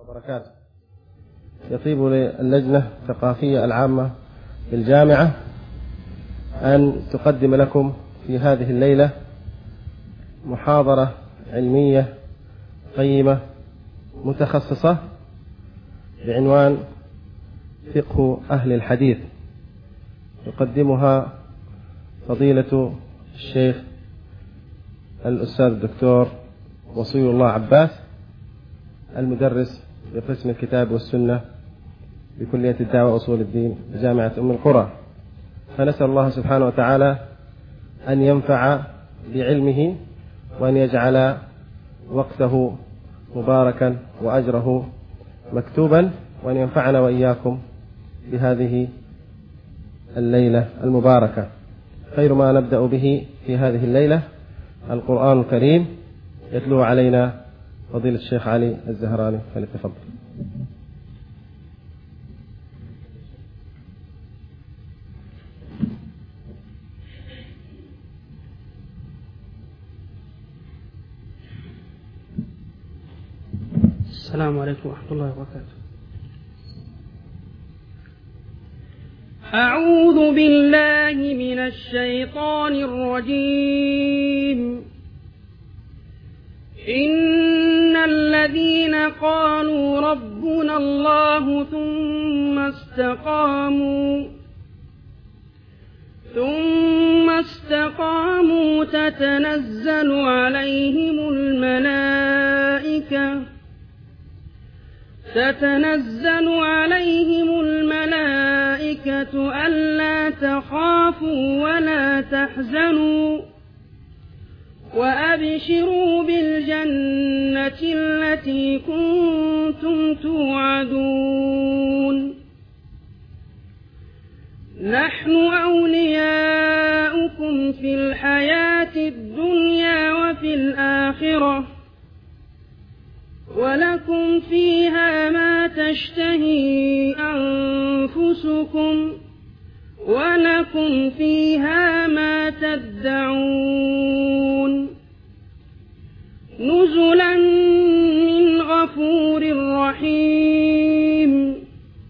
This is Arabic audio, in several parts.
وبركاته. يطيب للجنة الثقافية العامة بالجامعة أن تقدم لكم في هذه الليلة محاضرة علمية قيمة متخصصة بعنوان فقه أهل الحديث، يقدمها فضيلة الشيخ الأستاذ الدكتور وصي الله عباس، المدرس بقسم الكتاب والسنة بكلية الدعوة وأصول الدين بجامعة أم القرى. فنسأل الله سبحانه وتعالى أن ينفع بعلمه وأن يجعل وقته مباركا وأجره مكتوبا، وأن ينفعنا وإياكم بهذه الليلة المباركة. خير ما نبدأ به في هذه الليلة القرآن الكريم، يتلو علينا فضيلة الشيخ علي الزهراني، فليتفضل. السلام عليكم ورحمة الله وبركاته. أعوذ بالله من الشيطان الرجيم. إن الذين قالوا ربنا الله ثم استقاموا تتنزل عليهم الملائكة ألا تخافوا ولا تحزنوا وأبشروا بالجنة التي كنتم توعدون. نحن أولياؤكم في الحياة الدنيا وفي الآخرة، ولكم فيها ما تشتهي أنفسكم ولكم فيها ما تدعون، نزلا من غفور رحيم.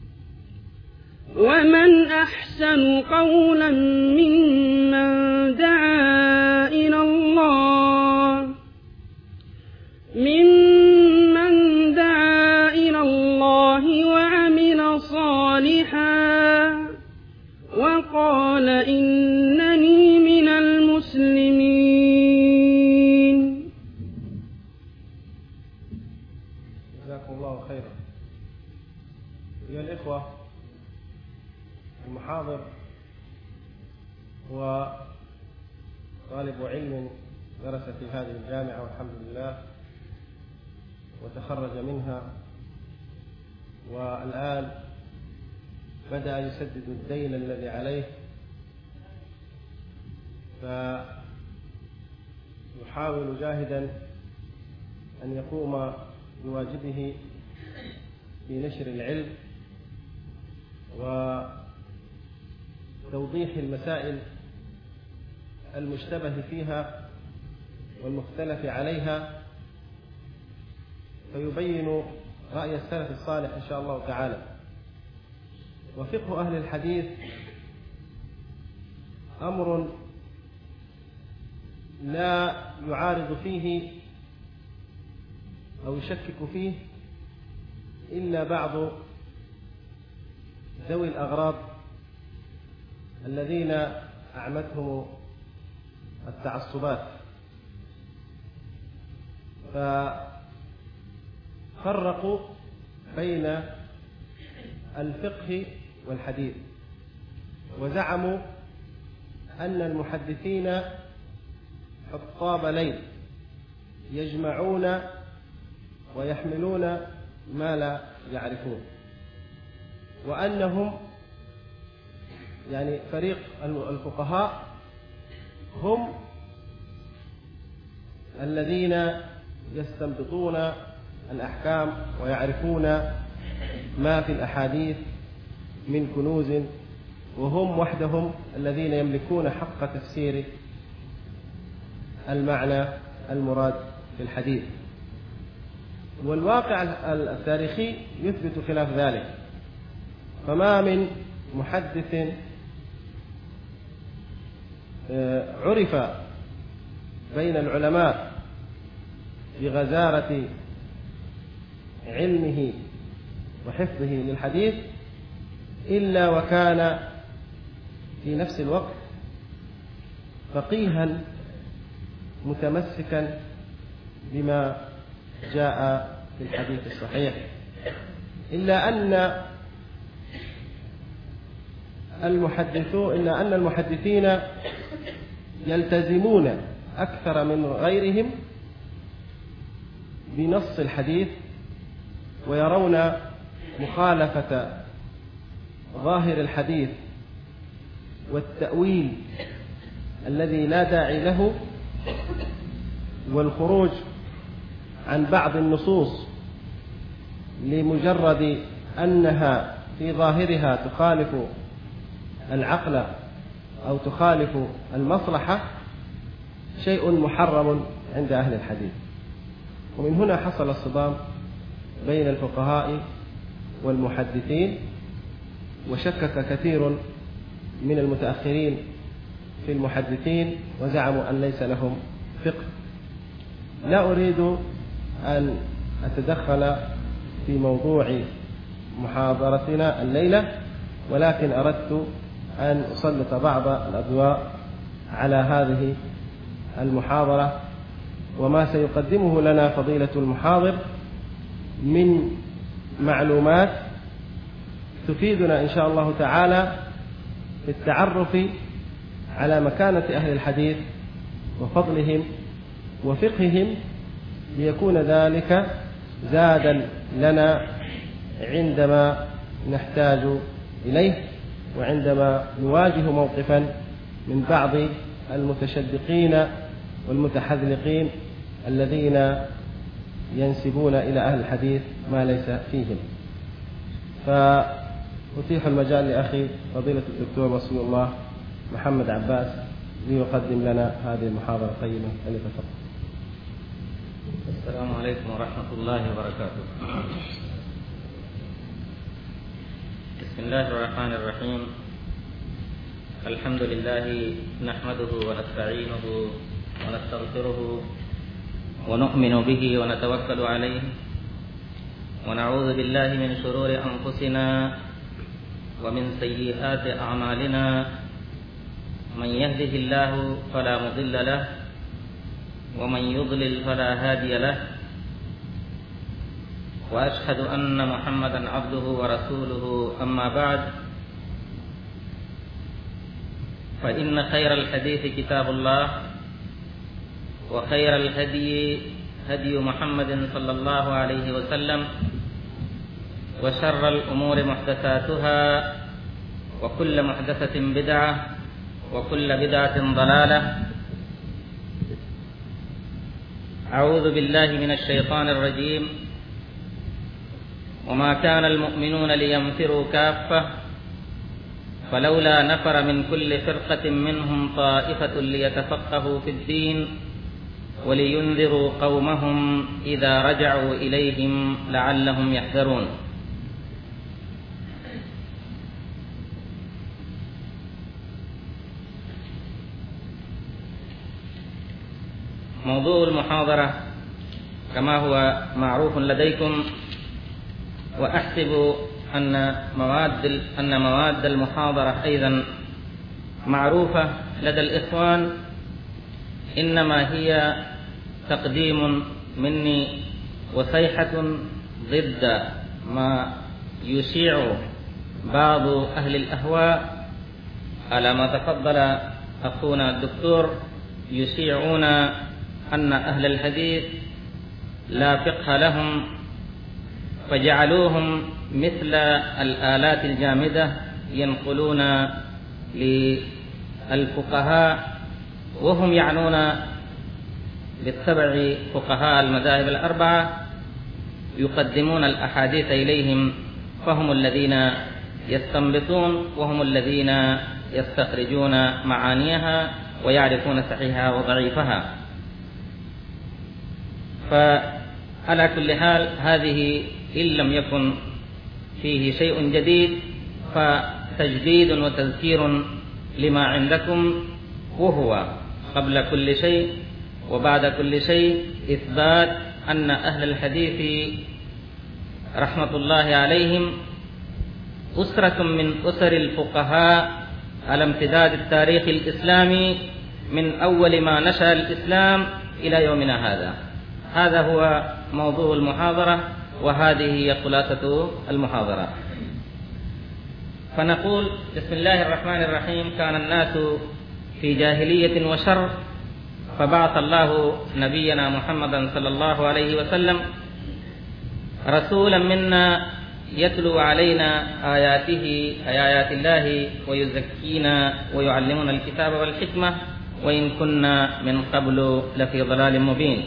ومن أحسن قولا ممن دعا إلى الله وعمل صالحا وقال إنني من المسلمين. جزاكم الله خيرا. أيها الإخوة، المحاضر هو طالب علم درس في هذه الجامعة والحمد لله وتخرج منها، والآن بدأ يسدد الدين الذي عليه، فيحاول جاهدا أن يقوم بواجبه في نشر العلم وتوضيح المسائل المشتبه فيها والمختلف عليها، فيبين رأي السلف الصالح إن شاء الله تعالى. وفقه أهل الحديث أمر لا يعارض فيه أو يشكك فيه إلا بعض ذوي الأغراض الذين أعمتهم التعصبات، ففرقوا بين الفقه والحديث، وزعموا أن المحدثين حطاب ليل يجمعون ويحملون ما لا يعرفون، وأنهم يعني فريق الفقهاء هم الذين يستنبطون الأحكام ويعرفون ما في الأحاديث من كنوز، وهم وحدهم الذين يملكون حق تفسير المعنى المراد في الحديث. والواقع التاريخي يثبت خلاف ذلك. فما من محدث عرف بين العلماء بغزارة علمه وحفظه للحديث إلا وكان في نفس الوقت فقيها متمسكا بما جاء في الحديث الصحيح، إلا أن المحدثين يلتزمون أكثر من غيرهم بنص الحديث، ويرون مخالفة ظاهر الحديث والتأويل الذي لا داعي له والخروج عن بعض النصوص لمجرد أنها في ظاهرها تخالف العقل أو تخالف المصلحة شيء محرم عند أهل الحديث. ومن هنا حصل الصدام بين الفقهاء والمحدثين، وشكك كثير من المتأخرين في المحدثين وزعموا أن ليس لهم فقه. لا أريد أن أتدخل في موضوع محاضرتنا الليلة، ولكن أردت أن أسلط بعض الأضواء على هذه المحاضرة وما سيقدمه لنا فضيلة المحاضر من معلومات تفيدنا إن شاء الله تعالى في التعرف على مكانة أهل الحديث وفضلهم وفقههم، ليكون ذلك زادا لنا عندما نحتاج إليه، وعندما نواجه موقفا من بعض المتشدقين والمتحذلقين الذين ينسبون إلى أهل الحديث ما ليس فيهم. فأتيح المجال لأخي فضيلة الدكتور وصي الله محمد عباس ليقدم لنا هذه المحاضرة القيمة. فليتفضل. السلام عليكم ورحمة الله وبركاته. بسم الله الرحمن الرحيم. الحمد لله نحمده ونستعينه ونستغفره ونؤمن به ونتوكل عليه، ونعوذ بالله من شرور أنفسنا ومن سيئات أعمالنا. من يهده الله فلا مضل له، ومن يضلل فلا هادي له، وأشهد أن محمدا عبده ورسوله. أما بعد، فإن خير الحديث كتاب الله، وخير الهدي هدي محمد صلى الله عليه وسلم، وشر الأمور محدثاتها، وكل محدثة بدعة، وكل بدعة ضلالة. أعوذ بالله من الشيطان الرجيم. وما كان المؤمنون لينفروا كافة، فلولا نفر من كل فرقة منهم طائفة ليتفقهوا في الدين ولينذروا قومهم إذا رجعوا إليهم لعلهم يحذرون. موضوع المحاضرة كما هو معروف لديكم، وأحسب أن مواد المحاضرة أيضا معروفة لدى الإخوان، إنما هي تقديم مني وصيحة ضد ما يشيع بعض أهل الأهواء، على ما تفضل أخونا الدكتور، يشيعون أن أهل الحديث لا فقه لهم، فجعلوهم مثل الآلات الجامدة ينقلون للفقهاء، وهم يعنون بالتبع فقهاء المذاهب الأربعة، يقدمون الأحاديث إليهم، فهم الذين يستنبطون وهم الذين يستخرجون معانيها ويعرفون صحيحها وضعيفها. على كل حال هذه إن لم يكن فيه شيء جديد فتجديد وتذكير لما عندكم، وهو قبل كل شيء وبعد كل شيء إثبات أن أهل الحديث رحمة الله عليهم أسرة من أسر الفقهاء على امتداد التاريخ الإسلامي من أول ما نشأ الإسلام إلى يومنا هذا. هذا هو موضوع المحاضرة، وهذه هي خلاصة المحاضرة. فنقول بسم الله الرحمن الرحيم. كان الناس في جاهلية وشر، فبعث الله نبينا محمدا صلى الله عليه وسلم رسولا منا يتلو علينا آيات الله ويزكينا ويعلمنا الكتاب والحكمة وإن كنا من قبل لفي ضلال مبين.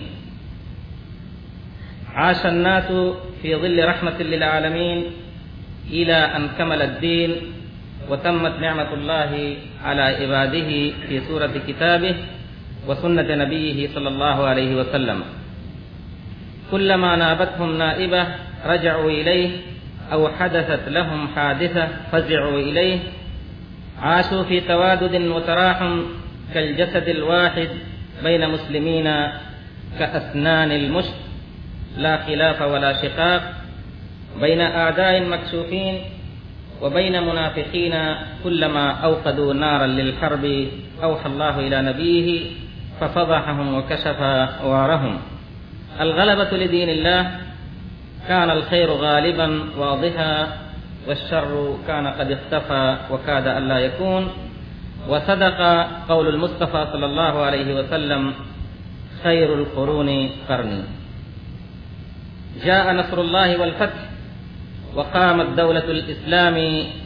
عاش الناس في ظل رحمة للعالمين إلى أن كمل الدين وتمت نعمة الله على عباده في سورة كتابه وسنة نبيه صلى الله عليه وسلم. كلما نابتهم نائبة رجعوا إليه، أو حدثت لهم حادثة فزعوا إليه. عاشوا في توادد وتراحم كالجسد الواحد بين مسلمين كأسنان المشط، لا خلاف ولا شقاق، بين أعداء مكشوفين وبين منافقين. كلما أوقدوا نارا للحرب أوحى الله إلى نبيه ففضحهم وكشف عوارهم. الغلبة لدين الله، كان الخير غالبا واضحا والشر كان قد اختفى وكاد ألا يكون. وصدق قول المصطفى صلى الله عليه وسلم: خير القرون قرني. جاء نصر الله والفتح وقامت دولة الإسلام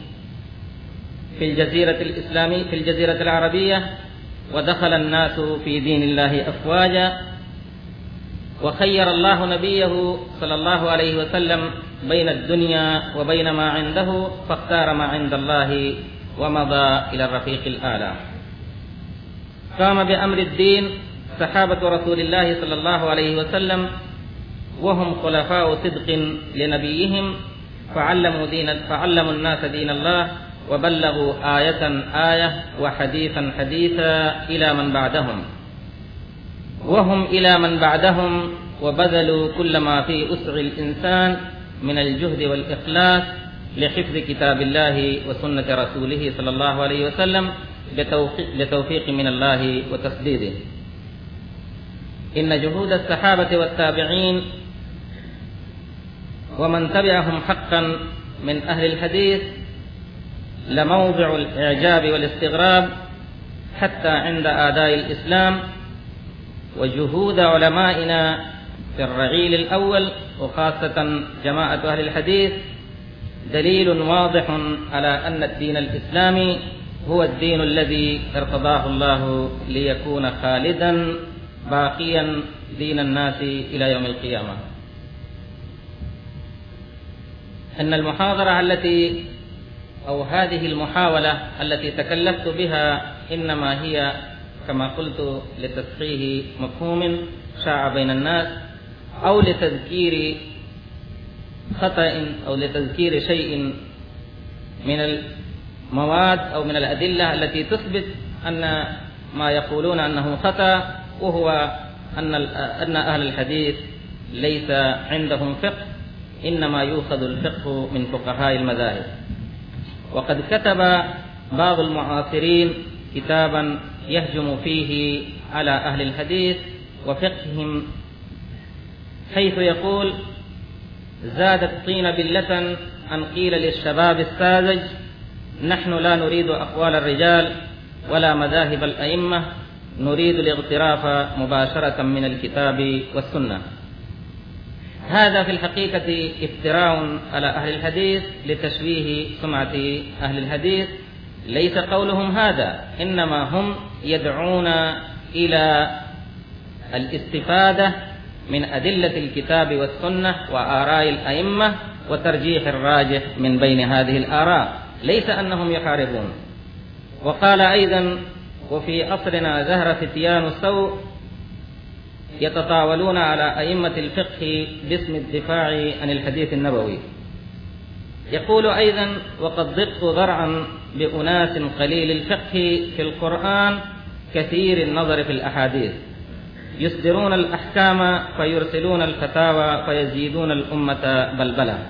في الجزيرة العربية، ودخل الناس في دين الله أفواجا. وخير الله نبيه صلى الله عليه وسلم بين الدنيا وبين ما عنده، فاختار ما عند الله ومضى إلى الرفيق الأعلى. قام بأمر الدين صحابة رسول الله صلى الله عليه وسلم، وهم خلفاء صدق لنبيهم، فعلموا الناس دين الله وبلغوا آية وحديثا حديثا إلى من بعدهم، وهم إلى من بعدهم، وبذلوا كل ما في أسع الإنسان من الجهد والإخلاص لحفظ كتاب الله وسنة رسوله صلى الله عليه وسلم بتوفيق من الله وتسديده. إن جهود الصحابة والتابعين ومن تبعهم حقا من أهل الحديث لموضع الإعجاب والاستغراب حتى عند أعداء الإسلام. وجهود علمائنا في الرعيل الأول وخاصة جماعة أهل الحديث دليل واضح على أن الدين الإسلامي هو الدين الذي ارتضاه الله ليكون خالدا باقيا دين الناس إلى يوم القيامة. أن المحاضرة هذه المحاولة التي تكلفت بها إنما هي كما قلت لتصحيح مفهوم شاع بين الناس، أو لتذكير خطأ أو لتذكير شيء من المواد أو من الأدلة التي تثبت أن ما يقولون أنه خطأ، وهو أن أهل الحديث ليس عندهم فقه، إنما يؤخذ الفقه من فقهاء المذاهب. وقد كتب بعض المعاصرين كتابا يهجم فيه على أهل الحديث وفقههم، حيث يقول: زادت طين بلة أن قيل للشباب الساذج: نحن لا نريد أقوال الرجال ولا مذاهب الأئمة، نريد الاغتراف مباشرة من الكتاب والسنة. هذا في الحقيقة افتراء على أهل الحديث لتشويه سمعة أهل الحديث. ليس قولهم هذا، إنما هم يدعون إلى الاستفادة من أدلة الكتاب والسنة وآراء الأئمة وترجيح الراجح من بين هذه الآراء، ليس أنهم يحاربون. وقال أيضا: وفي عصرنا ظهر فتيان السوء يتطاولون على أئمة الفقه باسم الدفاع عن الحديث النبوي. يقول أيضا: وقد ضقت ذرعا بأناس قليل الفقه في القرآن كثير النظر في الأحاديث، يصدرون الأحكام فيرسلون الفتاوى فيزيدون الأمة بلبلة.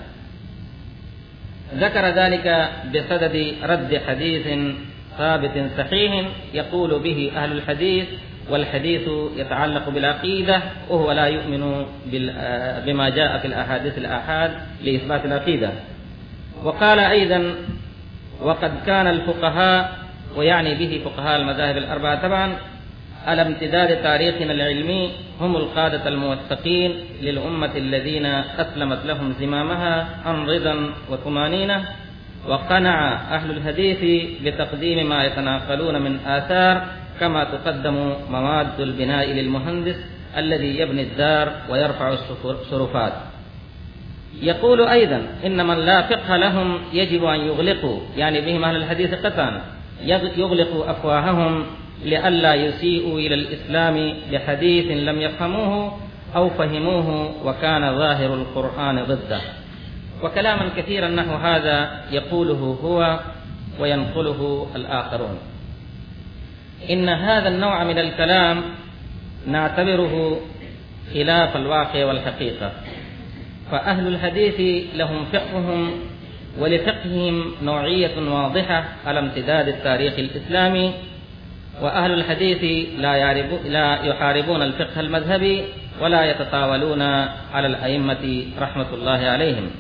ذكر ذلك بسدد رد حديث ثابت صحيح يقول به أهل الحديث، والحديث يتعلق بالعقيدة وهو لا يؤمن بما جاء في الأحاديث الآحاد لإثبات العقيدة. وقال أيضا: وقد كان الفقهاء، ويعني به فقهاء المذاهب الأربعة طبعا، على امتداد تاريخنا العلمي هم القادة الموثقين للأمة الذين أسلمت لهم زمامها عن رضا وطمانينة، وقنع أهل الحديث بتقديم ما يتناقلون من آثار كما تقدم مواد البناء للمهندس الذي يبني الدار ويرفع الشرفات. يقول أيضا: إن من لا فقه لهم يجب أن يغلقوا، يعني بهم أهل الحديث قطعا، يغلقوا أفواههم لئلا يسيئوا إلى الإسلام بحديث لم يفهموه أو فهموه وكان ظاهر القرآن ضده. وكلاما كثيرا نحو هذا يقوله هو وينقله الآخرون. إن هذا النوع من الكلام نعتبره خلاف الواقع والحقيقة، فأهل الحديث لهم فقههم، ولفقههم نوعية واضحة على امتداد التاريخ الإسلامي، وأهل الحديث لا يحاربون الفقه المذهبي ولا يتطاولون على الأئمة رحمة الله عليهم.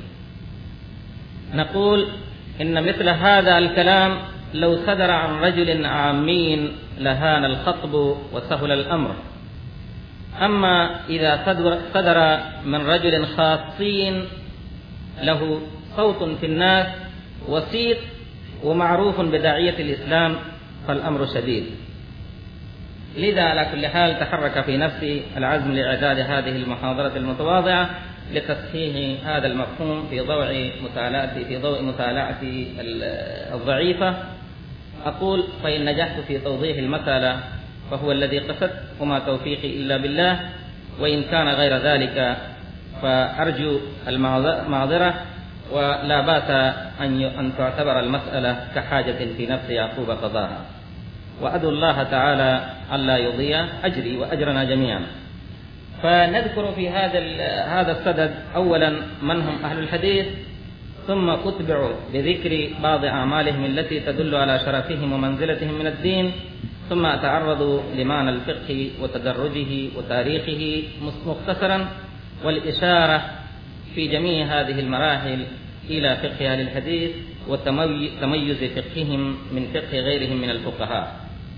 نقول إن مثل هذا الكلام لو صدر عن رجل عامي لهان الخطب وسهل الأمر، أما إذا صدر من رجل خاصي له صوت في الناس وسيط ومعروف بداعية الإسلام فالأمر شديد. لذا على كل حال تحرك في نفسي العزم لإعداد هذه المحاضرة المتواضعة لتصحيح هذا المفهوم في ضوء مطالعتي الضعيفة. أقول: فإن نجحت في توضيح المسألة فهو الذي قصدت، وما توفيقي إلا بالله، وإن كان غير ذلك فأرجو المعذرة، ولا بأس أن تعتبر المسألة كحاجة في نفس يعقوب قضاها، وأدعو الله تعالى ألا يضيع أجري وأجرنا جميعا. فنذكر في هذا الصدد أولا من هم أهل الحديث، ثم أتبع بذكر بعض أعمالهم التي تدل على شرفهم ومنزلتهم من الدين، ثم أتعرض لمعنى الفقه وتدرجه وتاريخه مختصرا، والإشارة في جميع هذه المراحل إلى فقه أهل الحديث وتميز فقههم من فقه غيرهم من الفقهاء.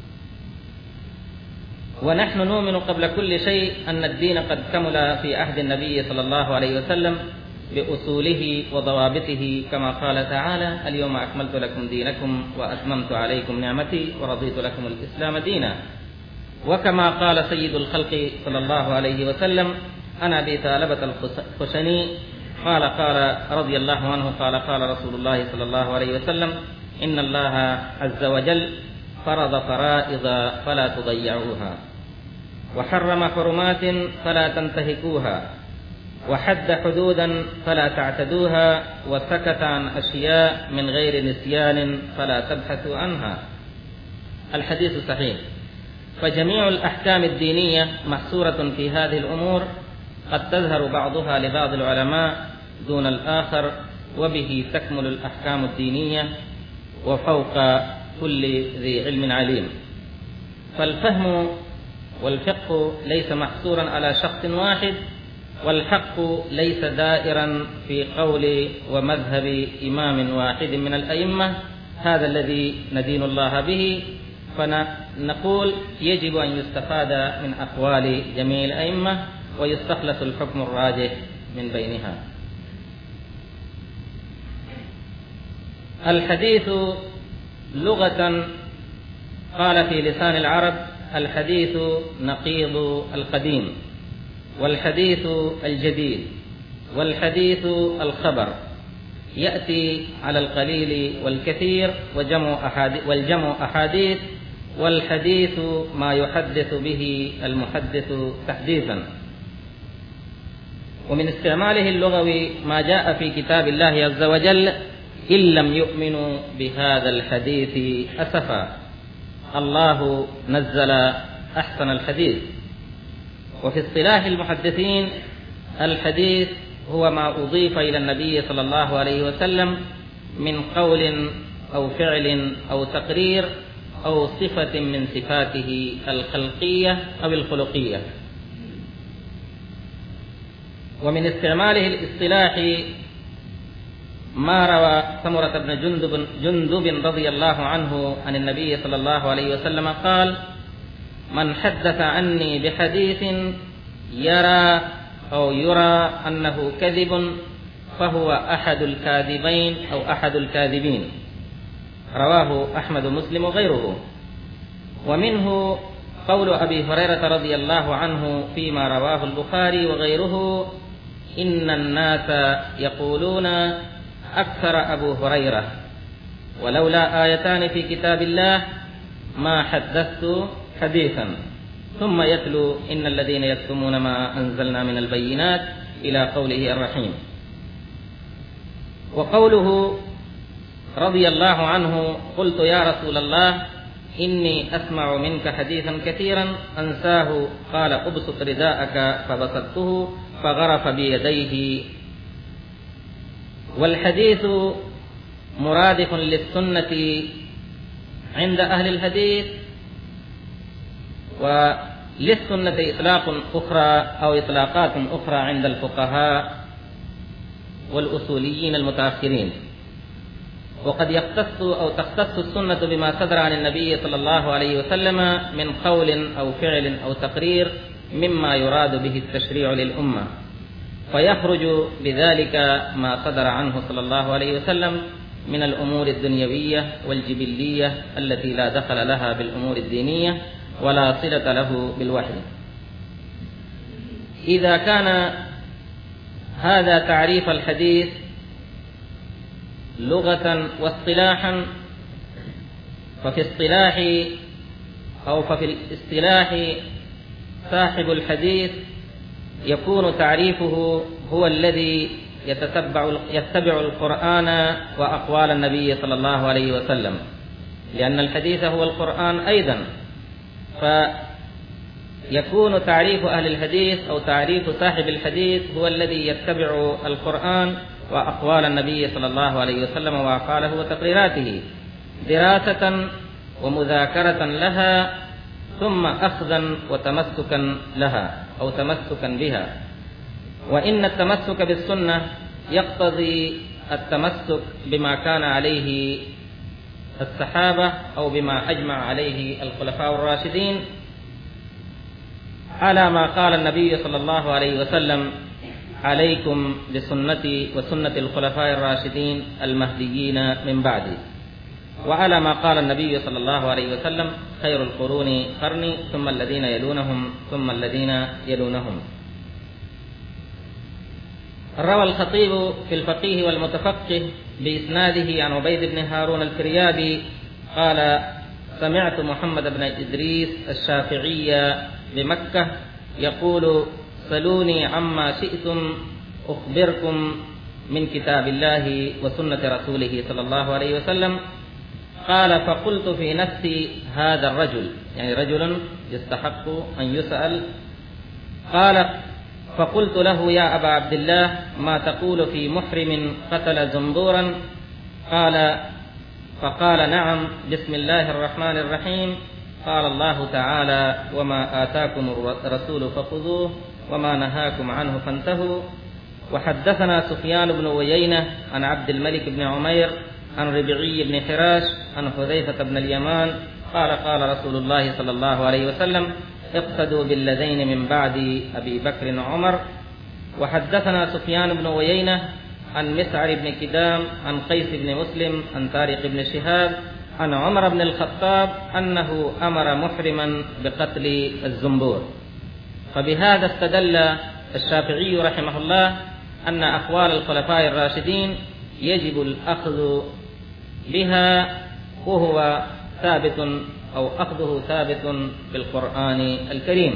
ونحن نؤمن قبل كل شيء أن الدين قد كمل في عهد النبي صلى الله عليه وسلم بأصوله وضوابطه، كما قال تعالى: اليوم أكملت لكم دينكم وأتممت عليكم نعمتي ورضيت لكم الإسلام دينا. وكما قال سيد الخلق صلى الله عليه وسلم: أنا أبي ثعلبة الخشني قال رضي الله عنه قال رسول الله صلى الله عليه وسلم: إن الله عز وجل فرض فرائض فلا تضيعوها، وحرم حرمات فلا تنتهكوها، وحد حدودا فلا تعتدوها، وسكت عن أشياء من غير نسيان فلا تبحثوا عنها. الحديث صحيح. فجميع الأحكام الدينية محصورة في هذه الأمور، قد تظهر بعضها لبعض العلماء دون الآخر، وبه تكمل الأحكام الدينية، وفوق كل ذي علم عليم. فالفهم والفقه ليس محصورا على شخص واحد، والحق ليس دائرا في قول ومذهب إمام واحد من الأئمة، هذا الذي ندين الله به. فنقول يجب أن يستفاد من أقوال جميع الأئمة ويستخلص الحكم الراجح من بينها. الحديث لغة قال في لسان العرب: الحديث نقيض القديم، والحديث الجديد، والحديث الخبر، يأتي على القليل والكثير، والجمع أحاديث، والحديث ما يحدث به المحدث تحديثا. ومن استعماله اللغوي ما جاء في كتاب الله عز وجل: إن لم يؤمنوا بهذا الحديث أسفا، الله نزل أحسن الحديث. وفي اصطلاح المحدثين الحديث هو ما أضيف إلى النبي صلى الله عليه وسلم من قول أو فعل أو تقرير أو صفة من صفاته الخلقية أو الخلقية. ومن استعماله الاصطلاحي ما روى سمرة بن جندب رضي الله عنه عن النبي صلى الله عليه وسلم قال: من حدث عني بحديث يرى أنه كذب فهو أحد الكاذبين أو أحد الكاذبين. رواه أحمد ومسلم وغيره. ومنه قول أبي هريرة رضي الله عنه فيما رواه البخاري وغيره: إن الناس يقولون أكثر أبو هريرة، ولولا آيتان في كتاب الله ما حدثت حديثا. ثم يتلو: إن الذين يكتمون ما أنزلنا من البينات إلى قوله الرحيم. وقوله رضي الله عنه: قلت يا رسول الله إني أسمع منك حديثا كثيرا أنساه، قال: أبسط رداءك، فبسطته فغرف بيديه. والحديث مرادف للسنة عند أهل الحديث، وللسنة إطلاق أخرى أو إطلاقات أخرى عند الفقهاء والأصوليين المتأخرين. وقد يختص أو تختص السنة بما صدر عن النبي صلى الله عليه وسلم من قول أو فعل أو تقرير مما يراد به التشريع للأمة، فيخرج بذلك ما صدر عنه صلى الله عليه وسلم من الأمور الدنيوية والجبلية التي لا دخل لها بالأمور الدينية ولا صلة له بالوحي. إذا كان هذا تعريف الحديث لغة واصطلاحا، ففي الاصطلاح صاحب الحديث يكون تعريفه هو الذي يتبع القرآن وأقوال النبي صلى الله عليه وسلم، لأن الحديث هو القرآن أيضا. فيكون تعريف أهل الحديث أو تعريف صاحب الحديث هو الذي يتبع القرآن وأقوال النبي صلى الله عليه وسلم وأفعاله وتقريراته دراسة ومذاكرة لها، ثم أخذا وتمسكا لها أو تمسكا بها. وإن التمسك بالسنة يقتضي التمسك بما كان عليه الصحابة أو بما أجمع عليه الخلفاء الراشدين، على ما قال النبي صلى الله عليه وسلم: عليكم بسنتي وسنة الخلفاء الراشدين المهديين من بعدي، وعلى ما قال النبي صلى الله عليه وسلم: خير القرون قرني ثم الذين يلونهم ثم الذين يلونهم. روى الخطيب في الفقيه والمتفقه بإسناده عن عبيد بن هارون الفريابي قال: سمعت محمد بن إدريس الشافعي بمكة يقول: سلوني عما شئتم أخبركم من كتاب الله وسنة رسوله صلى الله عليه وسلم. قال: فقلت في نفسي هذا الرجل، يعني رجل يستحق أن يسأل. قال: فقلت له: يا أبا عبد الله، ما تقول في محرم قتل زنبورا؟ فقال: نعم، بسم الله الرحمن الرحيم. قال الله تعالى: وما آتاكم الرسول فخذوه وما نهاكم عنه فانتهوا. وحدثنا سفيان بن عيينة عن عبد الملك بن عمير عن ربيعي بن حراش عن حذيفة بن اليمان قال: قال رسول الله صلى الله عليه وسلم: اقتدوا بالذين من بعد أبي بكر وعمر. وحدثنا سفيان بن عيينة عن مسعر بن كدام عن قيس بن مسلم عن طارق بن شهاب عن عمر بن الخطاب أنه أمر محرما بقتل الزنبور. فبهذا استدل الشافعي رحمه الله أن أقوال الخلفاء الراشدين يجب الأخذ بها، وهو ثابت أو أخذه ثابت بالقرآن الكريم.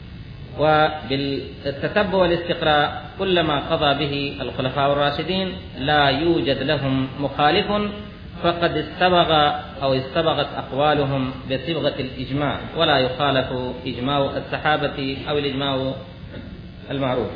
وبالتتبع والاستقراء كلما قضى به الخلفاء الراشدين لا يوجد لهم مخالف، فقد استبغت أقوالهم بصبغة الإجماع، ولا يخالف إجماع الصحابة أو الإجماع المعروف.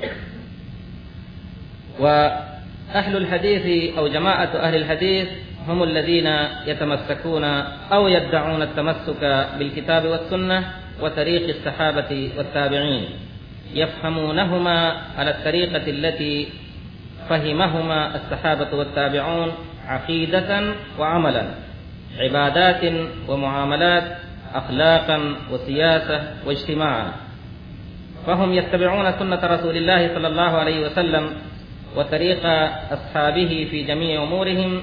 وأهل الحديث أو جماعة أهل الحديث هم الذين يتمسكون أو يدعون التمسك بالكتاب والسنة وطريق الصحابة والتابعين، يفهمونهما على الطريقة التي فهمهما الصحابة والتابعون عقيدة وعملا، عبادات ومعاملات، أخلاقا وسياسة واجتماعا. فهم يتبعون سنة رسول الله صلى الله عليه وسلم وطريق أصحابه في جميع أمورهم،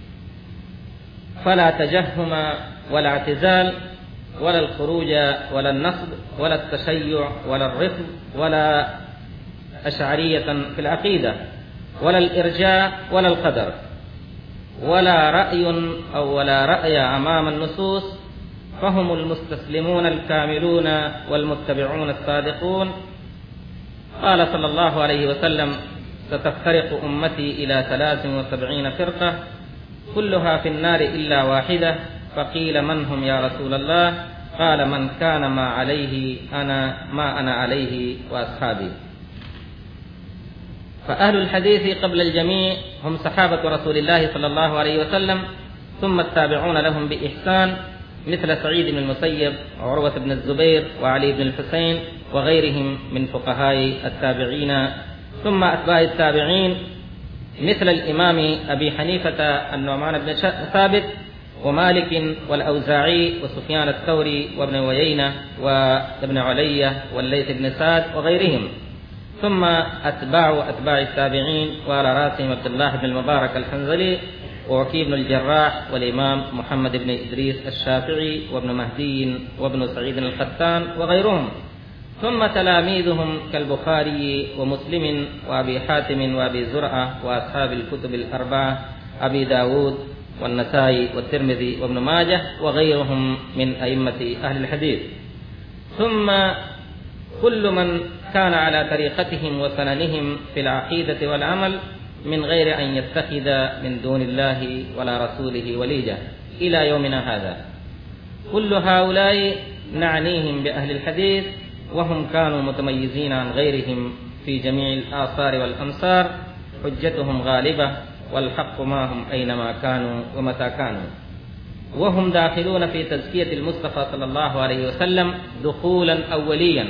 فلا تجهم ولا اعتزال ولا الخروج ولا النصب ولا التشيع ولا الرفض ولا أشعرية في العقيدة ولا الإرجاء ولا القدر ولا رأي أمام النصوص. فهم المستسلمون الكاملون والمتبعون الصادقون. قال صلى الله عليه وسلم: ستفترق أمتي إلى 73 فرقة كلها في النار إلا واحدة. فقيل: من هم يا رسول الله؟ قال: من كان ما أنا عليه وأصحابي. فأهل الحديث قبل الجميع هم صحابة رسول الله صلى الله عليه وسلم، ثم التابعون لهم بإحسان مثل سعيد بن المسيب وعروة بن الزبير وعلي بن الحسين وغيرهم من فقهاء التابعين، ثم أتباع التابعين مثل الإمام أبي حنيفة النعمان بن ثابت ومالك والأوزاعي وسفيان الثوري وابن ويينة وابن علية والليث بن سعد وغيرهم، ثم أتباع التابعين وعلى رأسهم عبد الله بن المبارك الحنظلي ووكيع بن الجراح والإمام محمد بن إدريس الشافعي وابن مهدي وابن سعيد القطان وغيرهم، ثم تلاميذهم كالبخاري ومسلم وأبي حاتم وأبي زرعة وأصحاب الكتب الأربعة أبي داود والنسائي والترمذي وابن ماجه وغيرهم من أئمة أهل الحديث، ثم كل من كان على طريقتهم وسننهم في العقيدة والعمل من غير أن يتخذ من دون الله ولا رسوله وليجة إلى يومنا هذا. كل هؤلاء نعنيهم بأهل الحديث، وهم كانوا متميزين عن غيرهم في جميع الآثار والأمصار، حجتهم غالبة والحق معهم أينما كانوا ومتى كانوا، وهم داخلون في تزكية المصطفى صلى الله عليه وسلم دخولا أوليا.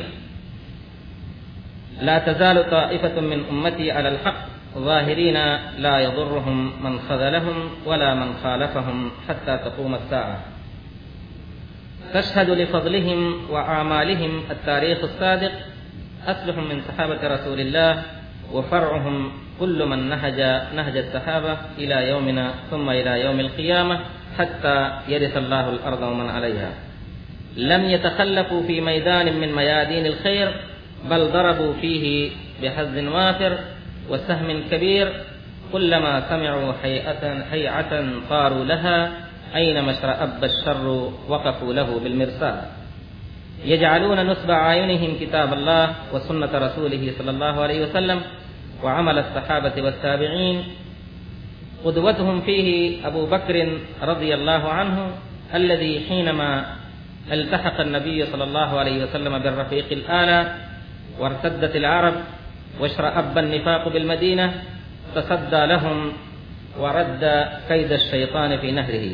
لا تزال طائفة من أمتي على الحق ظاهرين لا يضرهم من خذلهم ولا من خالفهم حتى تقوم الساعة. تشهد لفضلهم وأعمالهم التاريخ الصادق، أصلهم من صحابة رسول الله وفرعهم كل من نهج الصحابة إلى يومنا ثم إلى يوم القيامة حتى يرث الله الأرض ومن عليها. لم يتخلفوا في ميدان من ميادين الخير، بل ضربوا فيه بحظ وافر وسهم كبير. كلما سمعوا هيعة طاروا لها، أينما اشترأب الشر وقفوا له بالمرصاد. يجعلون نصب أعينهم كتاب الله وسنة رسوله صلى الله عليه وسلم وعمل الصحابة والتابعين. قدوتهم فيه أبو بكر رضي الله عنه، الذي حينما التحق النبي صلى الله عليه وسلم بالرفيق الأعلى وارتدت العرب واشرأب النفاق بالمدينة، تصدى لهم ورد كيد الشيطان في نهره.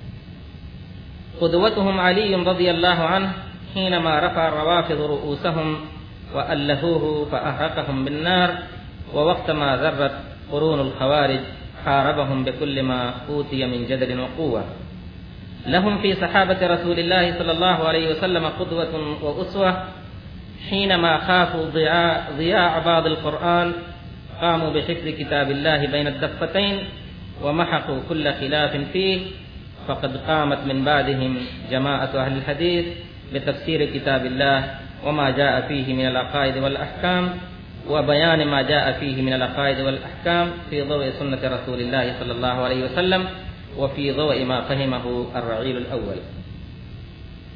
قدوتهم علي رضي الله عنه، حينما رفع الروافض رؤوسهم وألهوه فأحرقهم بالنار، ووقتما ذرت قرون الخوارج حاربهم بكل ما أوتي من جدل وقوة. لهم في صحابة رسول الله صلى الله عليه وسلم قدوة وأسوة. حينما خافوا ضياع بعض القرآن قاموا بحفظ كتاب الله بين الدفتين ومحقوا كل خلاف فيه. فقد قامت من بعدهم جماعة أهل الحديث بتفسير كتاب الله وما جاء فيه من العقائد والأحكام، وبيان ما جاء فيه من العقائد والأحكام في ضوء سنة رسول الله صلى الله عليه وسلم، وفي ضوء ما فهمه الرعيل الأول.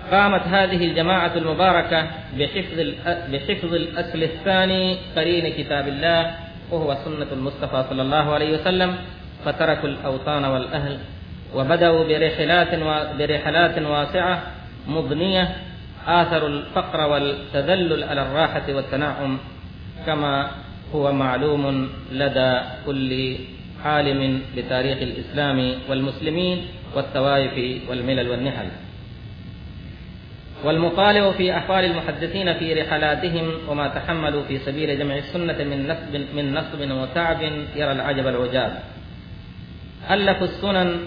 قامت هذه الجماعة المباركة بحفظ الأصل الثاني قرين كتاب الله وهو سنة المصطفى صلى الله عليه وسلم، فتركوا الأوطان والأهل وبدأوا برحلات واسعة مضنية، آثروا الفقر والتذلل على الراحة والتنعم، كما هو معلوم لدى كل عالم بتاريخ الإسلام والمسلمين والطوائف والملل والنحل. والمطالع في أحوال المحدثين في رحلاتهم وما تحملوا في سبيل جمع السنة من نصب وتعب يرى العجب العجاب. ألفوا السنن،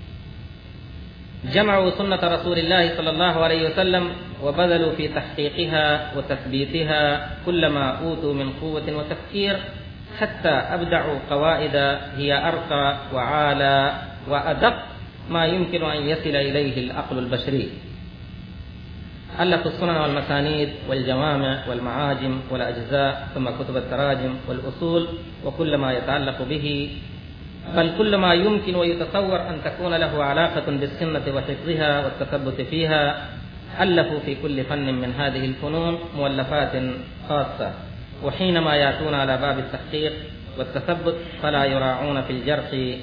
جمعوا سنة رسول الله صلى الله عليه وسلم وبذلوا في تحقيقها وتثبيتها كل ما أوتوا من قوة وتفكير، حتى أبدعوا قواعد هي أرقى وعالى وأدق ما يمكن أن يصل إليه العقل البشري. ألفوا السنن والمسانيد والجوامع والمعاجم والأجزاء، ثم كتب التراجم والأصول وكل ما يتعلق به، بل كل ما يمكن ويتصور أن تكون له علاقة بالسنة وحفظها والتثبت فيها. ألفوا في كل فن من هذه الفنون مؤلفات خاصة، وحينما يأتون على باب التحقيق والتثبت فلا يراعون في الجرح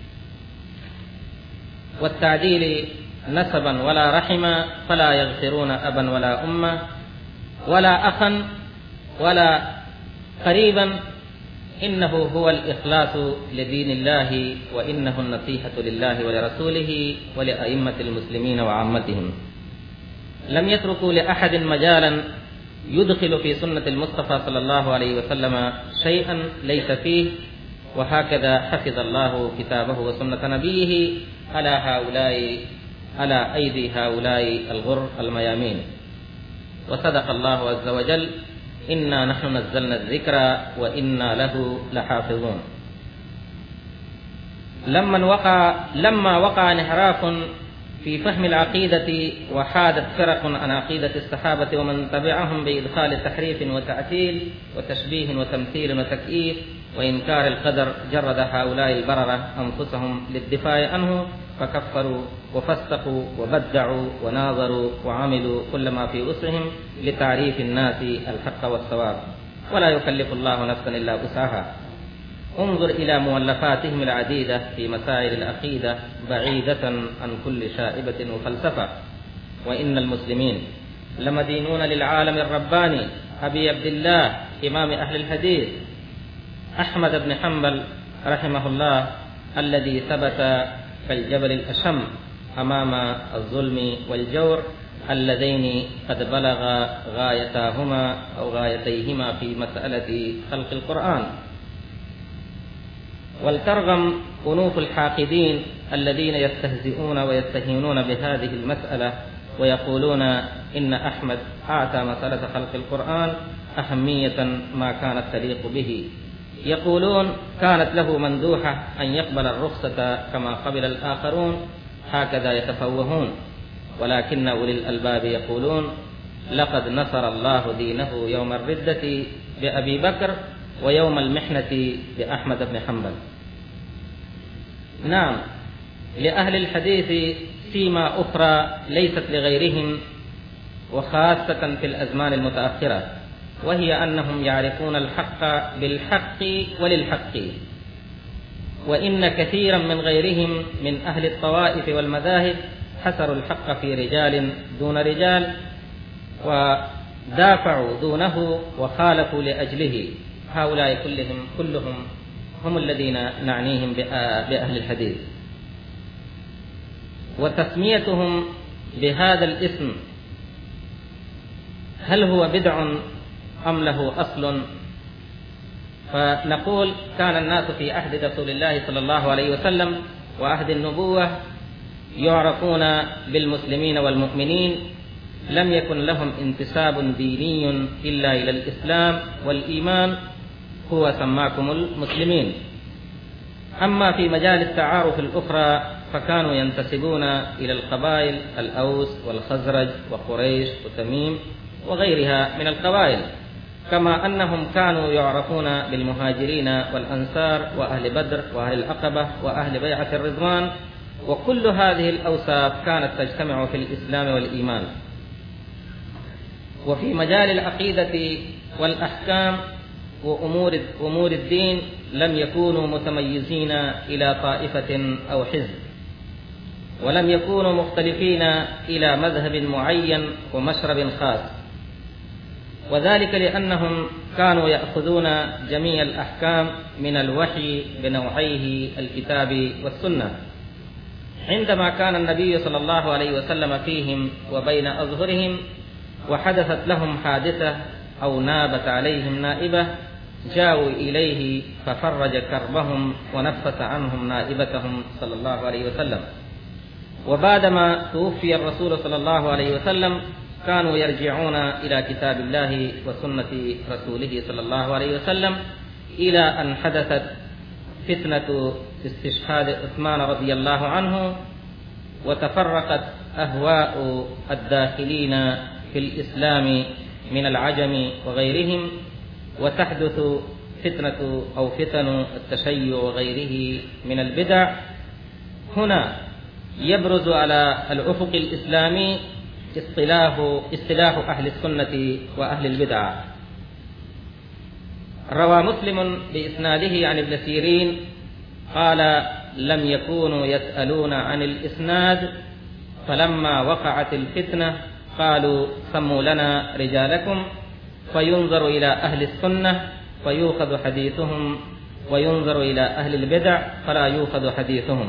والتعديل نسبا ولا رحما، فلا يغفرون أبا ولا أمة ولا أخا ولا قريبا، إنه هو الإخلاص لدين الله، وإنه النصيحة لله ولرسوله ولأئمة المسلمين وعامتهم. لم يتركوا لأحد مجالا يدخل في سنة المصطفى صلى الله عليه وسلم شيئا ليس فيه، وهكذا حفظ الله كتابه وسنة نبيه على أيدي هؤلاء الغر الميامين. وصدق الله عز وجل: إنا نحن نزلنا الذكر وإنا له لحافظون. لما وقع انحراف في فهم العقيدة وحادت فرق عن عقيدة الصحابة ومن تبعهم بإدخال تحريف وتعتيل وتشبيه وتمثيل وتكييف وإنكار القدر، جرد هؤلاء البررة أنفسهم للدفاع عنه، فكفروا وفسقوا وبدعوا وناظروا وعملوا كل ما في وسعهم لتعريف الناس الحق والصواب، ولا يكلف الله نفسا إلا وسعها. انظر إلى مؤلفاتهم العديدة في مسائل العقيدة بعيدة عن كل شائبة وفلسفة. وإن المسلمين لمدينون للعالم الرباني أبي عبد الله إمام أهل الحديث أحمد بن حنبل رحمه الله، الذي ثبت كالجبل الأشم أمام الظلم والجور اللذين قد بلغ غايتاهما أو غايتيهما في مسألة خلق القرآن. ولترغم أنوف الحاقدين الذين يستهزئون ويستهينون بهذه المسألة ويقولون إن أحمد أعطى مسألة خلق القرآن أهمية ما كانت تليق به. يقولون كانت له مندوحة أن يقبل الرخصة كما قبل الآخرون، هكذا يتفوهون. ولكن أولي الألباب يقولون لقد نصر الله دينه يوم الردة بأبي بكر ويوم المحنة بأحمد بن حنبل. نعم، لأهل الحديث سيما أخرى ليست لغيرهم، وخاصة في الأزمان المتأخرة، وهي أنهم يعرفون الحق بالحق وللحق. وإن كثيرا من غيرهم من أهل الطوائف والمذاهب حسروا الحق في رجال دون رجال، ودافعوا دونه وخالفوا لأجله. هؤلاء كلهم هم الذين نعنيهم بأهل الحديث. وتسميتهم بهذا الاسم هل هو بدع أم له أصل؟ فنقول كان الناس في عهد رسول الله صلى الله عليه وسلم وعهد النبوة يعرفون بالمسلمين والمؤمنين، لم يكن لهم انتساب ديني إلا إلى الإسلام والإيمان، هو سماكم المسلمين. أما في مجال التعارف الأخرى فكانوا ينتسبون إلى القبائل الأوس والخزرج وقريش وتميم وغيرها من القبائل، كما أنهم كانوا يعرفون بالمهاجرين والأنصار وأهل بدر وأهل العقبة وأهل بيعة الرضوان. وكل هذه الأوصاف كانت تجتمع في الإسلام والإيمان، وفي مجال العقيدة والأحكام وأمور الدين لم يكونوا متميزين إلى طائفة أو حزب، ولم يكونوا مختلفين إلى مذهب معين ومشرب خاص، وذلك لأنهم كانوا يأخذون جميع الأحكام من الوحي بنوعيه الكتاب والسنة. عندما كان النبي صلى الله عليه وسلم فيهم وبين أظهرهم وحدثت لهم حادثة أو نابت عليهم نائبة، جاءوا إليه ففرج كربهم ونفس عنهم نائبتهم صلى الله عليه وسلم. وبعدما توفي الرسول صلى الله عليه وسلم كانوا يرجعون إلى كتاب الله وسنة رسوله صلى الله عليه وسلم، إلى أن حدثت فتنة استشهاد عثمان رضي الله عنه، وتفرقت أهواء الداخلين في الإسلام من العجم وغيرهم، وتحدث فتنة أو فتن التشيع وغيره من البدع. هنا يبرز على الأفق الإسلامي اصطلاح أهل السنة وأهل البدع. روى مسلم بإسناده عن ابن سيرين قال: لم يكونوا يسألون عن الإسناد، فلما وقعت الفتنة قالوا: سموا لنا رجالكم، فينظر إلى أهل السنة فيؤخذ حديثهم، وينظر إلى أهل البدع فلا يؤخذ حديثهم.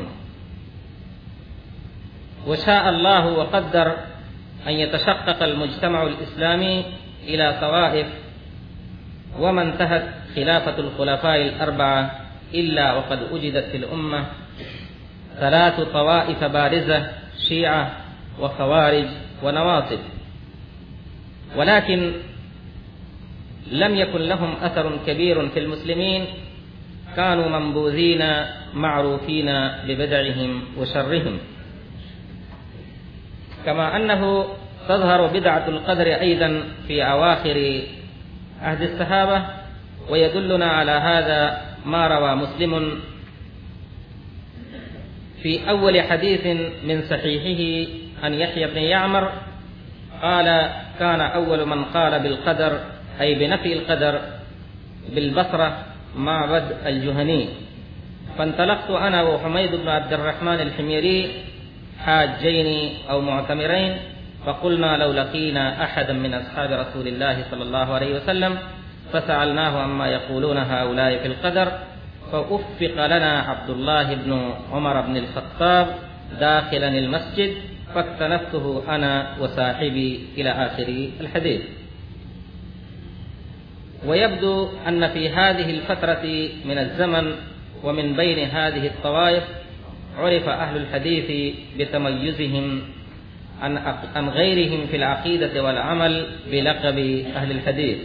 وشاء الله وقدر أن يتشقق المجتمع الإسلامي إلى طوائف، وما انتهت خلافة الخلفاء الأربعة إلا وقد وجدت في الأمة 3 طوائف بارزة: شيعة وخوارج ونواصب، ولكن لم يكن لهم أثر كبير في المسلمين، كانوا منبوذين معروفين ببدعهم وشرهم. كما أنه تظهر بدعة القدر أيضا في أواخر عهد الصحابة، ويدلنا على هذا ما روى مسلم في أول حديث من صحيحه عن يحيى بن يعمر قال: كان أول من قال بالقدر، أي بنفي القدر، بالبصرة معبد الجهني، فانطلقت أنا وحميد بن عبد الرحمن الحميري حاجين أو معتمرين، فقلنا: لو لقينا أحدا من أصحاب رسول الله صلى الله عليه وسلم فسألناه عما يقولون هؤلاء في القدر، فأفق لنا عبد الله بن عمر بن الخطاب داخلا المسجد، فاكتنفته أنا وصاحبي إلى آخر الحديث. ويبدو أن في هذه الفترة من الزمن ومن بين هذه الطوائف عرف أهل الحديث بتميزهم عن غيرهم في العقيدة والعمل بلقب أهل الحديث،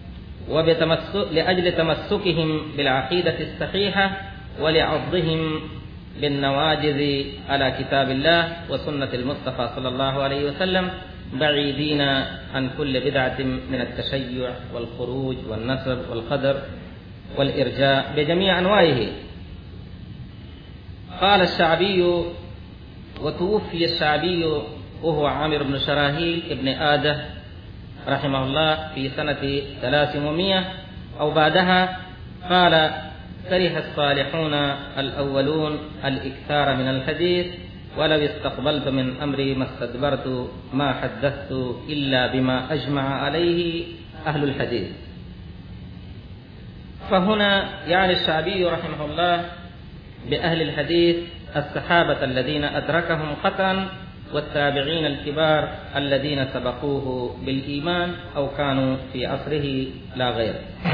لأجل تمسكهم بالعقيدة الصحيحة ولعضهم بالنواجذ على كتاب الله وسنة المصطفى صلى الله عليه وسلم، بعيدين عن كل بدعة من التشيع والخروج والنسب والقدر والإرجاء بجميع أنواعه. قال الشعبي: وتوفي الشعبي وهو عامر بن شراهيل ابن آدة رحمه الله في سنة 300 أو بعدها، قال: كره الصالحون الأولون الإكثار من الحديث، ولو استقبلت من أمري ما استدبرت، ما حدثت إلا بما أجمع عليه أهل الحديث. فهنا يعني الشعبي رحمه الله بأهل الحديث الصحابة الذين أدركهم قطعا، والتابعين الكبار الذين سبقوه بالإيمان أو كانوا في عصره لا غير.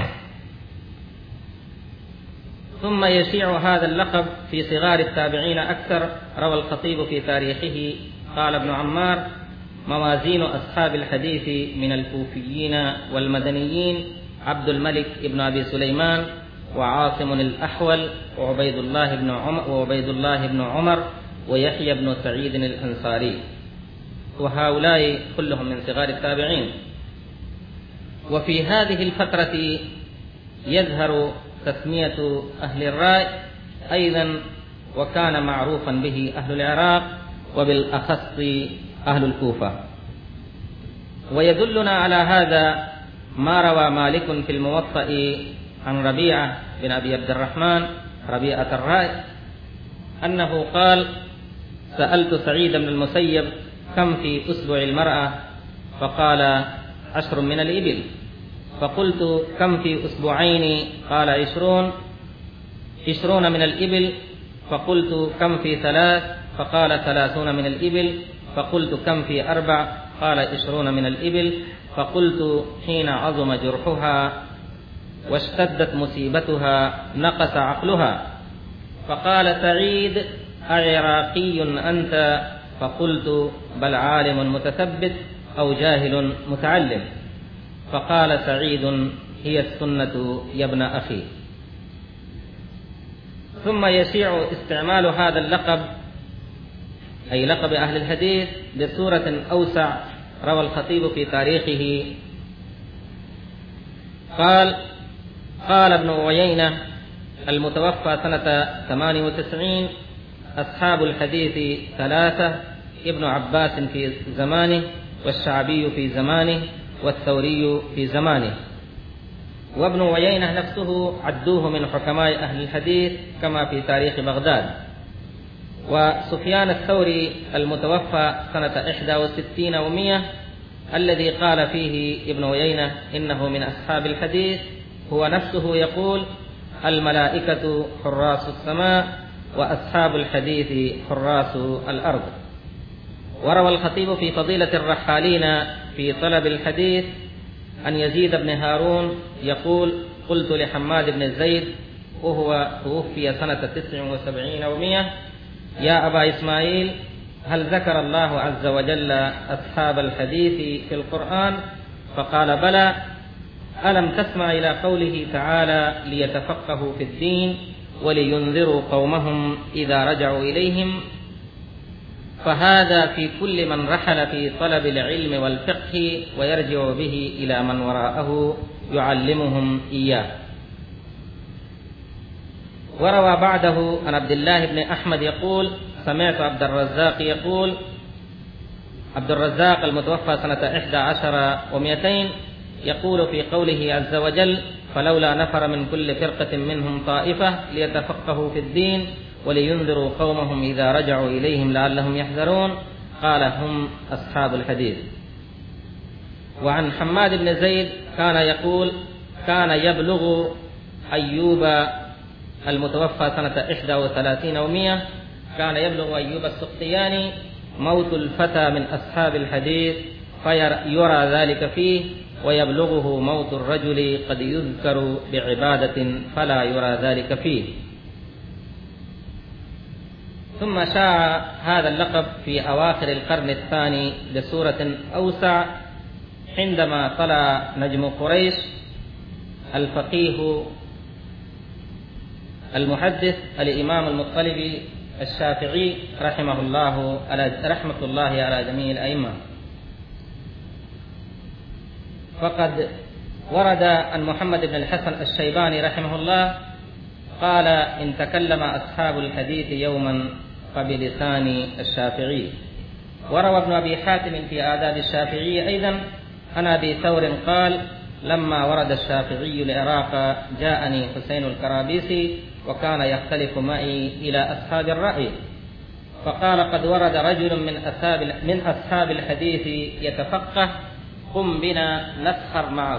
ثم يشيع هذا اللقب في صغار التابعين أكثر. روى الخطيب في تاريخه قال ابن عمار: موازين أصحاب الحديث من الكوفيين والمدنيين عبد الملك ابن أبي سليمان وعاصم الأحول وعبيد الله بن عمر ويحيى بن سعيد الأنصاري، وهؤلاء كلهم من صغار التابعين. وفي هذه الفترة يظهر تسمية أهل الرأي أيضا، وكان معروفا به أهل العراق وبالأخص أهل الكوفة. ويدلنا على هذا ما روى مالك في الموطأ عن ربيعة بن أبي عبد الرحمن ربيعة الرأي أنه قال: سألت سعيد بن المسيب كم في أسبوع المرأة؟ فقال: 10 من الإبل. فقلت: كم في أسبوعين؟ قال: 20 من الإبل. فقلت: كم في 3؟ فقال: 30 من الإبل. فقلت: كم في 4؟ قال: 20 من الإبل. فقلت: حين عظم جرحها واشتدت مصيبتها نقص عقلها. فقال سعيد: أعراقي أنت؟ فقلت: بل عالم متثبت أو جاهل متعلم. فقال سعيد: هي السنة يا ابن أخي. ثم يشيع استعمال هذا اللقب، أي لقب أهل الحديث، بصورة أوسع. روى الخطيب في تاريخه قال ابن عيينة المتوفى سنة 98: أصحاب الحديث 3: ابن عباس في زمانه، والشعبي في زمانه، والثوري في زمانه. وابن عيينة نفسه عدوه من حكماء أهل الحديث كما في تاريخ بغداد. وسفيان الثوري المتوفى سنة 61 و100 الذي قال فيه ابن عيينة إنه من أصحاب الحديث، هو نفسه يقول: الملائكة حراس السماء وأصحاب الحديث حراس الأرض. وروى الخطيب في فضيلة الرحالين في طلب الحديث أن يزيد بن هارون يقول: قلت لحماد بن زيد وهو توفي سنة 79 و100: يا أبا إسماعيل، هل ذكر الله عز وجل أصحاب الحديث في القرآن؟ فقال: بلى. ألم تسمع إلى قوله تعالى: ليتفقهوا في الدين ولينذروا قومهم إذا رجعوا إليهم؟ فهذا في كل من رحل في طلب العلم والفقه ويرجع به إلى من وراءه يعلمهم إياه. وروى بعده عن عبد الله بن أحمد يقول: سمعت عبد الرزاق يقول، عبد الرزاق المتوفى سنة 11 و200 يقول في قوله عز وجل: فلولا نفر من كل فرقة منهم طائفة ليتفقهوا في الدين ولينذروا قومهم إذا رجعوا إليهم لعلهم يحذرون، قال: هم أصحاب الحديث. وعن حماد بن زيد كان يقول: كان يبلغ أيوب المتوفى سنة 31 و100 كان يبلغ أيوب السختياني موت الفتى من أصحاب الحديث فيرى ذلك فيه، ويبلغه موت الرجل قد يذكر بعبادة فلا يرى ذلك فيه. ثم شاع هذا اللقب في أواخر القرن الثاني بصورة أوسع عندما طلع نجم قريش الفقيه المحدث الإمام المطلبي الشافعي رحمة الله على جميع الأئمة. فقد ورد عن محمد بن الحسن الشيباني رحمه الله قال: إن تكلم أصحاب الحديث يوما فبلسان الشافعي. وروى ابن أبي حاتم في آداب الشافعي أيضا عن أبي ثور قال: لما ورد الشافعي العراق جاءني حسين الكرابيسي وكان يختلف معي إلى أصحاب الرأي، فقال: قد ورد رجل من أصحاب الحديث يتفقه، قم بنا نسخر معه.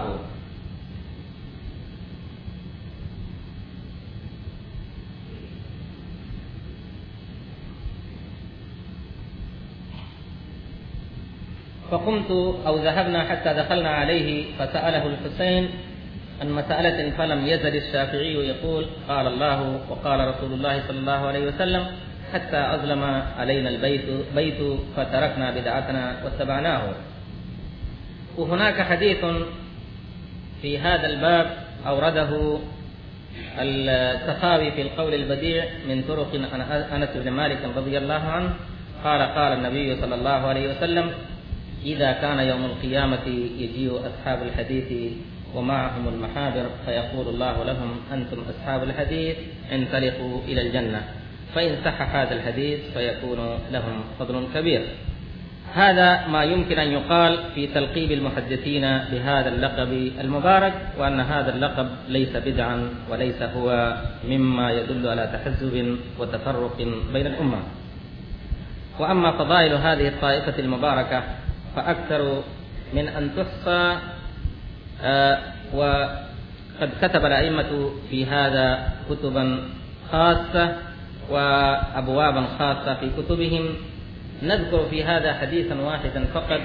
فقمت أو ذهبنا حتى دخلنا عليه فسأله الحسين عن مسألة فلم يزل الشافعي يقول: قال الله وقال رسول الله صلى الله عليه وسلم، حتى أظلم علينا البيت فتركنا بدعتنا واتبعناه. وهناك حديث في هذا الباب أورده السخاوي في القول البديع من طرق أنس بن مالك رضي الله عنه قال: قال النبي صلى الله عليه وسلم: إذا كان يوم القيامة يجيء أصحاب الحديث ومعهم المحابر فيقول الله لهم: أنتم أصحاب الحديث انطلقوا إلى الجنة. فإن صح هذا الحديث فيكون لهم فضل كبير. هذا ما يمكن أن يقال في تلقيب المحدثين بهذا اللقب المبارك، وأن هذا اللقب ليس بدعا وليس هو مما يدل على تحزب وتفرق بين الأمة. وأما فضائل هذه الطائفة المباركة فأكثر من أن تحصى، وقد كتب الأئمة في هذا كتبا خاصة وأبوابا خاصة في كتبهم. نذكر في هذا حديثا واحدا فقط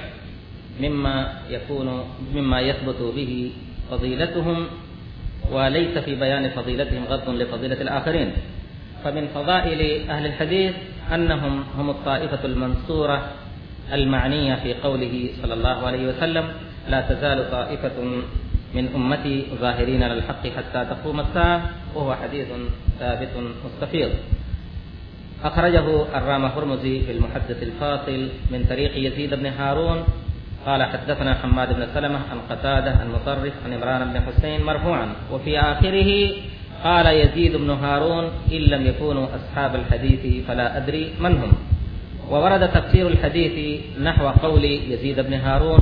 مما يثبت به فضيلتهم، وليس في بيان فضيلتهم غض لفضيلة الآخرين. فمن فضائل أهل الحديث أنهم هم الطائفة المنصورة المعنية في قوله صلى الله عليه وسلم: لا تزال طائفة من أمتي ظاهرين على الحق حتى تقوم الساعة، وهو حديث ثابت مستفيض. أخرجه الرامهرمزي في المحدث الفاصل من طريق يزيد بن هارون قال: حدثنا حماد بن سلمة عن قتادة عن مطرف عن عمران بن حسين مرفوعا. وفي آخره قال يزيد بن هارون: إن لم يكونوا أصحاب الحديث فلا أدري من هم. وورد تفسير الحديث نحو قول يزيد بن هارون.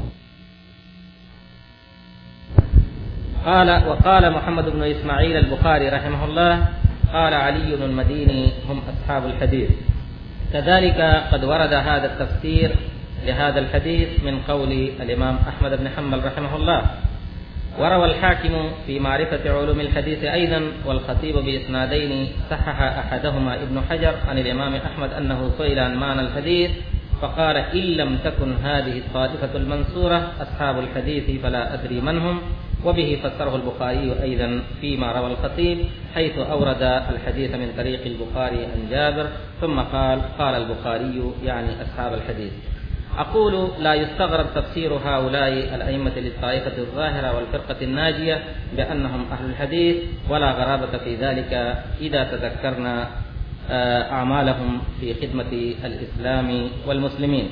وقال محمد بن إسماعيل البخاري رحمه الله: قال علي المديني: هم أصحاب الحديث. كذلك قد ورد هذا التفسير لهذا الحديث من قول الإمام أحمد بن حنبل رحمه الله. وروى الحاكم في معرفة علوم الحديث أيضا والخطيب بإسنادين صحح أحدهما ابن حجر عن الإمام أحمد أنه سئل عن معنى الحديث فقال: إن لم تكن هذه الطائفة المنصورة أصحاب الحديث فلا أدري من هم. وبه فسره البخاري أيضا فيما روى الخطيب، حيث أورد الحديث من طريق البخاري عن جابر ثم قال البخاري يعني أصحاب الحديث. أقول: لا يستغرب تفسير هؤلاء الأئمة للطائفة الظاهرة والفرقة الناجية بأنهم أهل الحديث، ولا غرابة في ذلك إذا تذكرنا أعمالهم في خدمة الإسلام والمسلمين.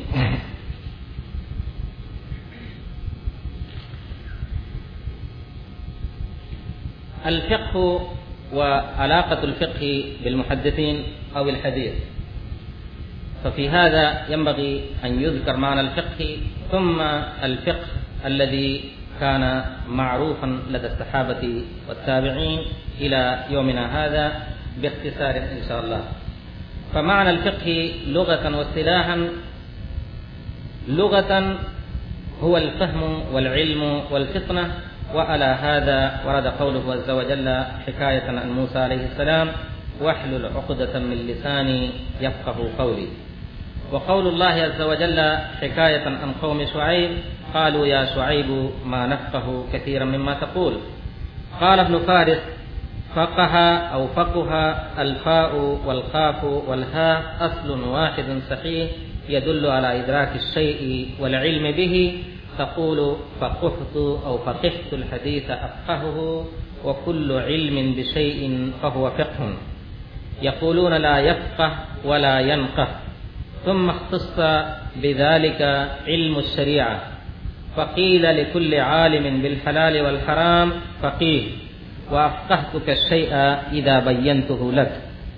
الفقه وعلاقة الفقه بالمحدثين أو الحديث. ففي هذا ينبغي أن يذكر معنى الفقه ثم الفقه الذي كان معروفا لدى الصحابة والتابعين إلى يومنا هذا باختصار إن شاء الله. فمعنى الفقه لغة واصطلاحا: لغة هو الفهم والعلم والفطنة، وعلى هذا ورد قوله عز وجل حكاية عن موسى عليه السلام: واحلل عقدة من لساني يفقه قولي. وقول الله عز وجل حكاية عن قوم شعيب: قالوا يا شعيب ما نفقه كثيرا مما تقول. قال ابن فارس: فقه أو فقه الفاء والقاف والهاء أصل واحد صحيح يدل على إدراك الشيء والعلم به. تقول فقهت أو فقهت الحديث أفقهه، وكل علم بشيء فهو فقه. يقولون لا يفقه ولا ينقه. ثم اختص بذلك علم الشريعة، فقيل لكل عالم بالحلال والحرام فقيه، وأفقهتك الشيء إذا بينته لك.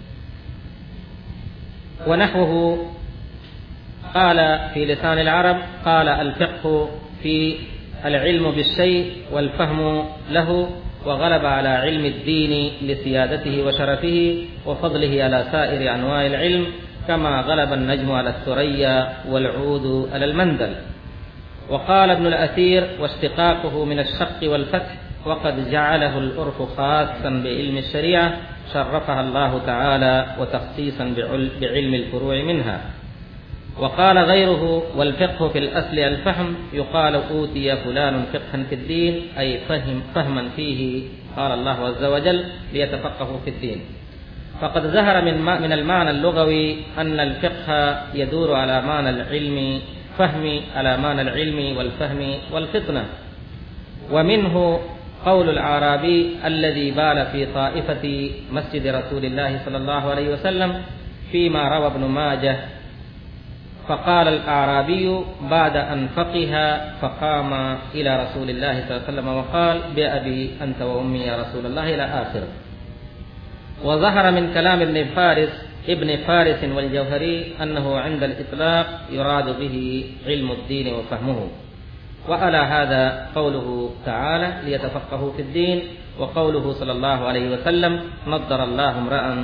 ونحوه قال في لسان العرب: قال الفقه في العلم بالشيء والفهم له، وغلب على علم الدين لسيادته وشرفه وفضله على سائر أنواع العلم، كما غلب النجم على الثريا والعود على المندل. وقال ابن الأثير: واشتقاقه من الشق والفتح، وقد جعله العرف خاصا بعلم الشريعة شرفها الله تعالى وتخصيصا بعلم الفروع منها. وقال غيره: والفقه في الأصل الفهم، يقال أوتي فلان فقها في الدين، أي فهما فيه، قال الله عز وجل ليتفقهوا في الدين. فقد ظهر من المعنى اللغوي أن الفقه يدور على معنى العلم، على معنى العلم والفهم والفطنة. ومنه قول الأعرابي الذي بال في طائفة مسجد رسول الله صلى الله عليه وسلم فيما روى ابن ماجه: فقال الأعرابي بعد أن فقه فقام إلى رسول الله صلى الله عليه وسلم وقال: بأبي أنت وأمي يا رسول الله إلى آخر. وظهر من كلام ابن فارس ابن فارس والجوهري أنه عند الإطلاق يراد به علم الدين وفهمه. وعلى هذا قوله تعالى ليتفقهوا في الدين، وقوله صلى الله عليه وسلم نضر الله امرأ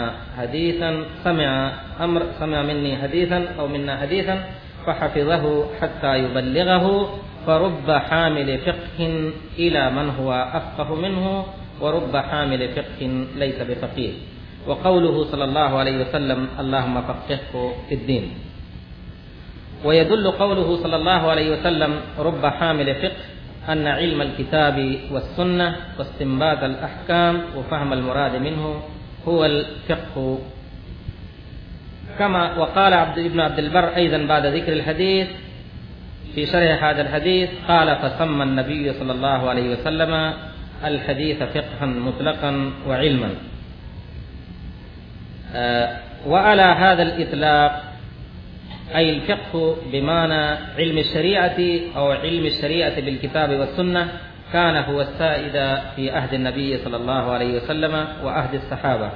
سمع مني حديثا أو منا حديثا فحفظه حتى يبلغه، فرب حامل فقه إلى من هو أفقه منه، ورب حامل فقه ليس بفقيه. وقوله صلى الله عليه وسلم اللهم فقهه في الدين. ويدل قوله صلى الله عليه وسلم رب حامل فقه أن علم الكتاب والسنة واستنباط الأحكام وفهم المراد منه هو الفقه. كما وقال ابن عبد البر أيضا بعد ذكر الحديث في شرح هذا الحديث قال فسمى النبي صلى الله عليه وسلم الحديث فقها مطلقا وعلما. وعلى هذا الإطلاق أي الفقه بمعنى علم الشريعة أو علم الشريعة بالكتاب والسنة كان هو السائد في عهد النبي صلى الله عليه وسلم وعهد الصحابة.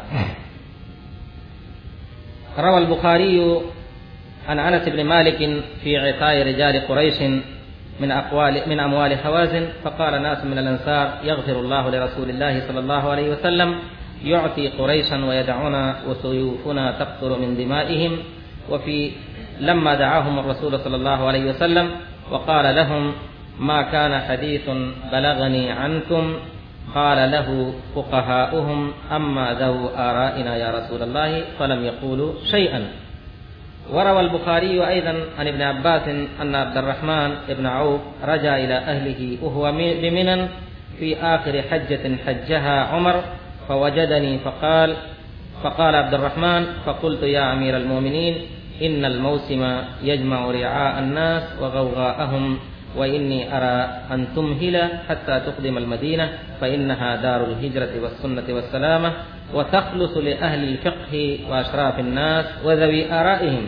روى البخاري عن أنس بن مالك في عطاء رجال قريش من أموال حوازن، فقال ناس من الأنصار يغفر الله لرسول الله صلى الله عليه وسلم يعطي قريشا ويدعنا وسيوفنا تقطر من دمائهم. وفي لما دعاهم الرسول صلى الله عليه وسلم وقال لهم ما كان حديث بلغني عنكم قال له فقهاؤهم أما ذو آرائنا يا رسول الله، فلم يقولوا شيئا. وروى البخاري أيضا عن ابن عباس أن عبد الرحمن بن عوف رجع إلى أهله وهو بمنى في آخر حجة حجها عمر فوجدني فقال عبد الرحمن فقلت يا أمير المؤمنين إن الموسم يجمع رعاء الناس وغوغاءهم، وإني أرى أن تمهل حتى تقدم المدينة فإنها دار الهجرة والسنة والسلامة، وتخلص لأهل الفقه وأشراف الناس وذوي آرائهم.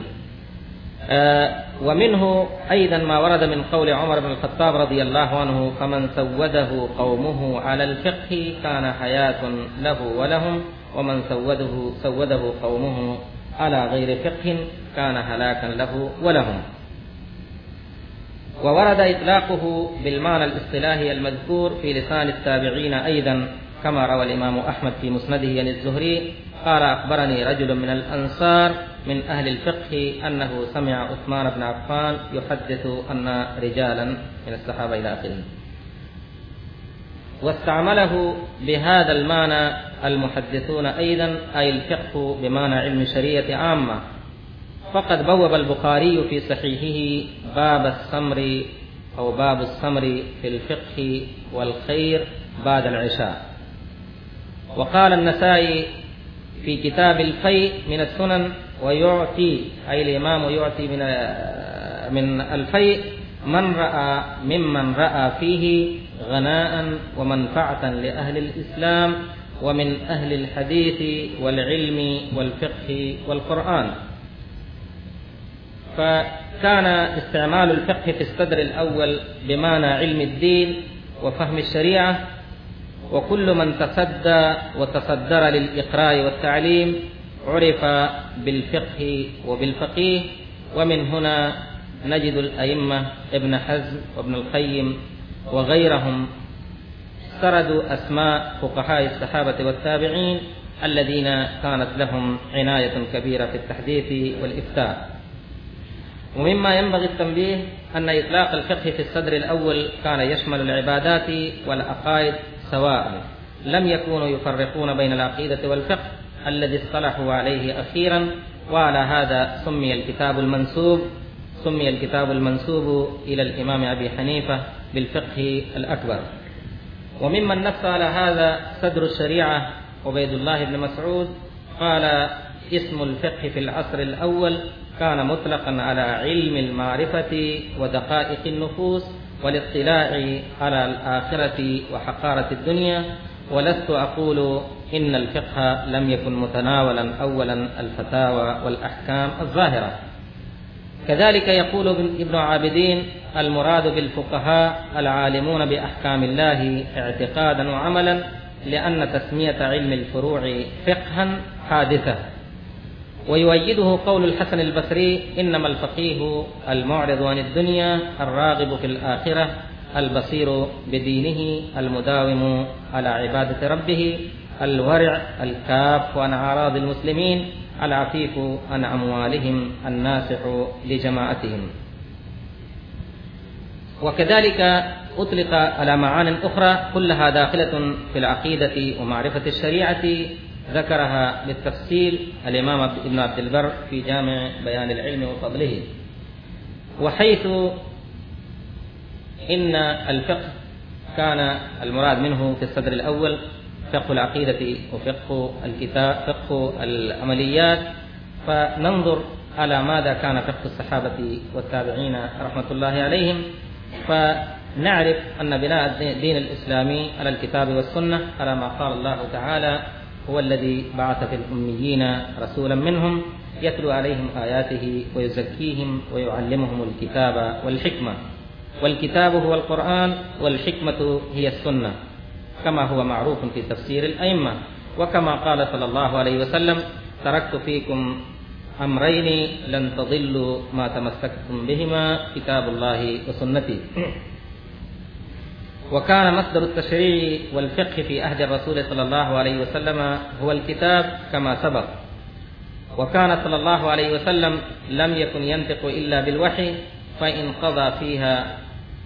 ومنه أيضا ما ورد من قول عمر بن الخطاب رضي الله عنه فمن سوده قومه على الفقه كان حياة له ولهم، ومن سوده قومه على غير فقه كان هلاكا له ولهم. وورد إطلاقه بالمعنى الاصطلاحي المذكور في لسان التابعين أيضا، كما روى الإمام أحمد في مسنده عن الزهري قال أخبرني رجل من الأنصار من أهل الفقه أنه سمع عثمان بن عفان يحدث أن رجالا من الصحابة إلى آخره. واستعمله بهذا المعنى المحدثون أيضا أي الفقه بمعنى علم الشريعة عامة. فقد بوب البخاري في صحيحه باب السمر في الفقه والخير بعد العشاء. وقال النسائي في كتاب الفيء من السنن ويعطي أي الإمام يعطي من الفيء ممن رأى فيه غناء ومنفعة لأهل الإسلام ومن أهل الحديث والعلم والفقه والقرآن. فكان استعمال الفقه في الصدر الأول بمعنى علم الدين وفهم الشريعة، وكل من وتصدر للإقراء والتعليم عرف بالفقه وبالفقيه. ومن هنا نجد الأئمة ابن حزم وابن القيم وغيرهم سردوا أسماء فقهاء الصحابة والتابعين الذين كانت لهم عناية كبيرة في التحديث والإفتاء. ومما ينبغي التنبيه أن إطلاق الفقه في الصدر الأول كان يشمل العبادات والعقائد سواء، لم يكونوا يفرقون بين العقيدة والفقه الذي اصطلحوا عليه أخيرا. وعلى هذا سمي الكتاب المنسوب إلى الإمام أبي حنيفة بالفقه الأكبر. وممن نص على هذا صدر الشريعة عبيد الله بن مسعود قال اسم الفقه في العصر الأول كان مطلقا على علم المعرفة ودقائق النفوس والاطلاع على الآخرة وحقارة الدنيا، ولست أقول إن الفقه لم يكن متناولا أولا الفتاوى والأحكام الظاهرة. كذلك يقول ابن عابدين المراد بالفقهاء العالمون بأحكام الله اعتقادا وعملا، لأن تسمية علم الفروع فقها حادثة. ويؤيده قول الحسن البصري: إنما الفقيه المعرض عن الدنيا الراغب في الآخرة البصير بدينه المداوم على عبادة ربه الورع الكاف عن أعراض المسلمين العفيف عن أموالهم الناصح لجماعتهم. وكذلك أطلق على معان أخرى كلها داخلة في العقيدة ومعرفة الشريعة ذكرها بالتفصيل الإمام ابن عبد البر في جامع بيان العلم وفضله. وحيث إن الفقه كان المراد منه في الصدر الأول فقه العقيدة وفقه الكتاب فقه العمليات، فننظر على ماذا كان فقه الصحابة والتابعين رحمة الله عليهم، فنعرف أن بناء الدين الإسلامي على الكتاب والسنة على ما قال الله تعالى: هو الذي بعث في الأميين رسولا منهم يتلو عليهم آياته ويزكيهم ويعلمهم الكتاب والحكمة. والكتاب هو القرآن والحكمة هي السنة، كما هو معروف في تفسير الأئمة، وكما قال صلى الله عليه وسلم: تركت فيكم أمرين لن تضلوا ما تمسكتم بهما كتاب الله وسنتي. وكان مصدر التشريع والفقه في عهد الرسول صلى الله عليه وسلم هو الكتاب كما سبق، وكان صلى الله عليه وسلم لم يكن ينطق إلا بالوحي، فإن قضى فيها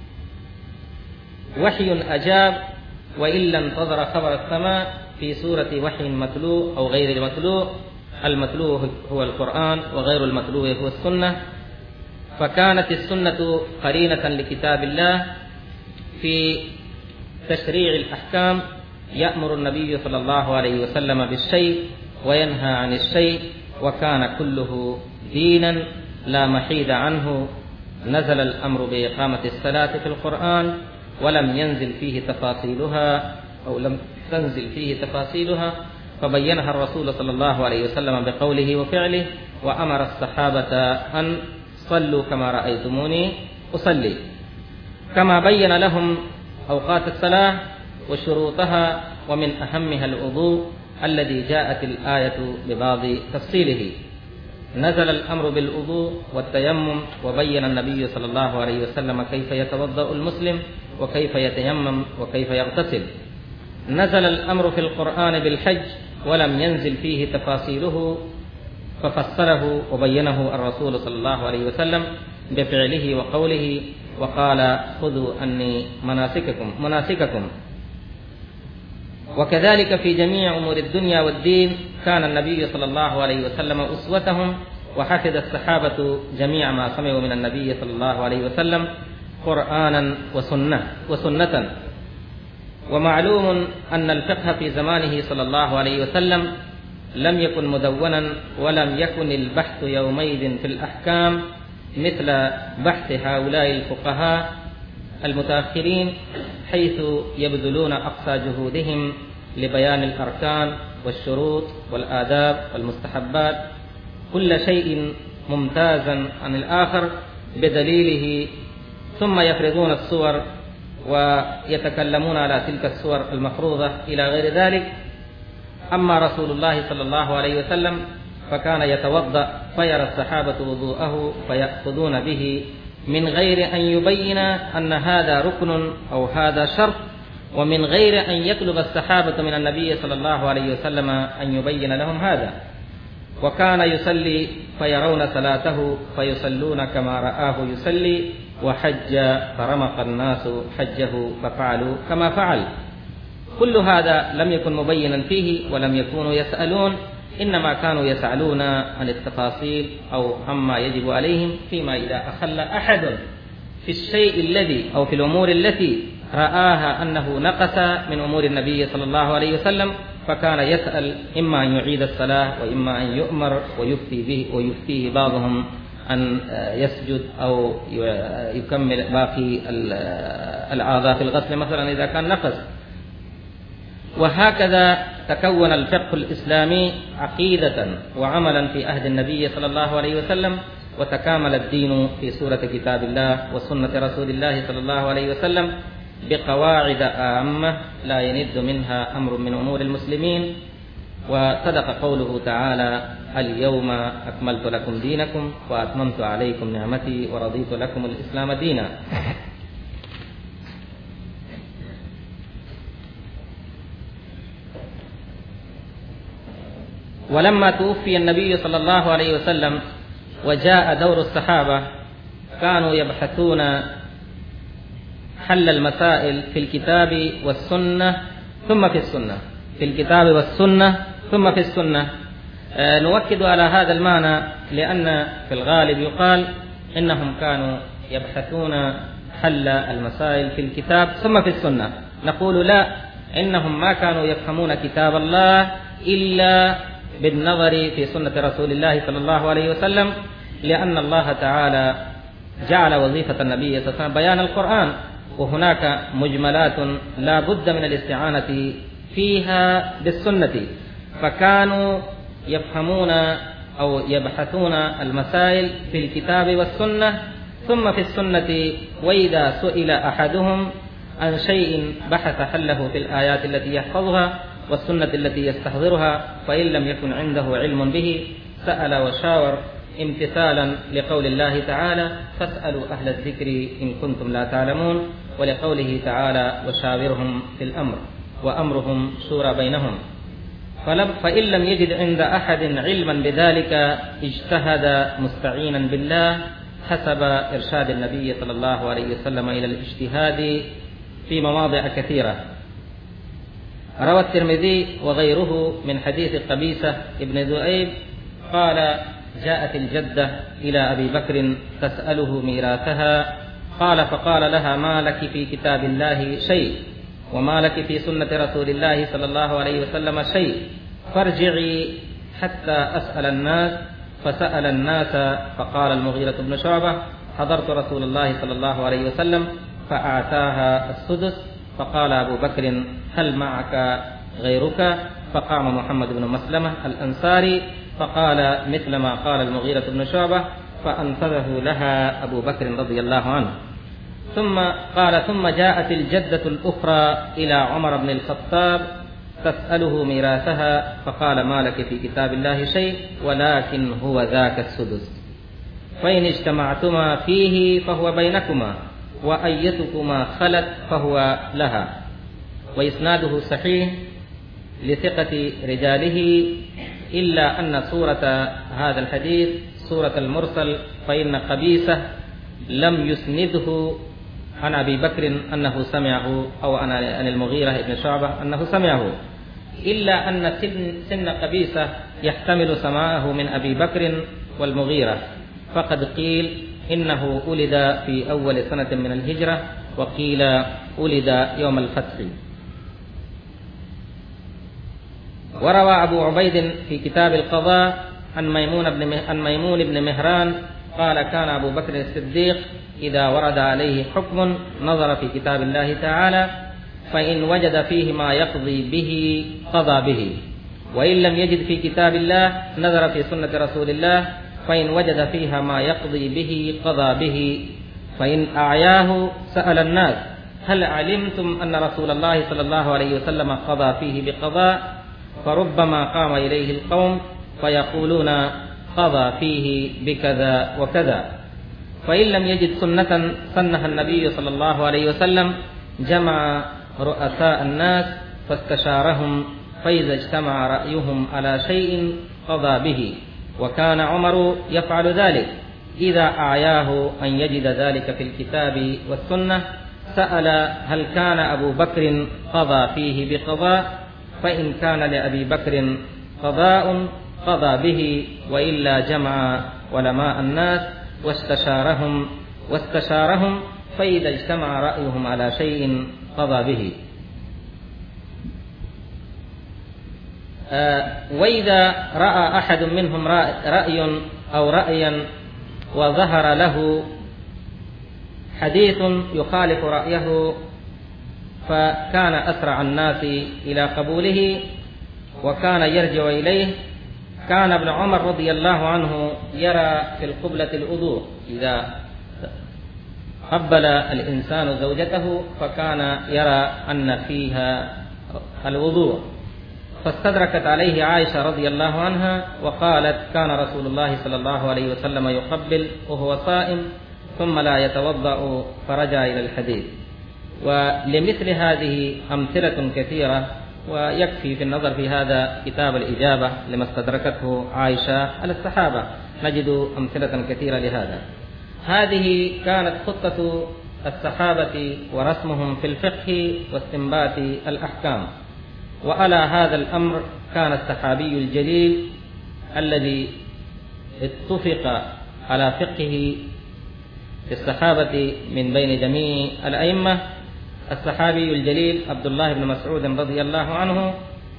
وحي أجاب، وإلا انتظر خبر السماء في سورة وحي متلو أو غير المتلو. المتلو هو القرآن وغير المتلو هو السنة، فكانت السنة قرينة لكتاب الله في تشريع الأحكام. يأمر النبي صلى الله عليه وسلم بالشيء وينهى عن الشيء، وكان كله دينا لا محيد عنه. نزل الأمر بإقامة الصلاة في القرآن ولم ينزل فيه تفاصيلها أو لم تنزل فيه تفاصيلها، فبينها الرسول صلى الله عليه وسلم بقوله وفعله، وأمر الصحابة أن صلوا كما رأيتموني أصلي، كما بين لهم أوقات الصلاة وشروطها، ومن أهمها الوضوء الذي جاءت الآية ببعض تفصيله. نزل الأمر بالوضوء والتيمم، وبين النبي صلى الله عليه وسلم كيف يتوضأ المسلم وكيف يتيمم وكيف يغتسل. نزل الأمر في القرآن بالحج ولم ينزل فيه تفاصيله، ففسره وبينه الرسول صلى الله عليه وسلم بفعله وقوله، وقال: خذوا عني مناسككم. وكذلك في جميع أمور الدنيا والدين كان النبي صلى الله عليه وسلم أسوتهم، وحفظ الصحابة جميع ما سمعوا من النبي صلى الله عليه وسلم قرآنا وسنة. ومعلوم أن الفقه في زمانه صلى الله عليه وسلم لم يكن مدونا، ولم يكن البحث يومئذ في الأحكام مثل بحث هؤلاء الفقهاء المتأخرين، حيث يبذلون أقصى جهودهم لبيان الأركان والشروط والآداب والمستحبات، كل شيء ممتازا عن الآخر بدليله، ثم يفرضون الصور ويتكلمون على تلك الصور المفروضة إلى غير ذلك. أما رسول الله صلى الله عليه وسلم فكان يتوضأ فيرى الصحابة وضوءه فيأخذون به من غير أن يبين أن هذا ركن أو هذا شرط، ومن غير أن يطلب الصحابة من النبي صلى الله عليه وسلم أن يبين لهم هذا. وكان يصلي فيرون صلاته فيصلون كما رآه يصلي، وحج فرمق الناس حجه ففعلوا كما فعل. كل هذا لم يكن مبينا فيه، ولم يكونوا يسألون، إنما كانوا يسألون عن التفاصيل أو عما يجب عليهم، فيما إذا أخل أحد في الشيء الذي أو في الأمور التي رآها أنه نقص من أمور النبي صلى الله عليه وسلم، فكان يسأل إما أن يعيد الصلاة وإما أن يؤمر ويفتي به، ويفتيه بعضهم أن يسجد أو يكمل باقي الأعضاء في الغسل مثلا إذا كان نقص. وهكذا تكون الفقه الإسلامي عقيدة وعملا في عهد النبي صلى الله عليه وسلم، وتكامل الدين في سورة كتاب الله وسنة رسول الله صلى الله عليه وسلم بقواعد عامة لا يند منها أمر من أمور المسلمين وصدق قوله تعالى: اليوم أكملت لكم دينكم وأتممت عليكم نعمتي ورضيت لكم الإسلام دينا. ولما توفي النبي صلى الله عليه وسلم وجاء دور الصحابة كانوا يبحثون حل المسائل في الكتاب والسنة ثم في السنة، في الكتاب والسنة ثم في السنة. نؤكد على هذا المعنى لأن في الغالب يقال إنهم كانوا يبحثون حل المسائل في الكتاب ثم في السنة. نقول لا، إنهم ما كانوا يفهمون كتاب الله إلا بالنظر في سنة رسول الله صلى الله عليه وسلم، لأن الله تعالى جعل وظيفة النبي صلى الله عليه وسلم بيان القرآن، وهناك مجملات لا بد من الاستعانة فيها بالسنة، فكانوا يفهمون أو يبحثون المسائل في الكتاب والسنة ثم في السنة. وإذا سئل أحدهم عن شيء بحث حله في الآيات التي يحفظها والسنة التي يستحضرها، فإن لم يكن عنده علم به سأل وشاور، امتثالا لقول الله تعالى: فاسألوا أهل الذكر إن كنتم لا تعلمون، ولقوله تعالى: وشاورهم في الأمر وأمرهم شورى بينهم. فإن لم يجد عند أحد علما بذلك اجتهد مستعينا بالله حسب إرشاد النبي صلى الله عليه وسلم إلى الاجتهاد في مواضع كثيرة. روى الترمذي وغيره من حديث قبيسة ابن ذؤيب قال: جاءت الجدة إلى أبي بكر تسأله ميراثها، قال: فقال لها: ما لك في كتاب الله شيء، وما لك في سنة رسول الله صلى الله عليه وسلم شيء، فارجعي حتى أسأل الناس. فسأل الناس، فقال المغيرة بن شعبة: حضرت رسول الله صلى الله عليه وسلم فأعطاها السدس. فقال أبو بكر: هل معك غيرك؟ فقام محمد بن مسلمة الأنصاري فقال مثل ما قال المغيرة بن شعبة، فأنفذه لها أبو بكر رضي الله عنه. ثم قال: ثم جاءت الجدة الأخرى إلى عمر بن الخطاب تسأله ميراثها، فقال: ما لك في كتاب الله شيء، ولكن هو ذاك السدس، فإن اجتمعتما فيه فهو بينكما، وأيتكما خلت فهو لها. وإسناده صحيح لثقة رجاله، إلا أن صورة هذا الحديث صورة المرسل، فإن قبيسة لم يسنده عن أبي بكر أنه سمعه، أو عن المغيرة بن شعبة أنه سمعه، إلا أن سن قبيسة يحتمل سماعه من أبي بكر والمغيرة، فقد قيل إنه ولد في أول سنة من الهجرة، وقيل ولد يوم الفتح. وروى أبو عبيد في كتاب القضاء عن ميمون بن مهران قال: كان أبو بكر الصديق إذا ورد عليه حكم نظر في كتاب الله تعالى، فإن وجد فيه ما يقضي به قضى به، وإن لم يجد في كتاب الله نظر في سنة رسول الله، فإن وجد فيها ما يقضي به قضى به، فإن أعياه سأل الناس: هل علمتم أن رسول الله صلى الله عليه وسلم قضى فيه بقضاء؟ فربما قام إليه القوم فيقولون: قضى فيه بكذا وكذا. فإن لم يجد سنة سنها النبي صلى الله عليه وسلم جمع رؤساء الناس فاستشارهم، فإذا اجتمع رأيهم على شيء قضى به، وكان عمر يفعل ذلك إذا أعياه أن يجد ذلك في الكتاب والسنة. سأل: هل كان أبو بكر قضى فيه بقضاء؟ فإن كان لأبي بكر قضاء قضى به، وإلا جمع علماء الناس واستشارهم، فإذا اجتمع رأيهم على شيء قضى به. وإذا رأى أحد منهم رأي أو رأيا وظهر له حديث يخالف رأيه، فكان أسرع الناس إلى قبوله وكان يرجع إليه. كان ابن عمر رضي الله عنه يرى في القبلة الوضوء، إذا قبل الإنسان زوجته فكان يرى أن فيها الوضوء، فاستدركت عليه عائشة رضي الله عنها وقالت: كان رسول الله صلى الله عليه وسلم يقبل وهو صائم ثم لا يتوضأ، فرجع إلى الحديث. ولمثل هذه أمثلة كثيرة، ويكفي في النظر في هذا كتاب الإجابة لما استدركته عائشة على الصحابة، نجد أمثلة كثيرة لهذا. هذه كانت خطة الصحابة ورسمهم في الفقه واستنباط الأحكام. وعلى هذا الأمر كان الصحابي الجليل الذي اتفق على فقهه في الصحابة من بين جميع الأئمة الصحابي الجليل عبد الله بن مسعود رضي الله عنه.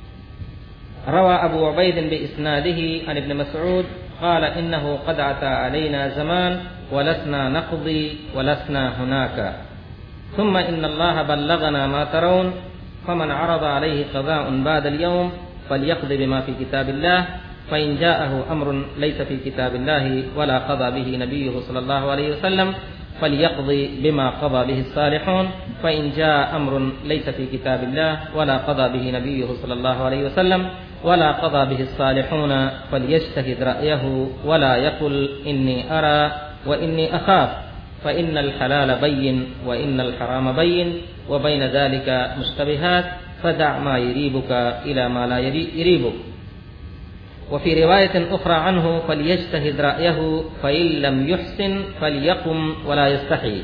روى أبو عبيد بإسناده عن ابن مسعود قال: إنه قد أتى علينا زمان ولسنا نقضي ولسنا هناك، ثم إن الله بلغنا ما ترون، فمن عرض عليه قضاء بعد اليوم فليقضي بما في كتاب الله، فإن جاءه أمر ليس في كتاب الله ولا قضى به نبيه صلى الله عليه وسلم فليقضي بما قضى به الصالحون، فإن جاء أمر ليس في كتاب الله ولا قضى به نبيه صلى الله عليه وسلم ولا قضى به الصالحون فليجتهد رأيه ولا يقل إني أرى وإني أخاف، فإن الحلال بين وإن الحرام بين وبين ذلك مشتبهات، فدع ما يريبك إلى ما لا يريبك. وفي رواية أخرى عنه: فليجتهد رأيه فإن لم يحسن فليقم ولا يستحي.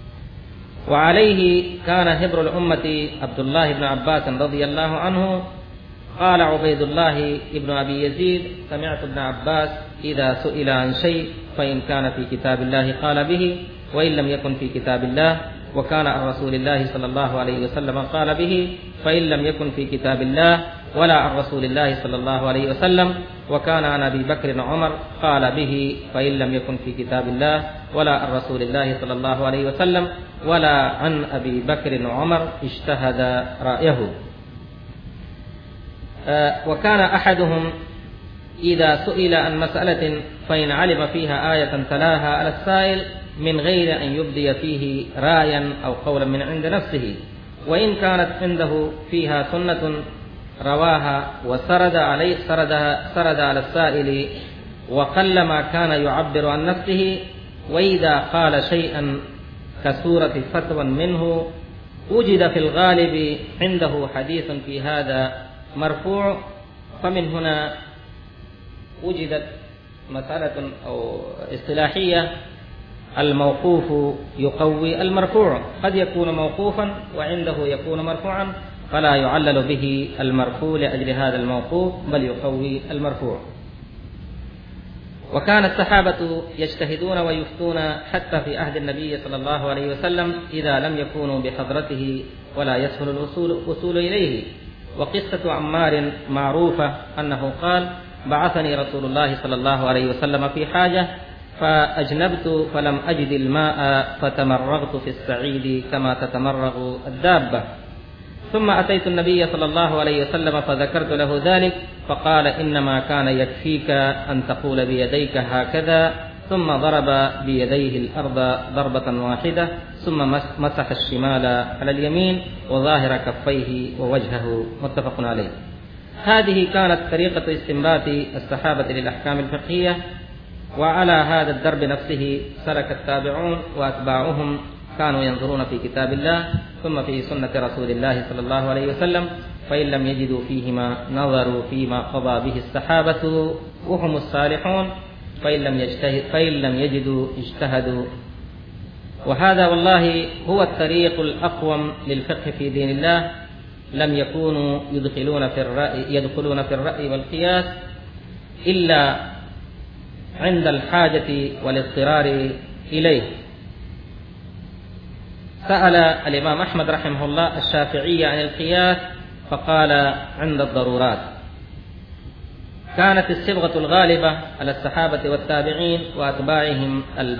وعليه كان هبر الأمة عبد الله بن عباس رضي الله عنه. قال عبيد الله بن أبي يزيد: سمعت ابن عباس إذا سئل عن شيء فإن كان في كتاب الله قال به، وإن لم يكن في كتاب الله، وكان عن رسول الله صلى الله عليه وسلم قال به، فإن لم يكن في كتاب الله ولا عن رسول الله صلى الله عليه وسلم، وكان عن أبي بكر وعمر قال به، فإن لم يكن في كتاب الله ولا عن رسول الله صلى الله عليه وسلم ولا عن أبي بكر وعمر اجتهد رأيه. وكان أحدهم إذا سئل عن مسألة فإن علم فيها آية تلاها على السائل من غير أن يبدي فيه رايا أو قولا من عند نفسه، وإن كانت عنده فيها سنة رواها وسرد على السائل، وقلما كان يعبر عن نفسه. وإذا قال شيئا كسورة فتوى منه وجد في الغالب عنده حديث في هذا مرفوع، فمن هنا وجدت مسألة أو اصطلاحية: الموقوف يقوي المرفوع، قد يكون موقوفا وعنده يكون مرفوعا، فلا يعلل به المرفوع لأجل هذا الموقوف بل يقوي المرفوع. وكان الصحابة يجتهدون ويفتون حتى في عهد النبي صلى الله عليه وسلم إذا لم يكونوا بحضرته ولا يسهل الوصول إليه. وقصة عمار معروفة أنه قال: بعثني رسول الله صلى الله عليه وسلم في حاجة فأجنبت فلم أجد الماء فتمرغت في السعيد كما تتمرغ الدابة، ثم أتيت النبي صلى الله عليه وسلم فذكرت له ذلك، فقال: إنما كان يكفيك أن تقول بيديك هكذا، ثم ضرب بيديه الأرض ضربة واحدة، ثم مسح الشمال على اليمين وظاهر كفيه ووجهه، متفق عليه. هذه كانت طريقة استنباط الصحابة للأحكام الفقهية، وعلى هذا الدرب نفسه سلك التابعون وأتباعهم، كانوا ينظرون في كتاب الله ثم في سنة رسول الله صلى الله عليه وسلم، فإن لم يجدوا فيهما نظروا فيما قضى به الصحابة وهم الصالحون، فإن لم يجدوا اجتهدوا. وهذا والله هو الطريق الأقوم للفقه في دين الله. لم يكونوا يدخلون في الرأي والقياس إلا عند الحاجة والاضطرار إليه. سأل الإمام أحمد رحمه الله الشافعي عن القياس فقال: عند الضرورات. كانت الصبغة الغالبة على الصحابة والتابعين وأتباعهم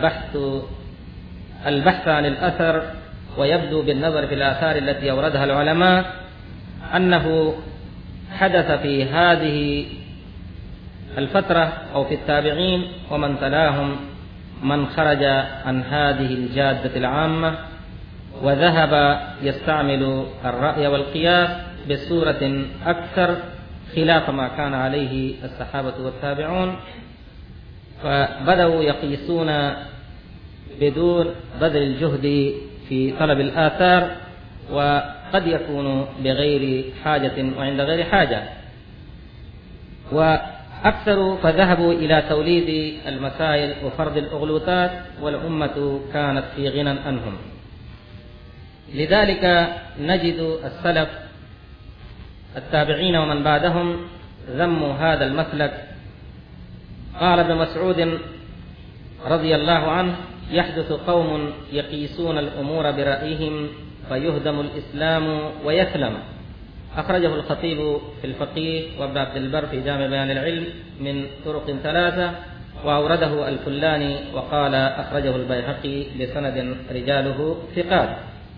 البحث عن الأثر، ويبدو بالنظر في الآثار التي أوردها العلماء أنه حدث في هذه الفترة أو في التابعين ومن تلاهم من خرج عن هذه الجادة العامة وذهب يستعمل الرأي والقياس بصورة أكثر خلاف ما كان عليه الصحابة والتابعون، فبدأوا يقيسون بدون بذل الجهد في طلب الآثار، وقد يكون بغير حاجة وعند غير حاجة. وأكثر فذهبوا إلى توليد المسائل وفرض الأغلوطات، والأمة كانت في غنى عنهم. لذلك نجد السلف التابعين ومن بعدهم ذموا هذا المسلك. قال ابن مسعود رضي الله عنه: يحدث قوم يقيسون الأمور برأيهم فيهدم الإسلام ويسلم. أخرجه الخطيب في الفقيه وابن عبد البر في جامع بيان العلم من طرق 3، وأورده الفلاني وقال أخرجه البيهقي بسند رجاله ثقات.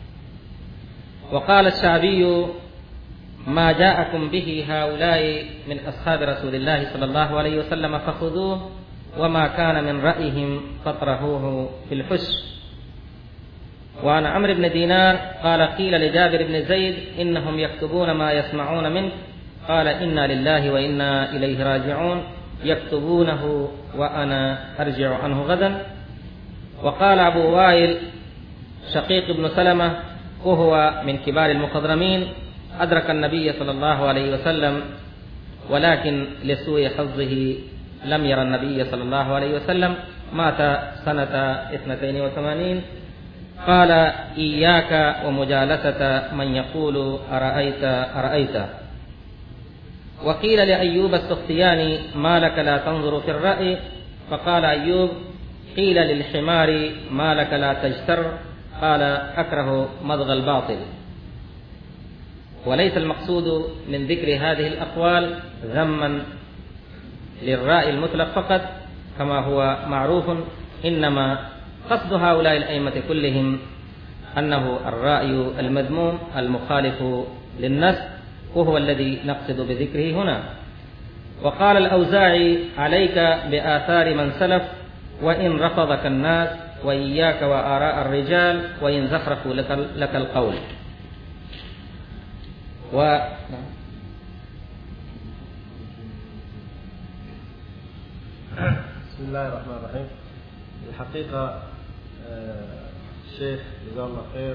وقال الشعبي: ما جاءكم به هؤلاء من أصحاب رسول الله صلى الله عليه وسلم فخذوه، وما كان من رأيهم فاطرحوه في الحش. وعن عمرو بن دينار قال: قيل لجابر بن زيد: إنهم يكتبون ما يسمعون منك. قال: إنا لله وإنا إليه راجعون، يكتبونه وأنا أرجع عنه غدا. وقال أبو وائل شقيق بن سلمة وهو من كبار المخضرمين: أدرك النبي صلى الله عليه وسلم، ولكن لسوء حظه لم يرى النبي صلى الله عليه وسلم، مات سنة 82. قال: إياك ومجالسة من يقول أرأيت. وقيل لأيوب السختياني: ما لك لا تنظر في الرأي؟ فقال أيوب: قيل للحمار: ما لك لا تجتر؟ قال: أكره مضغ الباطل. وليس المقصود من ذكر هذه الأقوال ذما للرأي المطلق فقط كما هو معروف، إنما قصد هؤلاء الأئمة كلهم أنه الرأي المذموم المخالف للنص، وهو الذي نقصد بذكره هنا. وقال الأوزاعي: عليك بآثار من سلف وإن رفضك الناس، وإياك وآراء الرجال وإن زخرفوا لك القول. بسم الله الرحمن الرحيم. الحقيقة الشيخ جزاه الله خير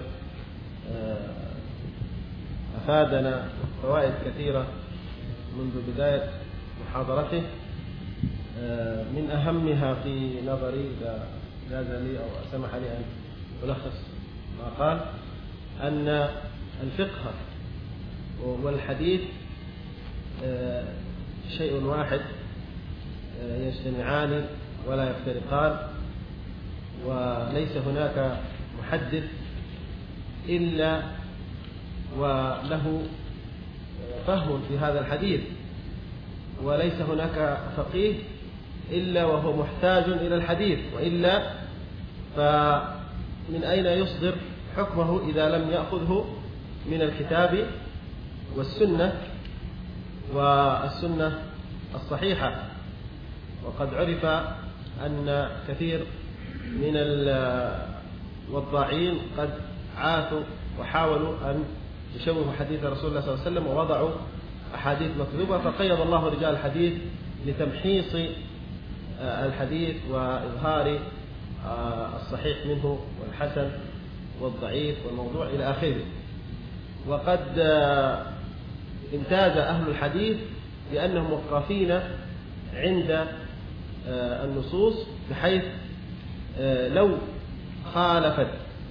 أفادنا فوائد كثيرة منذ بداية محاضرته، من أهمها في نظري إذا جاز لي أو سمح لي أن ألخص ما قال، أن الفقه والحديث شيء واحد، يجتمعان ولا يفترقان، وليس هناك محدث إلا وله فهم في هذا الحديث، وليس هناك فقيه إلا وهو محتاج إلى الحديث، وإلا فمن أين يصدر حكمه إذا لم يأخذه من الكتاب والسنة والسنة الصحيحة. وقد عرف أن كثير من الوضاعين قد عاثوا وحاولوا أن يشوهوا حديث رسول الله صلى الله عليه وسلم ووضعوا أحاديث مكذوبة، فقيض الله رجال الحديث لتمحيص الحديث وإظهار الصحيح منه والحسن والضعيف والموضوع إلى آخره. وقد امتاز أهل الحديث بأنهم وقافين عند النصوص، بحيث لو خالفت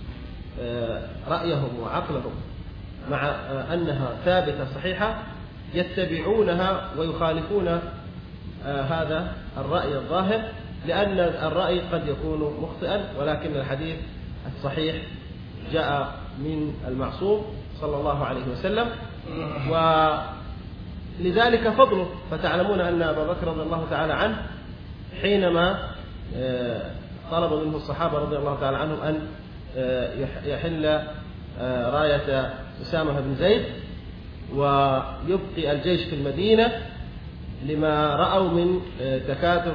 رأيهم وعقلهم مع أنها ثابتة صحيحة يتبعونها ويخالفون هذا الرأي الظاهر، لأن الرأي قد يكون مخطئا، ولكن الحديث الصحيح جاء من المعصوم صلى الله عليه وسلم، ولذلك فضله. فتعلمون أن أبا بكر رضي الله تعالى عنه حينما طلب منه الصحابة رضي الله تعالى عنهم أن يحل راية أسامة بن زيد ويبقي الجيش في المدينة لما رأوا من تكاتف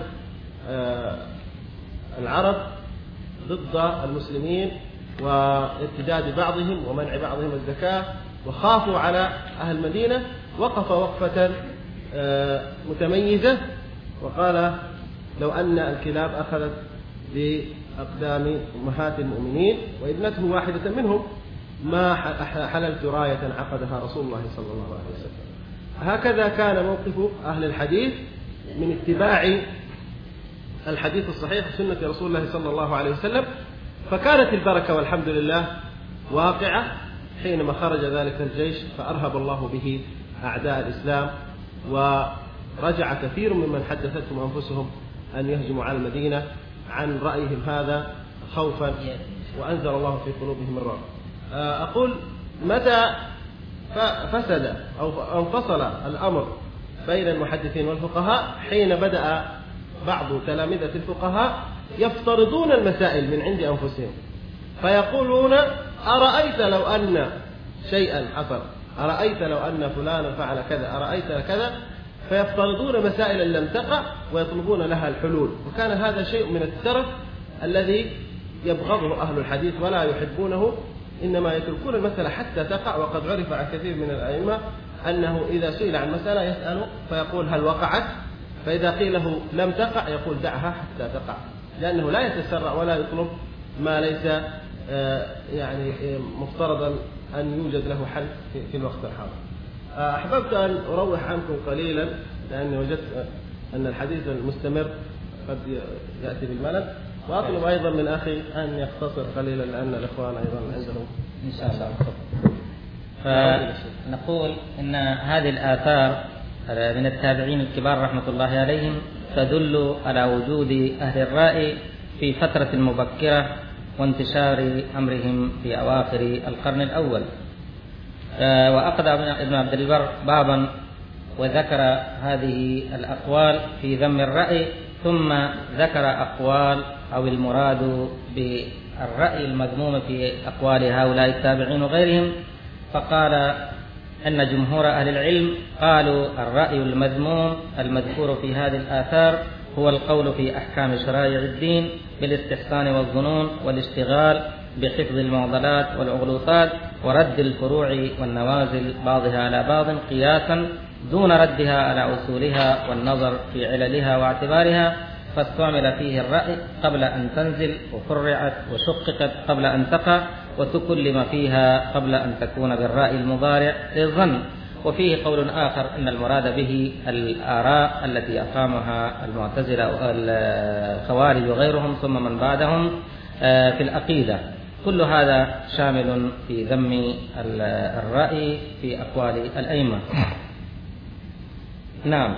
العرب ضد المسلمين وارتداد بعضهم ومنع بعضهم الزكاة، وخافوا على أهل المدينة، وقف وقفة متميزة، وقال لو أن الكلاب أخذت بأقدام أمهات المؤمنين وابنته واحدة منهم ما حللت راية عقدها رسول الله صلى الله عليه وسلم. هكذا كان موقف أهل الحديث من اتباع الحديث الصحيح سنة رسول الله صلى الله عليه وسلم. فكانت البركة والحمد لله واقعة حينما خرج ذلك الجيش فأرهب الله به أعداء الإسلام، ورجع كثير ممن حدثتهم أنفسهم أن يهجموا على المدينة عن رأيهم هذا خوفا، وأنزل الله في قلوبهم الرعب. أقول متى فسد أو انفصل الأمر بين المحدثين والفقهاء؟ حين بدأ بعض تلامذة الفقهاء يفترضون المسائل من عند أنفسهم، فيقولون أرأيت لو أن شيئا حصل، أرأيت لو أن فلانا فعل كذا، أرأيت كذا، فيفترضون مسائل لم تقع ويطلبون لها الحلول. وكان هذا شيء من الترف الذي يبغضه أهل الحديث ولا يحبونه، إنما يتركون المسألة حتى تقع. وقد عرف عن كثير من الأئمة أنه إذا سئل عن مسألة يسأل فيقول هل وقعت، فإذا قيل له لم تقع يقول دعها حتى تقع، لأنه لا يتسرع ولا يطلب ما ليس يعني مفترضا أن يوجد له حل في الوقت الحاضر. أحببت أن أروح عنكم قليلا لأني وجدت أن الحديث المستمر قد يأتي بالملل، وأطلب أيضا من أخي أن يختصر قليلا لأن الإخوان أيضا عندهم إن شاء الله. فنقول إن هذه الآثار من التابعين الكبار رحمة الله عليهم تدل على وجود أهل الرأي في فترة مبكرة وانتشار أمرهم في أواخر القرن الأول. وأخذ ابن عبد البر بابا وذكر هذه الأقوال في ذم الرأي، ثم ذكر أقوال أو المراد بالرأي المذموم في أقوال هؤلاء التابعين وغيرهم، فقال أن جمهور أهل العلم قالوا الرأي المذموم المذكور في هذه الآثار هو القول في أحكام شرائع الدين بالاستحسان والظنون والاشتغال بحفظ المعضلات والأغلوطات ورد الفروع والنوازل بعضها على بعض قياسا دون ردها على أصولها والنظر في عللها واعتبارها، فاستعمل فيه الرأي قبل أن تنزل، وفرعت وشققت قبل أن تقع، وتكلم فيها قبل أن تكون بالرأي المضارع للظن. وفيه قول آخر أن المراد به الآراء التي أقامها المعتزلة والخوارج وغيرهم ثم من بعدهم في العقيدة. كل هذا شامل في ذم الرأي في أقوال الأئمة. نعم.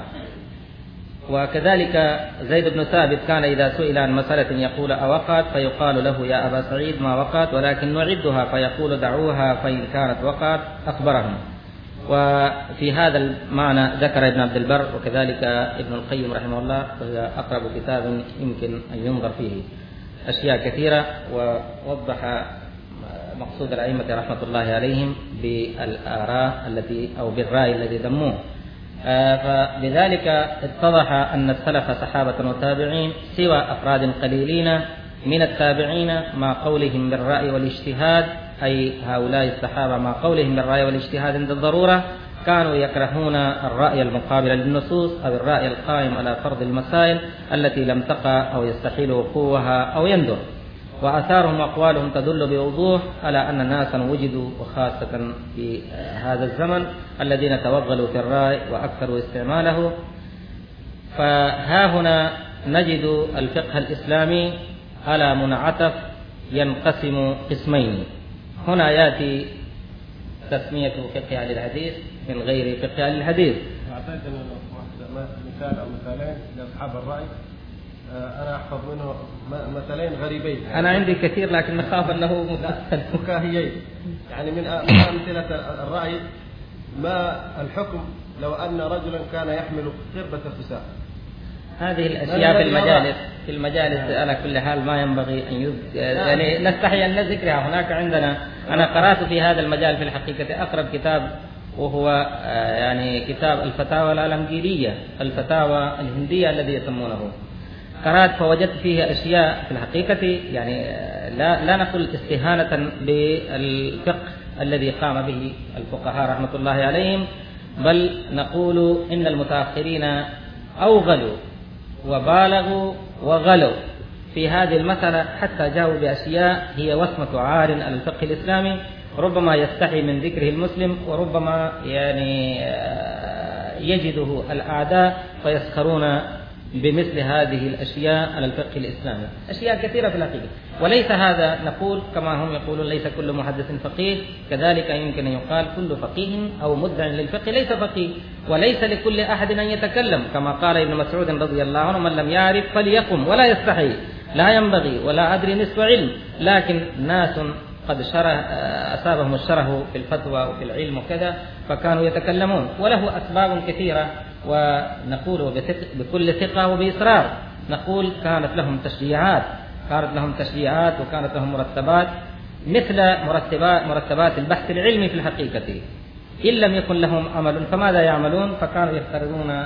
وكذلك زيد بن ثابت كان إذا سئل عن مسألة يقول أوقعت، فيقال له يا أبا سعيد ما وقعت ولكن نعدها، فيقول دعوها فإن كانت وقعت أخبرهم. وفي هذا المعنى ذكر ابن عبد البر وكذلك ابن القيم رحمه الله، وهي أقرب كتاب يمكن أن ينظر فيه أشياء كثيرة، ووضح مقصود الأئمة رحمة الله عليهم بالآراء التي أو بالرأي الذي ذموه. فبذلك اتضح أن السلف صحابة وتابعين سوى أفراد قليلين من التابعين مع قولهم بالرأي والاجتهاد، أي هؤلاء الصحابة مع قولهم بالرأي والاجتهاد عند الضرورة كانوا يكرهون الرأي المقابل للنصوص أو الرأي القائم على فرض المسائل التي لم تقع أو يستحيل وقوعها أو يندر. وآثارهم وأقوالهم تدل بوضوح على أن ناسا وجدوا وخاصة في هذا الزمن الذين توغلوا في الرأي وأكثروا استعماله. فها هنا نجد الفقه الإسلامي على منعطف ينقسم قسمين. هنا يأتي تسمية فقه أهل الحديث من غير فقه أهل الحديث. أعتقد أن مثال أو مثالين لأصحاب الرأي أنا أحفظ منه مثلين غريبين. أنا عندي كثير لكن نخاف أنه فكاهيين. يعني من أمثلة الرأي ما الحكم لو أن رجلا كان يحمل قربة فساء. هذه الأشياء في المجالس على كل حال ما ينبغي أن يعني نستحي أن نذكرها. هناك عندنا أنا قرأت في هذا المجال في الحقيقة أقرب كتاب، وهو يعني كتاب الفتاوى العالمجيرية، الفتاوى الهندية الذي يسمونه. قرأت فوجدت فيه أشياء في الحقيقة يعني لا نقول استهانة بالفقه الذي قام به الفقهاء رحمة الله عليهم، بل نقول إن المتأخرين أوغلوا وبالغوا وغلوا في هذه المسألة حتى جاءوا بأشياء هي وسمة عار على الفقه الإسلامي، ربما يستحي من ذكره المسلم، وربما يجده الأعداء فيسخرون بمثل هذه الأشياء على الفقه الإسلامي. أشياء كثيرة في الحقيقة، وليس هذا نقول كما هم يقولون ليس كل محدث فقيه، كذلك يمكن أن يقال كل فقيه أو مدع للفقه ليس فقيه، وليس لكل أحد أن يتكلم، كما قال ابن مسعود رضي الله عنه: من لم يعرف فليقم ولا يستحي، لا ينبغي ولا أدري نصف علم. لكن ناس قد أصابهم الشره في الفتوى وفي العلم وكذا فكانوا يتكلمون، وله أسباب كثيرة، ونقول بكل ثقة وبإصرار نقول كانت لهم تشجيعات وكانت لهم مرتبات مثل مرتبات البحث العلمي في الحقيقة. إن لم يكن لهم عمل فماذا يعملون؟ فكانوا يفترضون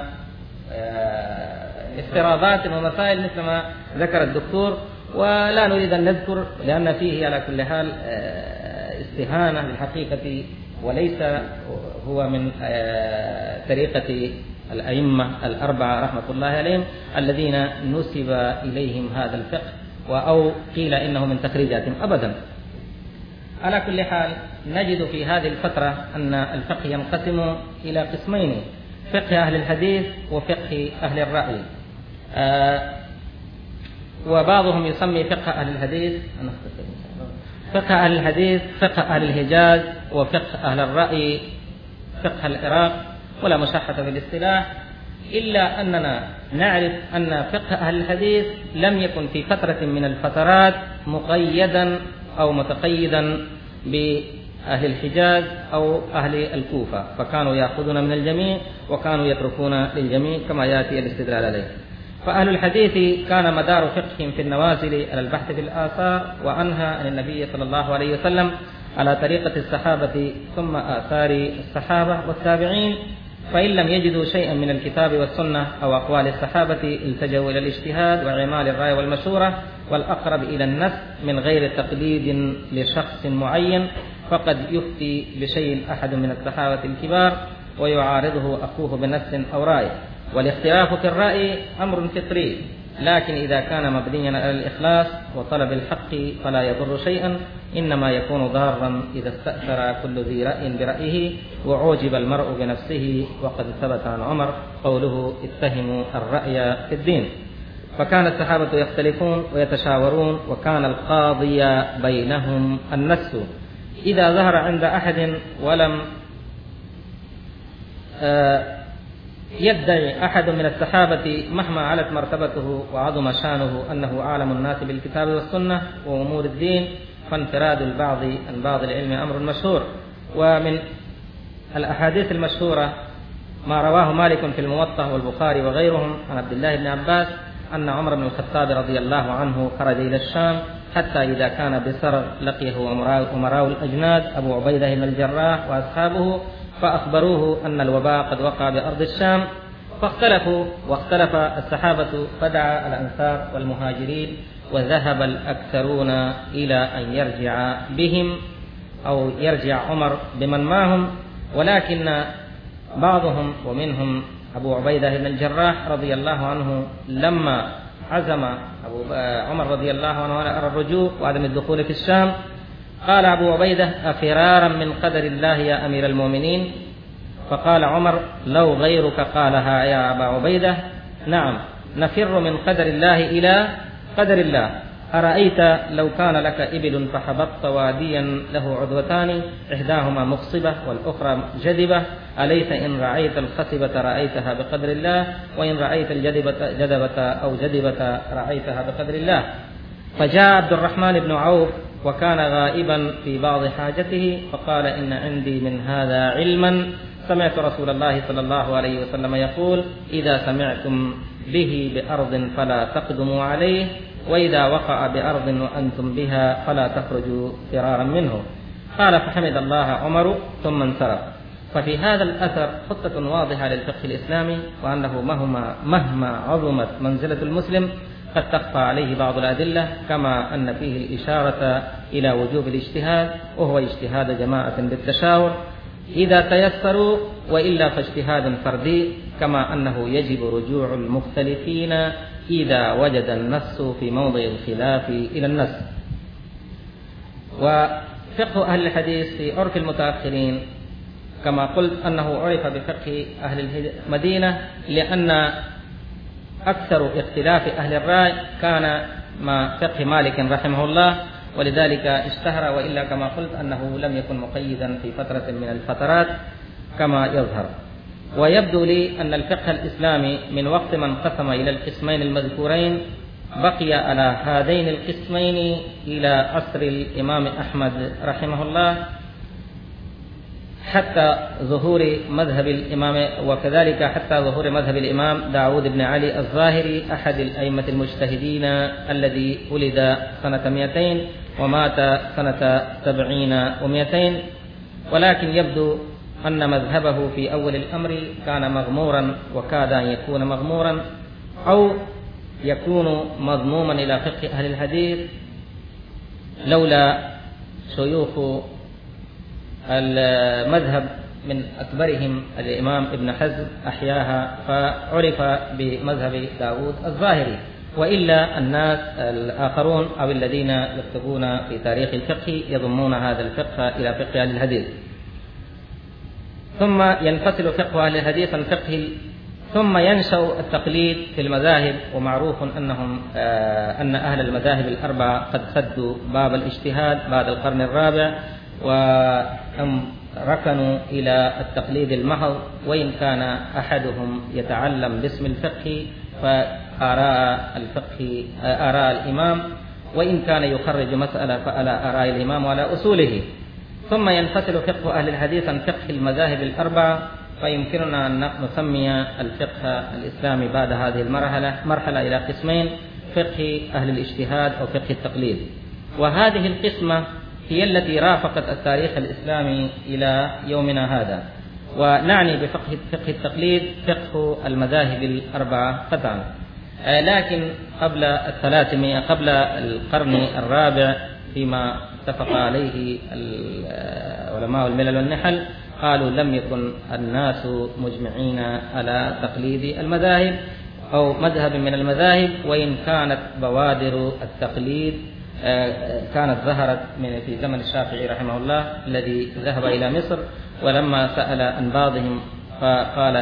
افتراضات ومسائل مثل ما ذكر الدكتور، ولا نريد أن نذكر لأن فيه على كل حال استهانة بالحقيقة، وليس هو من طريقة الأئمة الأربعة رحمة الله عليهم الذين نسب إليهم هذا الفقه أو قيل إنه من تخريجاتهم أبدا. على كل حال نجد في هذه الفترة أن الفقه ينقسم إلى قسمين: فقه أهل الحديث وفقه أهل الرأي. وبعضهم يسمي فقه أهل الحديث فقه أهل الحديث فقه أهل الحجاز، وفقه أهل الرأي فقه العراق، ولا مشاحة في الاصطلاح، إلا أننا نعرف أن فقه أهل الحديث لم يكن في فترة من الفترات مقيدا أو متقيدا بأهل الحجاز أو أهل الكوفة، فكانوا يأخذون من الجميع وكانوا يتركون للجميع كما يأتي الاستدلال عليه. فأهل الحديث كان مدار فقههم في النوازل على البحث في الآثار وعنها عن النبي صلى الله عليه وسلم على طريقة الصحابة ثم آثار الصحابة والتابعين، فإن لم يجدوا شيئا من الكتاب والسنة أو أقوال الصحابة التجوا إلى الاجتهاد وإعمال الرأي والمشورة والأقرب إلى النص من غير تقليد لشخص معين، فقد يفتي بشيء أحد من الصحابة الكبار ويعارضه أخوه بنص أو رأي. والاختلاف في الرأي أمر فطري، لكن إذا كان مبنيا على الإخلاص وطلب الحق فلا يضر شيئا، إنما يكون ضارا إذا استأثر كل ذي رأي برأيه وعوجب المرء بنفسه. وقد ثبت عن عمر قوله: اتهموا الرأي في الدين. فكان الصحابة يختلفون ويتشاورون، وكان القاضي بينهم النص. إذا ظهر عند أحد ولم يدعي أحد من الصحابة مهما علت مرتبته وعظم شانه أنه أعلم الناس بالكتاب والسنة وأمور الدين، فانفراد البعض عن بعض العلم أمر مشهور. ومن الأحاديث المشهورة ما رواه مالك في الموطأ والبخاري وغيرهم عن عبد الله بن عباس أن عمر بن الخطاب رضي الله عنه خرج إلى الشام حتى إذا كان بسرغ لقيه أمراء الأجناد أبو عبيدة بن الجراح وأصحابه، فأخبروه أن الوباء قد وقع بأرض الشام، فاختلفوا واختلف الصحابة، فدعا الأنصار والمهاجرين، وذهب الأكثرون إلى أن يرجع بهم أو يرجع عمر بمن معهم، ولكن بعضهم ومنهم أبو عبيدة بن الجراح رضي الله عنه لما عزم عمر رضي الله عنه على الرجوع وعدم الدخول في الشام، قال أبو عبيدة: أفرارا من قدر الله يا أمير المؤمنين؟ فقال عمر: لو غيرك قالها يا أبا عبيدة نعم، نفر من قدر الله إلى قدر الله. أرأيت لو كان لك إبل فحبطت واديا له عدوتان إحداهما مخصبة والأخرى جدبة، أليس إن رأيت الخصبة رأيتها بقدر الله، وإن رأيت الجدبة أو جدبة رأيتها بقدر الله؟ فجاء عبد الرحمن بن عوف وكان غائبا في بعض حاجته، فقال: إن عندي من هذا علما، سمعت رسول الله صلى الله عليه وسلم يقول: إذا سمعتم به بأرض فلا تقدموا عليه، وإذا وقع بأرض وأنتم بها فلا تخرجوا فرارا منه. قال: فحمد الله عمر ثم انصرف. ففي هذا الأثر خطة واضحة للفقه الإسلامي، وأنه مهما عظمت منزلة المسلم قد تخفى عليه بعض الأدلة، كما أن فيه الإشارة إلى وجوب الاجتهاد، وهو اجتهاد جماعة بالتشاور، إذا تيسروا، وإلا فاجتهاد فردي، كما أنه يجب رجوع المختلفين إذا وجد النص في موضع الخلاف إلى النص. وفقه أهل الحديث في عرف المتأخرين كما قلت أنه عرف بفقه أهل المدينة، لأن أكثر اختلاف أهل الرأي كان مع فقه مالك رحمه الله، ولذلك اشتهر، وإلا كما قلت أنه لم يكن مقيدا في فترة من الفترات كما يظهر. ويبدو لي أن الفقه الإسلامي من وقت ما انقسم إلى القسمين المذكورين بقي على هذين القسمين إلى عصر الإمام أحمد رحمه الله، حتى ظهور مذهب الإمام، وكذلك حتى ظهور مذهب الإمام داود بن علي الظاهري أحد الأئمة المجتهدين الذي ولد سنة 200 ومات سنة 70 و200. ولكن يبدو أن مذهبه في أول الأمر كان مغمورا، وكاد أن يكون مغمورا أو يكون مضموما إلى فقه أهل الحديث لولا شيوخ المذهب من أكبرهم الإمام ابن حزم أحياها فعرف بمذهب داود الظاهري، وإلا الناس الآخرون أو الذين يكتبون في تاريخ الفقه يضمون هذا الفقه إلى فقه أهل الحديث. ثم ينفصل فقه أهل الحديث عن فقه، ثم ينشأ التقليد في المذاهب. ومعروف أن أهل المذاهب الأربعة قد سدوا باب الاجتهاد بعد القرن الرابع، وهم ركنوا إلى التقليد المحض، وإن كان أحدهم يتعلم باسم الفقه فآراء الفقه آراء الإمام، وإن كان يخرج مسألة فعلى آراء الإمام وعلى أصوله. ثم ينفصل فقه أهل الحديث عن فقه المذاهب الأربعة، فيمكننا أن نسمي الفقه الإسلامي بعد هذه المرحلة إلى قسمين: فقه أهل الاجتهاد أو فقه التقليد. وهذه القسمة هي التي رافقت التاريخ الإسلامي إلى يومنا هذا. ونعني بفقه التقليد فقه المذاهب الأربعة قطعا. لكن قبل القرن الرابع، فيما اتفق عليه علماء الملل والنحل، قالوا لم يكن الناس مجمعين على تقليد المذاهب أو مذهب من المذاهب، وإن كانت بوادر التقليد كانت ظهرت في زمن الشافعي رحمه الله الذي ذهب إلى مصر، ولما سأل عن بعضهم فقال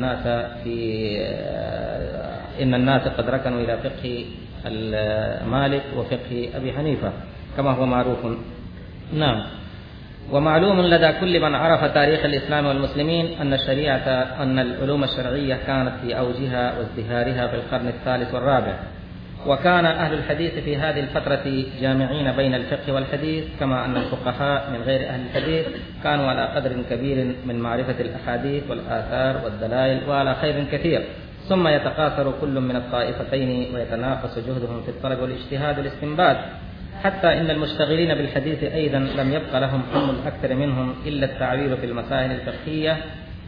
إن الناس قد ركنوا إلى فقه مالك وفقه أبي حنيفة كما هو معروف. نعم. ومعلوم لدى كل من عرف تاريخ الإسلام والمسلمين أن العلوم الشرعية كانت في أوجها وازدهارها في القرن الثالث والرابع، وكان أهل الحديث في هذه الفترة جامعين بين الفقه والحديث، كما أن الفقهاء من غير أهل الحديث كانوا على قدر كبير من معرفة الأحاديث والآثار والدلائل وعلى خير كثير. ثم يتقاصر كل من الطائفتين ويتنافس جهدهم في الطلب والاجتهاد والاستنباط، حتى إن المشتغلين بالحديث أيضا لم يبق لهم حلم الأكثر منهم إلا التعبير في المسائل الفقهية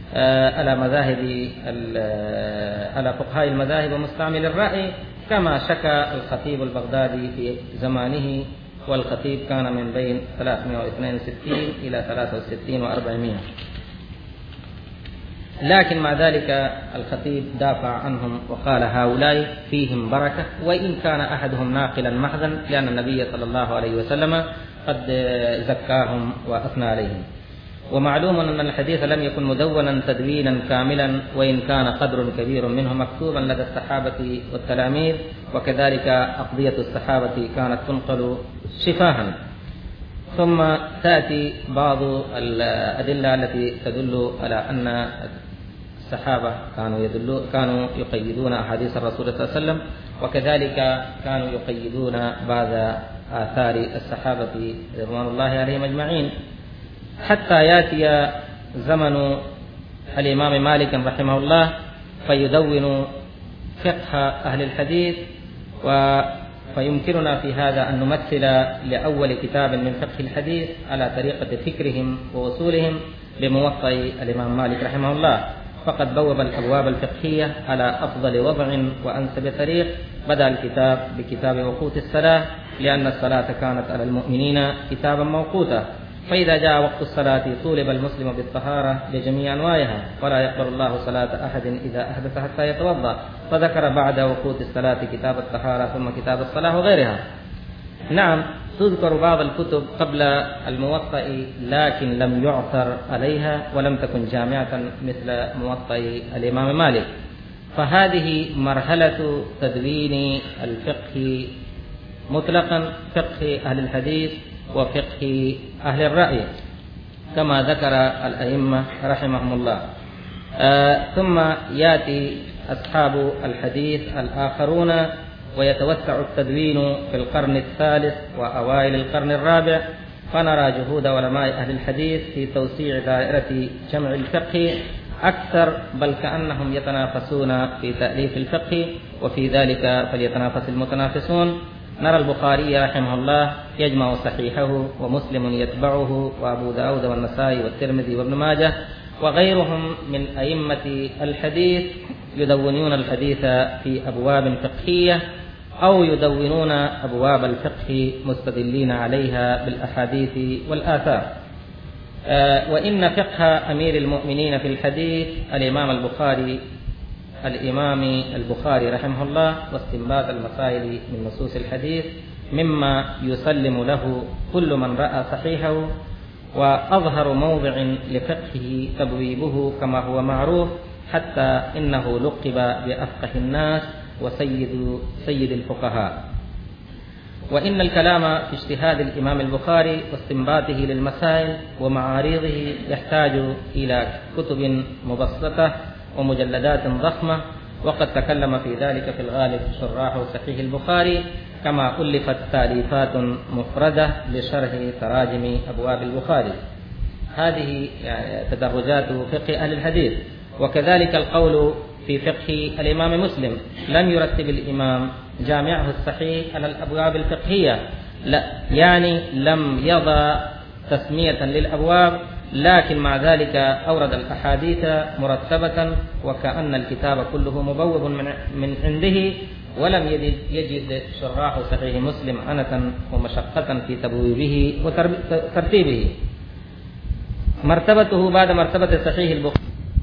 على فقهاء المذاهب ومستعمل الرأي، كما شكى الخطيب البغدادي في زمانه، والخطيب كان من بين 362 إلى 63 و400. لكن مع ذلك الخطيب دافع عنهم وقال هؤلاء فيهم بركة، وإن كان أحدهم ناقلا محضا، لأن النبي صلى الله عليه وسلم قد زكاهم وأثنى عليهم. ومعلوم أن الحديث لم يكن مدونا تدوينا كاملا، وإن كان قدر كبير منه مكتوبا لدى الصحابة والتلاميذ، وكذلك أقضية الصحابة كانت تنقل شفاها. ثم تأتي بعض الأدلة التي تدل على أن الصحابة كانوا يقيدون أحاديث الرسول صلى الله عليه وسلم، وكذلك كانوا يقيدون بعض آثار الصحابة رضوان الله عليهم أجمعين، حتى يأتي زمن الإمام مالك رحمه الله فيدون فقه أهل الحديث. فيمكننا في هذا أن نمثل لأول كتاب من فقه الحديث على طريقة فكرهم ووصولهم بموطأ الإمام مالك رحمه الله، فقد بوب الأبواب الفقهية على أفضل وضع وأنسب طريق. بدأ الكتاب بكتاب وقوت الصلاة، لأن الصلاة كانت على المؤمنين كتابا موقوتا، فإذا جاء وقت الصلاة طولب المسلم بالطهارة بجميع أنواعها، ولا يقبل الله صلاة أحد إذا أحدث حتى يتوضأ. فذكر بعد وقوت الصلاة كتاب الطهارة ثم كتاب الصلاة وغيرها. نعم، تذكر بعض الكتب قبل الموطأ لكن لم يعثر عليها ولم تكن جامعة مثل موطأ الإمام مالك. فهذه مرحلة تدوين الفقه مطلقا، فقه أهل الحديث وفقه أهل الرأي كما ذكر الأئمة رحمهم الله. ثم يأتي أصحاب الحديث الآخرون ويتوسع التدوين في القرن الثالث وأوائل القرن الرابع، فنرى جهود علماء أهل الحديث في توسيع دائرة جمع الفقه أكثر، بل كأنهم يتنافسون في تأليف الفقه، وفي ذلك فليتنافس المتنافسون. نرى البخاري رحمه الله يجمع صحيحه، ومسلم يتبعه، وأبو داود والنسائي والترمذي وابن ماجه وغيرهم من أئمة الحديث يدونون الحديث في أبواب فقهية، أو يدونون أبواب الفقه مستدلين عليها بالأحاديث والآثار. وإن فقه أمير المؤمنين في الحديث الإمام البخاري رحمه الله واستنباط المسائل من نصوص الحديث مما يسلم له كل من رأى صحيحه، وأظهر موضع لفقهه تبويبه كما هو معروف، حتى إنه لقب بأفقه الناس وسيد الفقهاء. وإن الكلام في اجتهاد الإمام البخاري واستنباطه للمسائل ومعارضه يحتاج إلى كتب مبسطة ومجلدات ضخمة، وقد تكلم في ذلك في الغالب شراح صحيح البخاري، كما ألفت تأليفات مفردة لشرح تراجم أبواب البخاري. هذه تدرجات فقه أهل الحديث. وكذلك القول في فقه الإمام مسلم، لم يرتب الإمام جامعه الصحيح على الأبواب الفقهية، لا يعني لم يضع تسمية للأبواب، لكن مع ذلك أورد الأحاديث مرتبة، وكأن الكتاب كله مبوب من عنده، ولم يجد شراح صحيح مسلم عنة ومشقة في تبويبه وترتيبه. مرتبته بعد مرتبة صحيح البخاري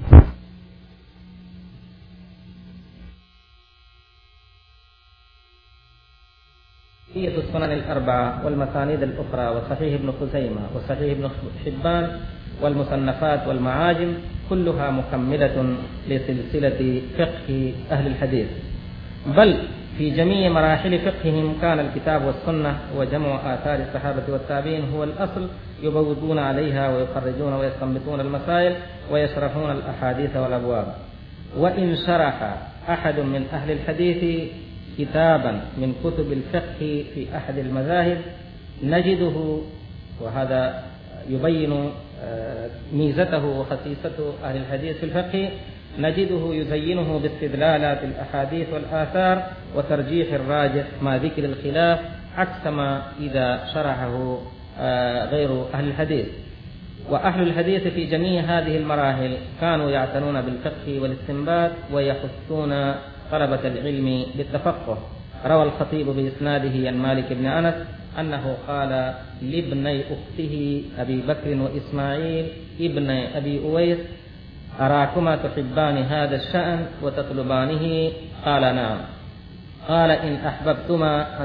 السنن الأربعة والمسانيد الأخرى وصحيح ابن خزيمة وصحيح ابن حبان والمصنفات والمعاجم كلها مكملة لسلسلة فقه أهل الحديث. بل في جميع مراحل فقههم كان الكتاب والسنة وجمع آثار الصحابة والتابعين هو الأصل، يبوبون عليها ويخرجون ويستنبطون المسائل ويشرحون الأحاديث والأبواب. وإن شرح أحد من أهل الحديث كتابا من كتب الفقه في أحد المذاهب نجده، وهذا يبين ميزته وخصيصته أهل الحديث في الفقه، نجده يزينه باستدلالات الأحاديث والآثار وترجيح الراجح مع ذكر الخلاف، عكس ما إذا شرحه غير أهل الحديث. وأهل الحديث في جميع هذه المراحل كانوا يعتنون بالفقه والاستنباط ويحثون طلبة العلم بالتفقه. روى الخطيب بإسناده عن مالك بن أنس أنه قال لابني أخته أبي بكر وإسماعيل ابن أبي أويس: أراكما تحبان هذا الشأن وتطلبانه؟ قال: نعم. قال: إن أحببتما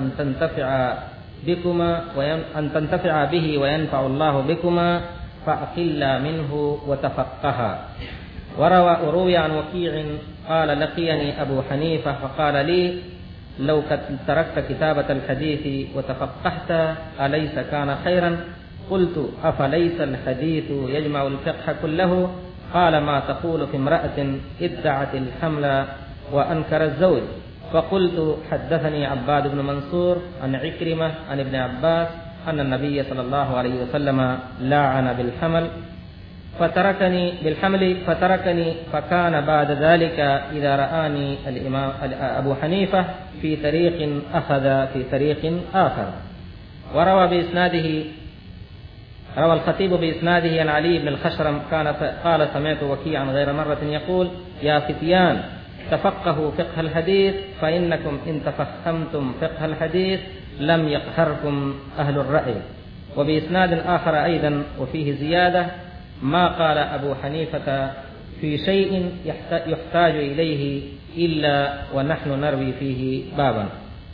أن تنتفع به وينفع الله بكما فأقلا منه وتفقها. وروي عن وكيع قال: لقيني أبو حنيفة فقال لي: لو تركت كتابة الحديث وتفقهت أليس كان خيرا؟ قلت: أفليس الحديث يجمع الفقه كله؟ قال: ما تقول في امرأة ادعت الحمل وأنكر الزوج؟ فقلت: حدثني عباد بن منصور عن عكرمة عن ابن عباس أن النبي صلى الله عليه وسلم لعن بالحمل فتركني، فكان بعد ذلك إذا رآني الإمام أبو حنيفة في طريق أخذ في طريق آخر. روى الخطيب بإسناده عن علي بن الخشرم قال: سمعت وكيعا غير مرة يقول: يا فتيان تفقهوا فقه الحديث، فإنكم إن تفهمتم فقه الحديث لم يقهركم أهل الرأي. وبإسناد آخر أيضا وفيه زيادة: ما قال أبو حنيفة في شيء يحتاج إليه إلا ونحن نروي فيه بابا.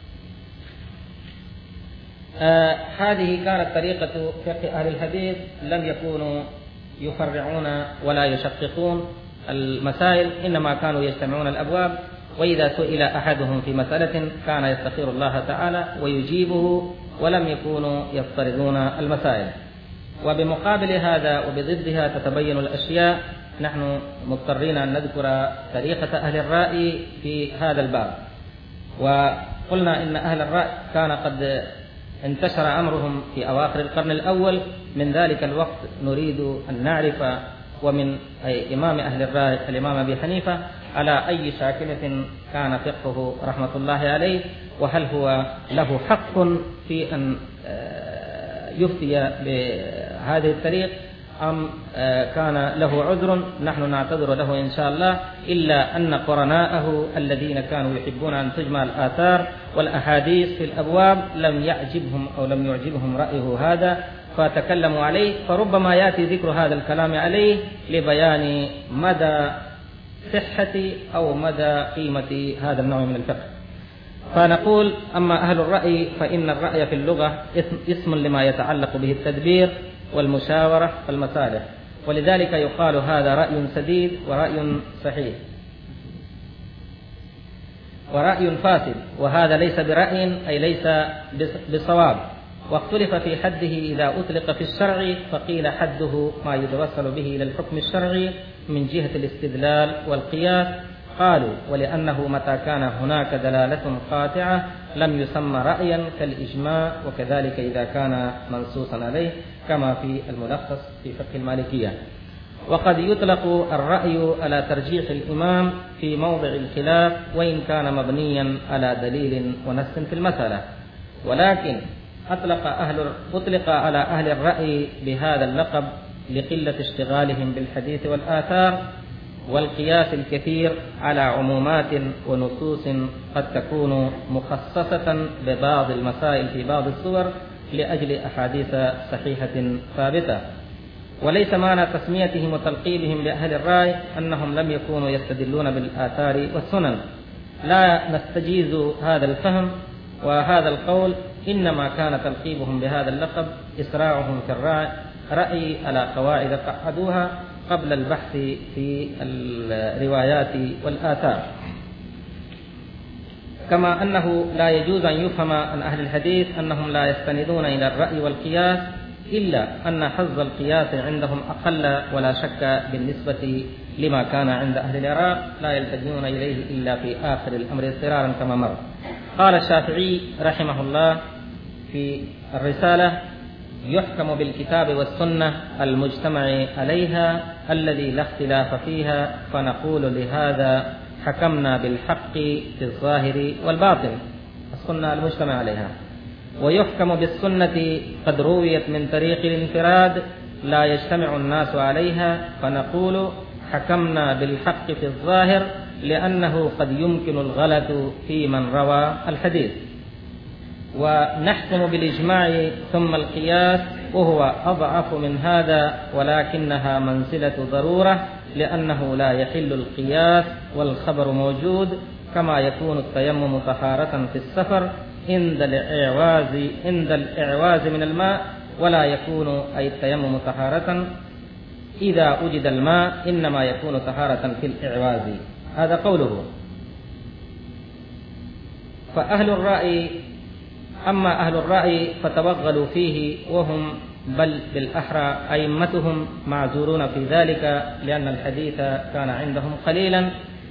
هذه كانت طريقة فقه أهل الحديث، لم يكونوا يفرعون ولا يشققون المسائل، إنما كانوا يجتمعون الأبواب، وإذا سئل أحدهم في مسألة كان يستخير الله تعالى ويجيبه، ولم يكونوا يفترضون المسائل. وبمقابل هذا وبضدها تتبين الأشياء. نحن مضطرين أن نذكر طريقة أهل الرأي في هذا الباب. وقلنا إن أهل الرأي كان قد انتشر أمرهم في أواخر القرن الأول. من ذلك الوقت نريد أن نعرف ومن إمام أهل الرأي الإمام أبي حنيفة على أي شاكلة كان فقهه رحمة الله عليه، وهل هو له حق في أن يفتي بهذه الطريق أم كان له عذر. نحن نعتذر له إن شاء الله، إلا أن قرناءه الذين كانوا يحبون أن تجمع الآثار والأحاديث في الأبواب لم يعجبهم أو لم يعجبهم رأيه هذا، فتكلموا عليه. فربما يأتي ذكر هذا الكلام عليه لبيان مدى صحة أو مدى قيمة هذا النوع من الفقه. فنقول: أما أهل الرأي فإن الرأي في اللغة اسم لما يتعلق به التدبير والمشاورة والمصالح، ولذلك يقال هذا رأي سديد ورأي صحيح ورأي فاسد، وهذا ليس برأي أي ليس بصواب. واختلف في حده إذا أطلق في الشرع، فقيل حده ما يتوصل به إلى الحكم الشرعي من جهة الاستدلال والقياس. قالوا: ولأنه متى كان هناك دلالة قاطعة لم يسمى رأيا كالإجماع، وكذلك إذا كان منصوصا عليه، كما في الملخص في فقه المالكية. وقد يطلق الرأي على ترجيح الإمام في موضع الخلاف وإن كان مبنيا على دليل ونص في المسألة، ولكن أطلق على أهل الرأي بهذا اللقب لقلة اشتغالهم بالحديث والآثار والقياس الكثير على عمومات ونصوص قد تكون مخصصة ببعض المسائل في بعض الصور لأجل أحاديث صحيحة ثابتة. وليس معنى تسميتهم وتلقيبهم لأهل الرأي أنهم لم يكونوا يستدلون بالآثار والسنن، لا نستجيز هذا الفهم وهذا القول، إنما كان تلقيبهم بهذا اللقب إسراعهم في الرأي على قواعد قعدوها قبل البحث في الروايات والآثار. كما أنه لا يجوز أن يفهم عن أهل الحديث أنهم لا يستندون إلى الرأي والقياس، إلا أن حظ القياس عندهم أقل ولا شك بالنسبة لما كان عند أهل العراق، لا يلتجئون إليه إلا في آخر الأمر اضطرارا كما مر. قال الشافعي رحمه الله في الرسالة: يحكم بالكتاب والسنة المجتمع عليها الذي لا اختلاف فيها، فنقول لهذا حكمنا بالحق في الظاهر والباطن، السنة المجتمع عليها. ويحكم بالسنة قد رويت من طريق الانفراد لا يجتمع الناس عليها، فنقول حكمنا بالحق في الظاهر لأنه قد يمكن الغلط في من روى الحديث. ونحكم بالإجماع ثم القياس وهو أضعف من هذا، ولكنها منزلة ضرورة لأنه لا يحل القياس والخبر موجود، كما يكون التيمم طهارة في السفر عند الإعواز من الماء، ولا يكون أي التيمم طهارة إذا وجد الماء، إنما يكون طهارة في الإعواز. هذا قوله. أما أهل الرأي فتوغلوا فيه، وهم بل بالأحرى أئمتهم معذورون في ذلك، لأن الحديث كان عندهم قليلا.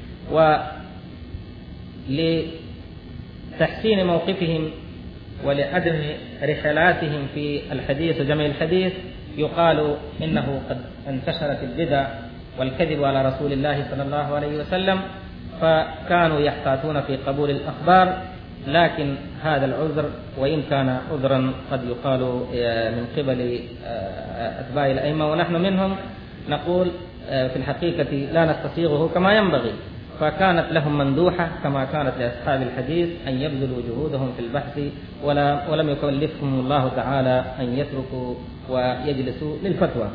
ولتحسين موقفهم ولعدم رحلاتهم في الحديث وجمع الحديث يقال إنه قد انتشرت البدع والكذب على رسول الله صلى الله عليه وسلم، فكانوا يحتاطون في قبول الأخبار. لكن هذا العذر وإن كان عذرا قد يقال من قبل أتباع الأئمة ونحن منهم، نقول في الحقيقة لا نستصيغه كما ينبغي، فكانت لهم مندوحة كما كانت لأصحاب الحديث أن يبذلوا جهودهم في البحث، ولم يكلفهم الله تعالى أن يتركوا ويجلسوا للفتوى.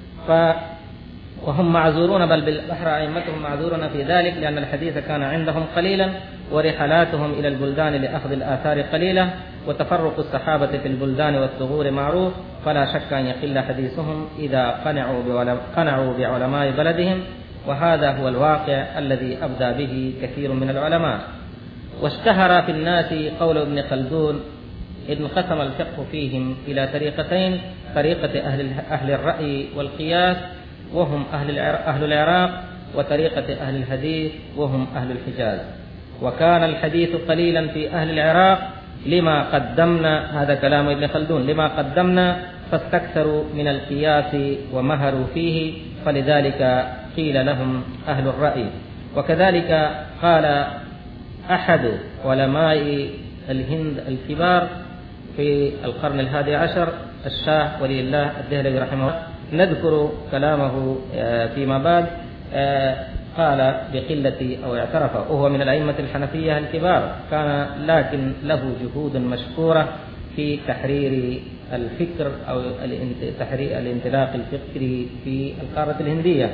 وهم معذورون، بل بالأحرى أئمتهم معذورون في ذلك، لأن الحديث كان عندهم قليلا، ورحلاتهم إلى البلدان لأخذ الآثار قليلة، وتفرق الصحابة في البلدان والثغور معروف، فلا شك أن يقل حديثهم إذا قنعوا بعلماء بلدهم، وهذا هو الواقع الذي أبدى به كثير من العلماء. واشتهر في الناس قول ابن خلدون: انقسم الفقه فيهم إلى طريقتين: طريقة أهل الرأي والقياس وهم أهل العراق، وطريقة أهل الحديث وهم أهل الحجاز. وكان الحديث قليلا في أهل العراق لما قدمنا، هذا كلام ابن خلدون، لما قدمنا فاستكثروا من القياس ومهروا فيه، فلذلك قيل لهم أهل الرأي. وكذلك قال أحد علماء الهند الكبار في القرن 11 الشاه ولي الله الدهلوي رحمه الله، نذكر كلامه فيما بعد، قال بقلة أو اعترف، وهو من الأئمة الحنفية الكبار، كان لكن له جهود مشكورة في تحرير الفكر أو تحرير الانطلاق الفكري في القارة الهندية.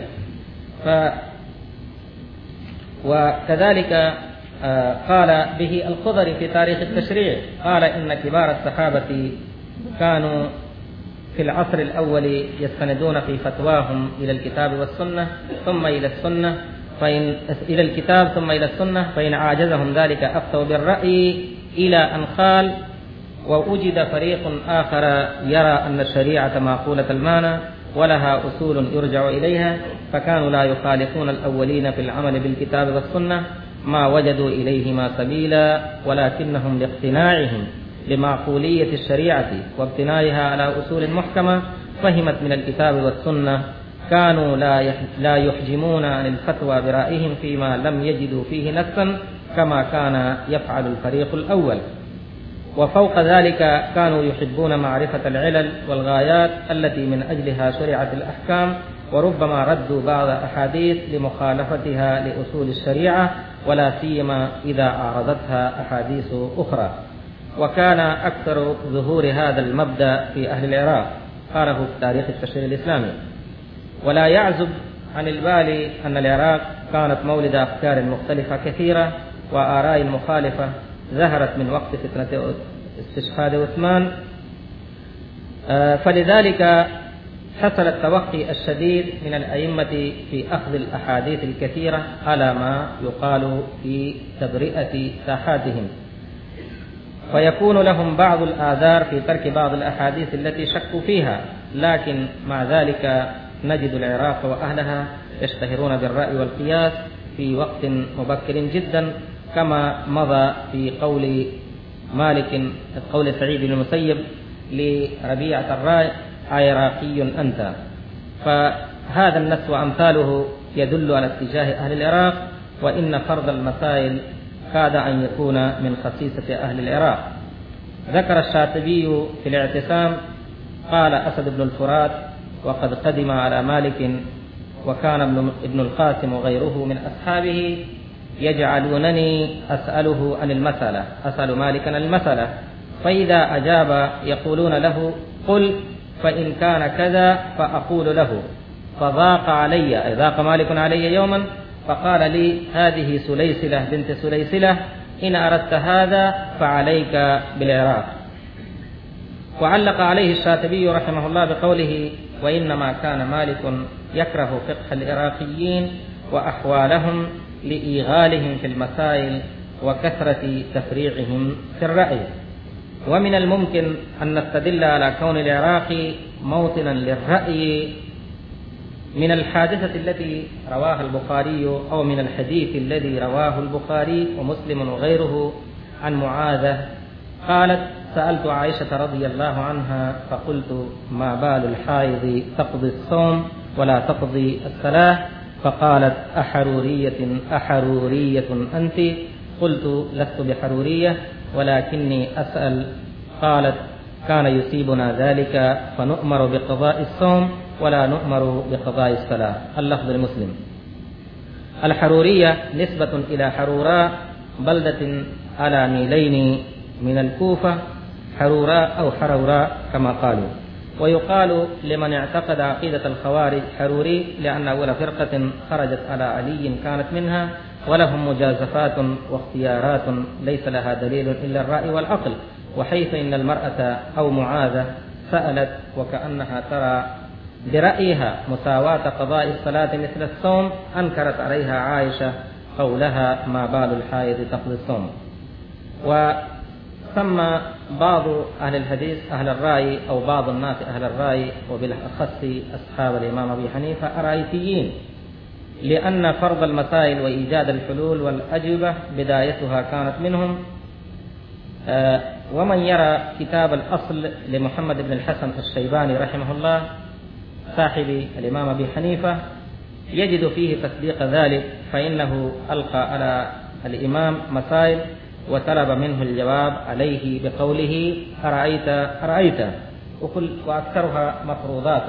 وكذلك قال به الخضري في تاريخ التشريع، قال إن كبار الصحابة كانوا في العصر الأول يستندون في فتواهم إلى الكتاب والسنة ثم إلى السنة، إلى الكتاب ثم إلى السنة، فإن عاجزهم ذلك أفتوا بالرأي، إلى أن قال: ووجد فريق آخر يرى أن الشريعة معقولة المعنى ولها أصول يرجع إليها، فكانوا لا يخالفون الأولين في العمل بالكتاب والسنة ما وجدوا إليهما سبيلا، ولكنهم لاقتناعهم لمعقولية الشريعة وابتنائها على أصول محكمة فهمت من الكتاب والسنة، كانوا لا يحجمون عن الفتوى برأيهم فيما لم يجدوا فيه نصا كما كان يفعل الفريق الأول. وفوق ذلك كانوا يحبون معرفة العلل والغايات التي من أجلها شرعت الأحكام، وربما ردوا بعض أحاديث لمخالفتها لأصول الشريعة، ولا سيما إذا عارضتها أحاديث أخرى. وكان أكثر ظهور هذا المبدأ في أهل العراق، قاله في تاريخ التشريع الإسلامي. ولا يعزب عن البال أن العراق كانت مولد أفكار مختلفة كثيرة وآراء مخالفة ظهرت من وقت فتنة استشهاد عثمان، فلذلك حصل التوقي الشديد من الأئمة في أخذ الأحاديث الكثيرة على ما يقال في تبرئة ساحاتهم، فيكون لهم بعض الآثار في ترك بعض الأحاديث التي شكوا فيها، لكن مع ذلك نجد العراق وأهلها يشتهرون بالرأي والقياس في وقت مبكر جدا، كما مضى في قول مالك، قول سعيد بن المسيب لربيعة الرأي: عراقي أنت. فهذا النص وأمثاله يدل على اتجاه أهل العراق، وإن فرض المسائل كاد أن يكون من خصيصة أهل العراق. ذكر الشاطبي في الاعتصام قال أسد بن الفرات: وقد قدم على مالك وكان ابن القاسم وغيره من أصحابه يجعلونني أسأله عن المسألة، أسأل مالكا المسألة، فإذا أجاب يقولون له: قل فإن كان كذا فأقول له. فضاق علي، أي ضاق مالك علي يوما، فقال لي: هذه سليسلة بنت سليسلة، إن أردت هذا فعليك بالعراق. وعلق عليه الشاطبي رحمه الله بقوله: وإنما كان مالك يكره فقه العراقيين وأحوالهم لإيغالهم في المسائل وكثرة تفريعهم في الرأي. ومن الممكن أن نستدل على كون العراق موطنا للرأي من الحادثة التي رواها البخاري، أو من الحديث الذي رواه البخاري ومسلم وغيره عن معاذة قالت: سألت عائشة رضي الله عنها فقلت: ما بال الحائض تقضي الصوم ولا تقضي الصلاة؟ فقالت: أحرورية أنت؟ قلت: لست بحرورية ولكني أسأل. قالت: كان يصيبنا ذلك فنؤمر بقضاء الصوم ولا نؤمر بقضاء الصلاة. اللفظ المسلم. الحرورية نسبة إلى حروراء بلدة على ميلين من الكوفة، حروراء أو حروراء كما قالوا. ويقال لمن اعتقد عقيدة الخوارج حروري لأن أول فرقة خرجت على علي كانت منها، ولهم مجازفات واختيارات ليس لها دليل إلا الرأي والعقل، وحيث إن المرأة أو معاذة سألت وكأنها ترى برأيها مساواة قضاء الصلاة مثل الصوم، أنكرت عليها عائشة قولها ما بال الحائض تقضي الصوم. وسمى بعض أهل الحديث أهل الرأي أو بعض الناس أهل الرأي وبالأخص أصحاب الإمام أبي حنيفة أرائيتيين، لأن فرض المسائل وإيجاد الحلول والأجوبة بدايتها كانت منهم. ومن يرى كتاب الأصل لمحمد بن الحسن الشيباني رحمه الله صاحب الإمام أبي حنيفة يجد فيه تصديق ذلك، فإنه ألقى على الإمام مسائل وطلب منه الجواب عليه بقوله أرأيت، وأكثرها مفروضات.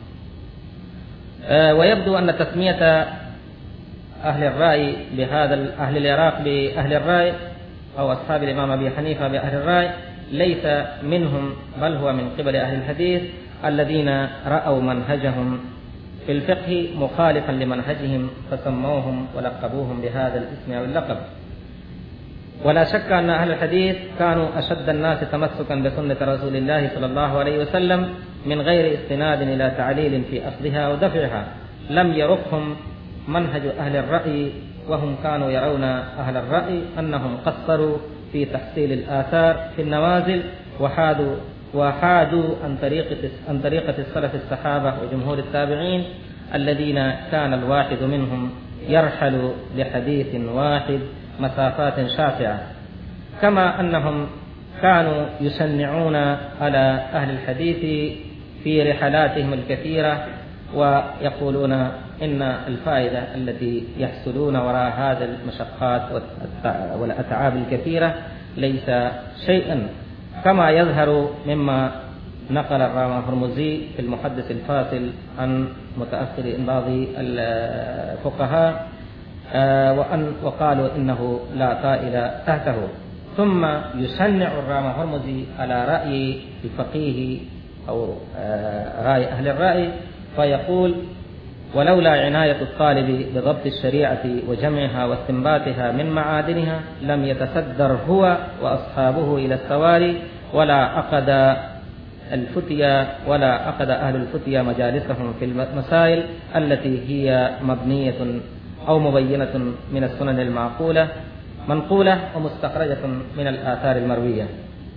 ويبدو أن تسمية أهل الرأي بهذا أهل العراق بأهل الرأي أو أصحاب الإمام أبي حنيفة بأهل الرأي ليس منهم، بل هو من قبل أهل الحديث الذين رأوا منهجهم في الفقه مخالفا لمنهجهم فسموهم ولقبوهم بهذا الاسم أو اللقب. ولا شك أن أهل الحديث كانوا أشد الناس تمسكا بسنة رسول الله صلى الله عليه وسلم من غير استناد إلى تعليل في أخذها أو دفعها. لم يرقهم منهج أهل الرأي، وهم كانوا يرون أهل الرأي أنهم قصروا في تحصيل الآثار في النوازل وحادوا عن طريقة السلف الصحابة وجمهور التابعين الذين كان الواحد منهم يرحل لحديث واحد مسافات شاسعة. كما أنهم كانوا يشنعون على أهل الحديث في رحلاتهم الكثيرة ويقولون إن الفائدة التي يحصلون وراء هذه المشقات والأتعاب الكثيرة ليس شيئا، كما يظهر مما نقل الرام هرمزي في المحدث الفاصل عن متأخر بعض الفقهاء وقالوا إنه لا طائل تحته. ثم يشنع الرام هرمزي على رأي الفقيه أو رأي أهل الرأي فيقول: ولولا عناية الطالب بضبط الشريعة وجمعها واستنباطها من معادنها لم يتصدر هو وأصحابه إلى السواري ولا عقد أهل الفتيا مجالسهم في المسائل التي هي مبنية أو مبينة من السنن المعقولة منقولة ومستخرجة من الآثار المروية.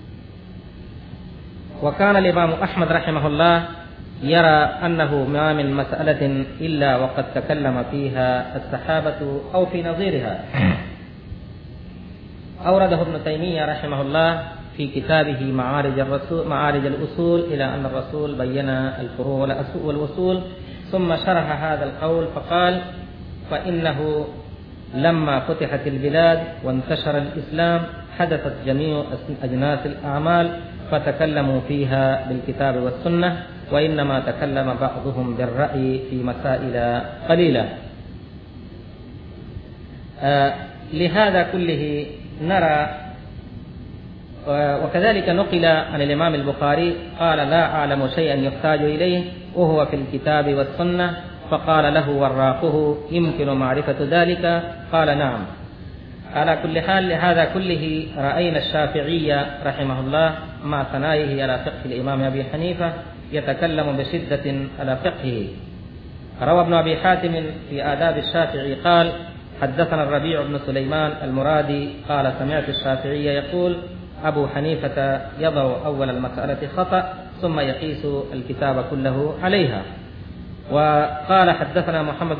وكان الإمام أحمد رحمه الله يرى أنه ما من مسألة إلا وقد تكلم فيها الصحابة أو في نظيرها. أورده ابن تيمية رحمه الله في كتابه معارج الأصول إلى أن الرسول بين الفروع والأصول، ثم شرح هذا القول فقال: فإنه لما فتحت البلاد وانتشر الإسلام حدثت جميع أجناس الأعمال فتكلموا فيها بالكتاب والسنة، وإنما تكلم بعضهم بالرأي في مسائل قليلة. لهذا كله نرى، وكذلك نقل عن الإمام البخاري قال: لا أعلم شيئا يحتاج إليه وهو في الكتاب والسنة، فقال له وراقه: يمكن معرفة ذلك؟ قال: نعم. على كل حال لهذا كله رأينا الشافعي رحمه الله مع ثنائه على فقه الإمام أبي حنيفة يتكلم بشدة على فقهه. روى ابن أبي حاتم في آداب الشافعي قال: حدثنا الربيع بن سليمان المرادي قال: سمعت الشافعي يقول: أبو حنيفة يضع أول المسألة خطأ ثم يقيس الكتاب كله عليها. وقال: حدثنا محمد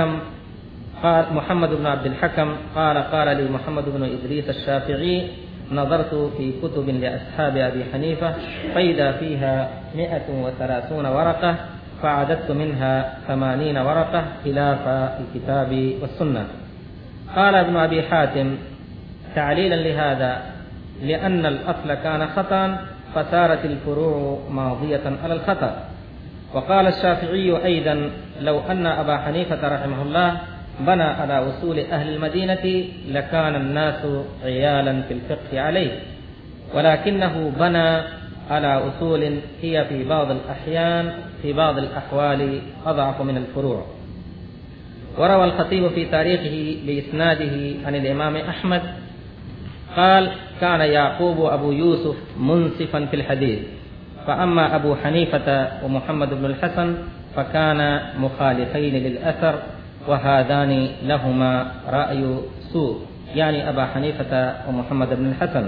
بن عبد الحكم قال لي محمد بن إدريس الشافعي: نظرت في كتب لأصحاب أبي حنيفة فإذا فيها 130 ورقة فعددت منها 80 ورقة خلاف الكتاب والسنة. قال ابن أبي حاتم تعليلا لهذا: لأن الأصل كان خطأ فصارت الفروع ماضية على الخطأ. وقال الشافعي أيضا: لو أن أبا حنيفة رحمه الله بنى على أصول أهل المدينة لكان الناس عيالا في الفقه عليه، ولكنه بنى على أصول هي في بعض الأحيان في بعض الأحوال أضعف من الفروع. وروى الخطيب في تاريخه بإسناده عن الإمام أحمد قال: كان يعقوب أبو يوسف منصفا في الحديث، فأما أبو حنيفة ومحمد بن الحسن فكان مخالفين للأثر، وهذان لهما رأي سوء، يعني أبا حنيفة ومحمد بن الحسن.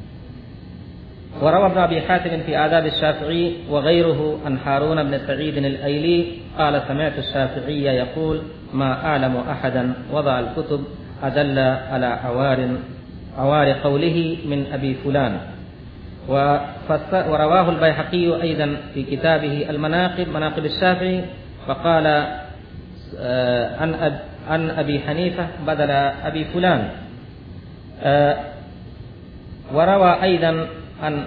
وروى ابن أبي حاتم في آداب الشافعي وغيره عن هارون بن سعيد الأيلي قال: سمعت الشافعي يقول: ما أعلم أحدا وضع الكتب أدل على عوار قوله من أبي فلان. ورواه البيهقي أيضا في كتابه المناقب، مناقب الشافعي، فقال عن أبي حنيفة بدل أبي فلان. وروى أيضا عن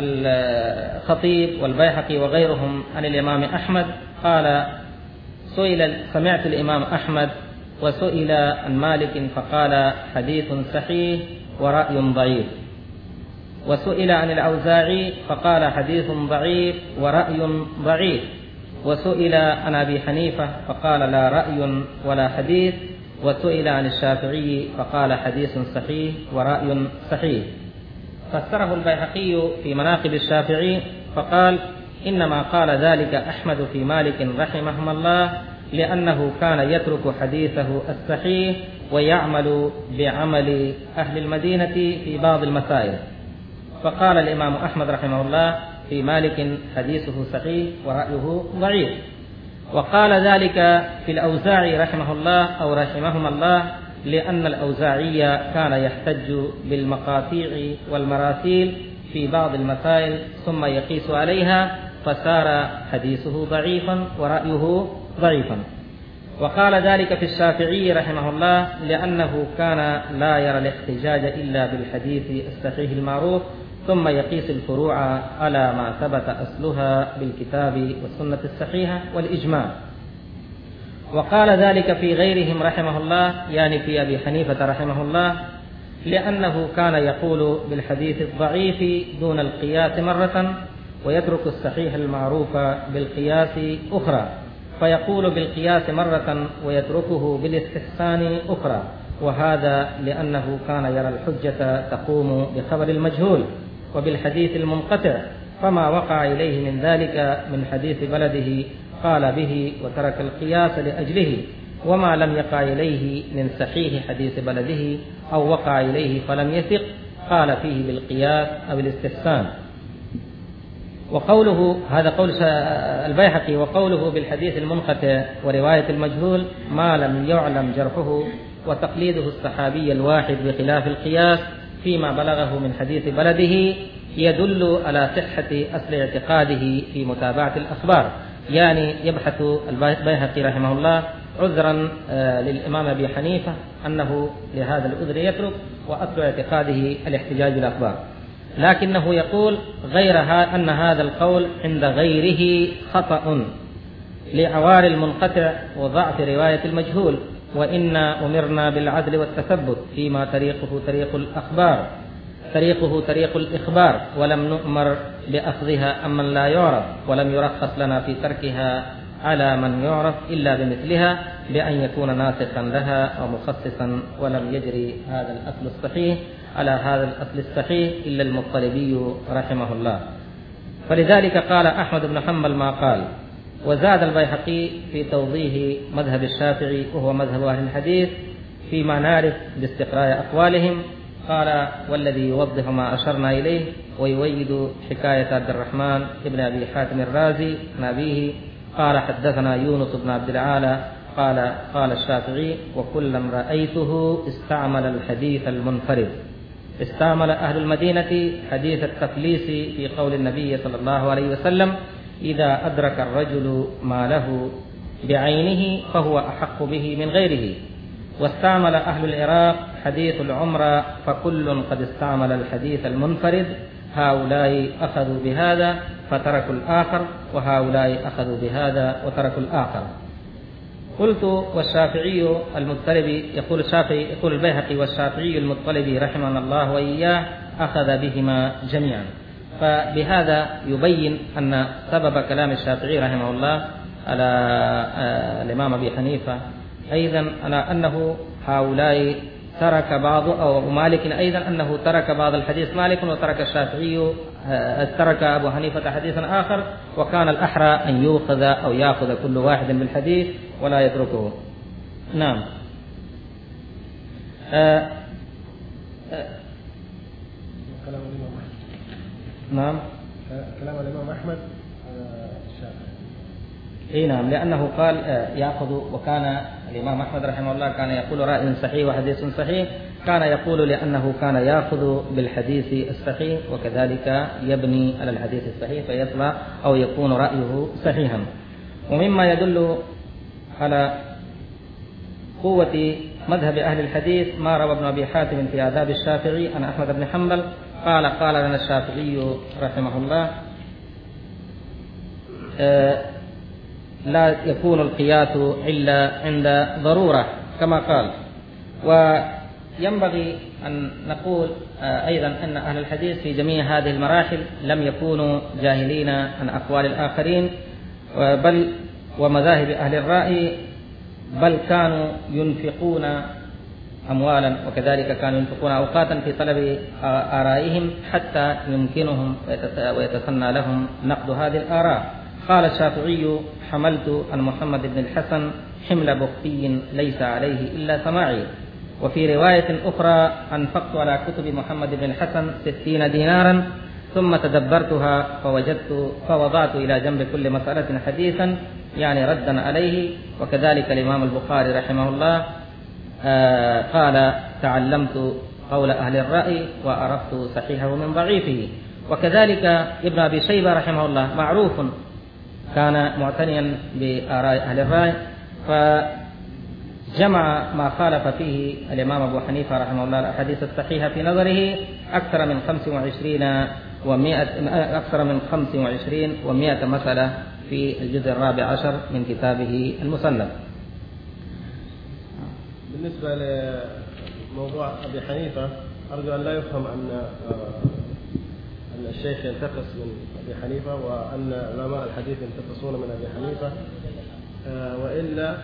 الخطيب والبيهقي وغيرهم عن الإمام أحمد قال: سمعت الإمام أحمد وسئل عن مالك فقال: حديث صحيح ورأي ضعيف. وسئل عن الأوزاعي فقال: حديث ضعيف ورأي ضعيف. وسئل عن أبي حنيفة فقال: لا رأي ولا حديث. وسئل عن الشافعي فقال: حديث صحيح ورأي صحيح. فسره البيهقي في مناقب الشافعي فقال: إنما قال ذلك أحمد في مالك رحمه الله لأنه كان يترك حديثه الصحيح ويعمل بعمل أهل المدينة في بعض المسائل. فقال الإمام أحمد رحمه الله في مالك: حديثه صحيح ورأيه ضعيف. وقال ذلك في الأوزاعي رحمه الله أو رحمهما الله لأن الأوزاعي كان يحتج بالمقاطيع والمراسيل في بعض المسائل ثم يقيس عليها، فصار حديثه ضعيفا ورأيه ضعيفا. وقال ذلك في الشافعي رحمه الله لأنه كان لا يرى الاحتجاج إلا بالحديث الصحيح المعروف، ثم يقيس الفروع على ما ثبت أصلها بالكتاب والسنة الصحيحة والإجماع. وقال ذلك في غيرهم رحمه الله، يعني في أبي حنيفة رحمه الله، لأنه كان يقول بالحديث الضعيف دون القياس مرة، ويترك الصحيح المعروف بالقياس أخرى، فيقول بالقياس مرة ويتركه بالاستحسان أخرى. وهذا لأنه كان يرى الحجة تقوم بخبر المجهول وبالحديث المنقطع، فما وقع إليه من ذلك من حديث بلده قال به وترك القياس لأجله، وما لم يقع إليه من صحيح حديث بلده أو وقع إليه فلم يثق قال فيه بالقياس أو الاستحسان. وقوله هذا قول البيهقي، وقوله بالحديث المنقطع ورواية المجهول ما لم يعلم جرحه وتقليده الصحابي الواحد بخلاف القياس فيما بلغه من حديث بلده يدل على صحة أصل اعتقاده في متابعة الأخبار. يعني يبحث البيهقي رحمه الله عذرا للإمام أبي حنيفة أنه لهذا العذر يترك، وأصل اعتقاده الاحتجاج بالأخبار، لكنه يقول غيرها أن هذا القول عند غيره خطأ لعوار المنقطع وضعف رواية المجهول، وإنا أمرنا بالعدل والتثبت فيما طريقه طريق الإخبار، ولم نؤمر بأخذها أمن لا يعرف، ولم يرخص لنا في تركها على من يعرف إلا بمثلها بأن يكون ناسخا لها أو مخصصا، ولم يجري هذا الأصل الصحيح على هذا الأصل الصحيح إلا المطلبي رحمه الله. فلذلك قال أحمد بن حنبل ما قال. وزاد البيهقي في توضيح مذهب الشافعي وهو مذهب أهل الحديث فيما نعرف باستقراء أقوالهم، قال: والذي يوضح ما أشرنا إليه ويؤيد حكاية عبد الرحمن بن أبي حاتم الرازي نبيه قال: حدثنا يونس بن عبد العالى قال الشافعي: وكلا رأيته استعمل الحديث المنفرد. استعمل أهل المدينة حديث التفليس في قول النبي صلى الله عليه وسلم: إذا أدرك الرجل ما له بعينه فهو أحق به من غيره. واستعمل أهل العراق حديث العمرة، فكل قد استعمل الحديث المنفرد، هؤلاء أخذوا بهذا فتركوا الآخر، وهؤلاء أخذوا بهذا وتركوا الآخر. قلت والشافعي المطلبي يقول الشافعي يقول البيهقي والشافعي المطلبي رحمه الله وإياه أخذ بهما جميعا. فبهذا يبين أن سبب كلام الشافعي رحمه الله على الإمام أبي حنيفة أيضا على أنه هؤلاء ترك بعض أو مالك أيضا أنه ترك بعض الحديث مالك وترك الشافعي ترك أبو حنيفة حديثا آخر، وكان الأحرى أن يؤخذ أو يأخذ كل واحد بالحديث ولا يتركه. نعم. نعم كلام الإمام أحمد الشافعي. اي نعم، لأنه قال يأخذ، وكان الإمام أحمد رحمه الله كان يقول رأي صحيح وحديث صحيح، كان يقول لأنه كان يأخذ بالحديث الصحيح وكذلك يبني على الحديث الصحيح فيطلع أو يكون رأيه صحيحا. ومما يدل على قوة مذهب أهل الحديث ما روى ابن أبي حاتم في آداب الشافعي عن أحمد بن حنبل قال لنا الشافعي رحمه الله لا يكون القياس إلا عند ضرورة كما قال. وينبغي أن نقول أيضا أن أهل الحديث في جميع هذه المراحل لم يكونوا جاهلين عن أقوال الآخرين بل ومذاهب أهل الرأي، بل كانوا ينفقون أموالا وكذلك كانوا ينفقون أوقاتا في طلب آرائهم حتى يمكنهم ويتسنى لهم نقد هذه الآراء. قال الشافعي: حملت عن محمد بن الحسن حمل بخي ليس عليه إلا سماعي. وفي رواية أخرى: أنفقت على كتب محمد بن الحسن 60 دينارا ثم تدبرتها فوضعت إلى جنب كل مسألة حديثا، يعني ردا عليه. وكذلك الإمام البخاري رحمه الله قال: تعلمت قول أهل الرأي وعرفت صحيحه من ضعيفه. وكذلك ابن أبي شيبة رحمه الله معروف كان معتنيا بآراء أهل الرأي، فجمع ما خالف فيه الإمام أبو حنيفة رحمه الله الأحاديث الصحيحة في نظره أكثر من 25 و100 مسألة في الجزء 14 من كتابه المصنف. بالنسبة لموضوع أبي حنيفة أرجو أن لا يفهم أن الشيخ ينتقص من أبي حنيفة وأن علماء الحديث ينتقصون من أبي حنيفة، وإلا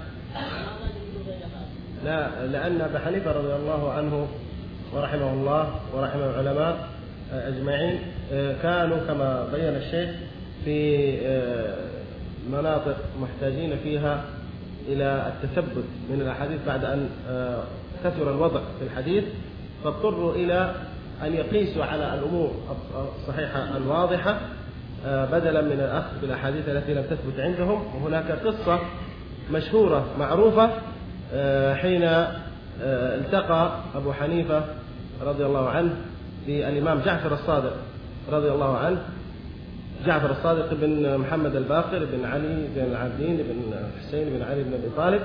لا، لأن أبي حنيفة رضي الله عنه ورحمه الله ورحمه العلماء أجمعين كانوا كما بين الشيخ في مناطق محتاجين فيها إلى التثبت من الأحاديث بعد أن كثر الوضع في الحديث، فاضطروا إلى أن يقيسوا على الأمور الصحيحة الواضحة بدلا من الأخذ بالأحاديث التي لم تثبت عندهم. وهناك قصة مشهورة معروفة حين التقى أبو حنيفة رضي الله عنه بالإمام جعفر الصادق رضي الله عنه، جعفر الصادق بن محمد الباقر بن علي بن العابدين بن حسين بن علي بن أبي طالب.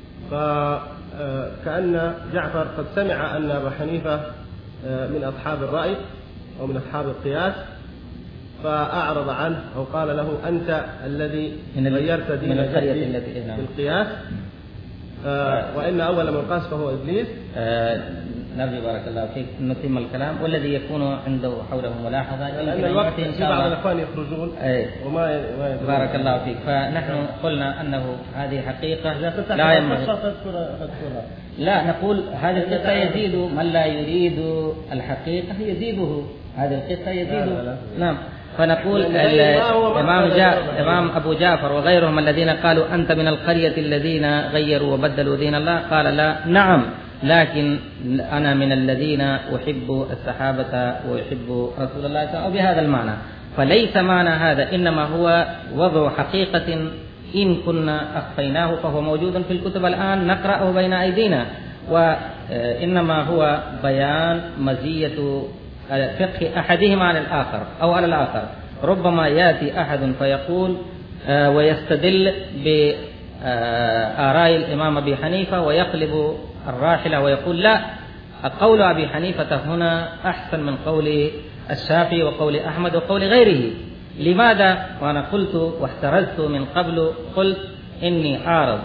فكأن جعفر قد سمع أن أبو حنيفة من أصحاب الرأي أو من أصحاب القياس، فأعرض عنه أو قال له: أنت الذي غيرت دين بالقياس، وإن أول من قاس فهو إبليس. نرجو بارك الله فيك نتم الكلام. والذي يكون عنده حوله ملاحظة لأن الوقت في بعض الأخوان يخرجون وما بارك الله فيك. فنحن قلنا أنه هذه حقيقة لا ينبغي، لا نقول هذه القصة يزيد من لا يريد الحقيقة يزيده، هذه القصة يزيد. نعم. فنقول الإمام أبو جعفر وغيرهم الذين قالوا أنت من القرية الذين غيروا وبدلوا دين الله، قال: لا، نعم، لكن أنا من الذين أحب الصحابة وأحب رسول الله صلى الله عليه وسلم، وبهذا المعنى. فليس معنى هذا، إنما هو وضع حقيقة إن كنا أخفيناه فهو موجود في الكتب الآن نقرأه بين أيدينا، وإنما هو بيان مزية فقه أحدهما على الآخر أو على الآخر. ربما يأتي أحد فيقول ويستدل بآراء الإمام أبي حنيفة ويقلب الراحلة ويقول: لا، قول أبي حنيفة هنا أحسن من قول الشافعي وقول أحمد وقول غيره. لماذا؟ وأنا قلت واحترزت من قبل، قلت إني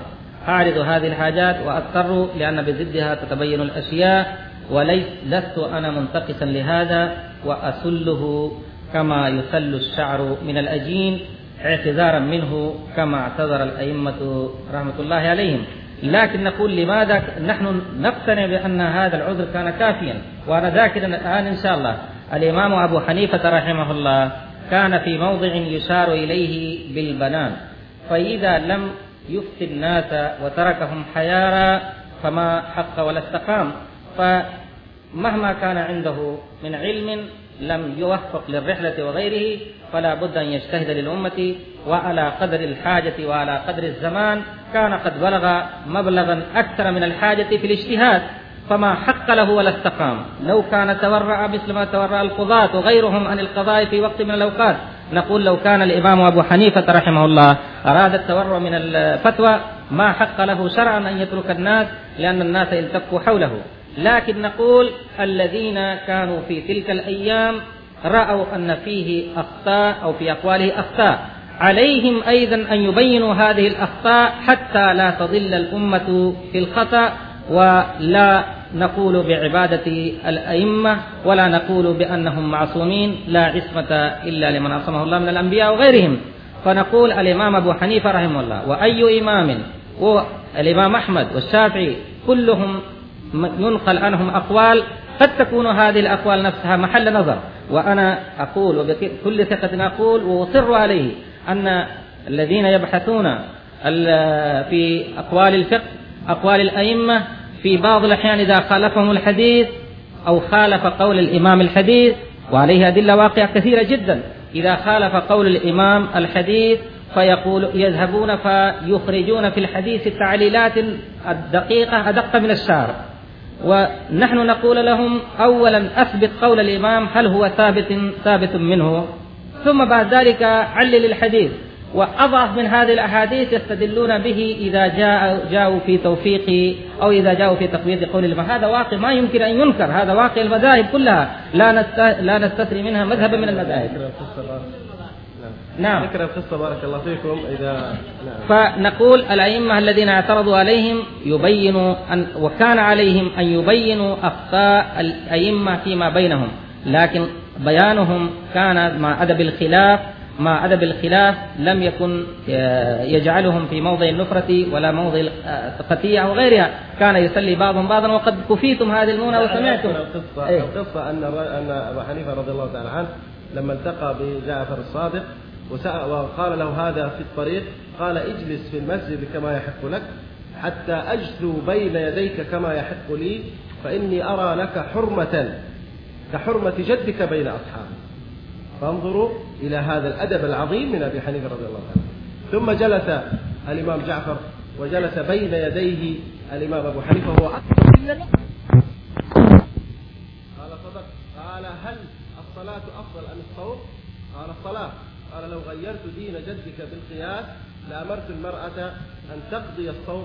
أعرض هذه الحاجات وأضطر لأن بضدها تتبين الأشياء، ولست أنا منتقصا لهذا وأسله كما يسل الشعر من الأجين اعتذارا منه كما اعتذر الأئمة رحمة الله عليهم. لكن نقول لماذا نحن نقتنع بأن هذا العذر كان كافيا؟ وأنا ذاكر الآن إن شاء الله الإمام أبو حنيفة رحمه الله كان في موضع يشار إليه بالبنان، فإذا لم يفتي الناس وتركهم حيارى فما حق ولا استقام، فمهما كان عنده من علم لم يوفق للرحلة وغيره فلا بد أن يجتهد للأمة، وعلى قدر الحاجة وعلى قدر الزمان كان قد بلغ مبلغا أكثر من الحاجة في الاجتهاد، فما حق له ولا استقام. لو كان تورع مثل ما تورع القضاة وغيرهم عن القضاء في وقت من الأوقات، نقول لو كان الإمام أبو حنيفة رحمه الله أراد التورع من الفتوى ما حق له شرعا أن يترك الناس، لأن الناس التفوا حوله. لكن نقول الذين كانوا في تلك الأيام رأوا أن فيه أخطاء أو في أقواله أخطاء، عليهم أيضا أن يبينوا هذه الأخطاء حتى لا تضل الأمة في الخطأ، ولا نقول بعبادة الأئمة ولا نقول بأنهم معصومين، لا عصمة إلا لمن عصمه الله من الأنبياء وغيرهم. فنقول الإمام أبو حنيفة رحمه الله وأي إمام والإمام أحمد والشافعي كلهم ينقل عنهم أقوال قد تكون هذه الأقوال نفسها محل نظر، وأنا أقول وبكل ثقة أقول وأصر عليه أن الذين يبحثون في أقوال الفقه أقوال الأئمة في بعض الأحيان إذا خالفهم الحديث أو خالف قول الإمام الحديث، وعليه أدلة واقعة كثيرة جدا، إذا خالف قول الإمام الحديث فيقول يذهبون فيخرجون في الحديث تعليلات الدقيقة أدق من الشعر، ونحن نقول لهم أولا أثبت قول الإمام هل هو ثابت منه، ثم بعد ذلك علل الحديث، وأضعف من هذه الأحاديث يستدلون به إذا جاءوا في توفيق أو إذا جاءوا في تقويض قول الإمام. هذا واقع ما يمكن أن ينكر، هذا واقع المذاهب كلها، لا نستثني منها مذهبا من المذاهب. نعم ذكر القصة بارك الله فيكم. فنقول الأئمة الذين اعترضوا عليهم يبينوا وكان عليهم أن يبينوا أخطاء الأئمة فيما بينهم، لكن بيانهم كان مع أدب الخلاف لم يكن يجعلهم في موضع النفرة ولا موضع القطيعة وغيرها، كان يسلي بعضهم بعضا، وقد كفيتم هذه المونة وسمعتم. القصة أن أبا حنيفة رضي الله تعالى عنه لما التقى بجعفر الصادق وقال له هذا في الطريق، قال اجلس في المسجد كما يحق لك حتى أجثو بين يديك كما يحق لي، فإني أرى لك حرمة كحرمة جدك بين أصحابك. فانظروا إلى هذا الأدب العظيم من أبي حنيفة رضي الله عنه. ثم جلس الإمام جعفر وجلس بين يديه الإمام أبو حنيفة وهو أكثر منه. قال صدق. قال هل الصلاة أفضل أم الصوم؟ قال الصلاة. قال لو غيرت دين جدك بالقياس لأمرت المرأة أن تقضي الصوم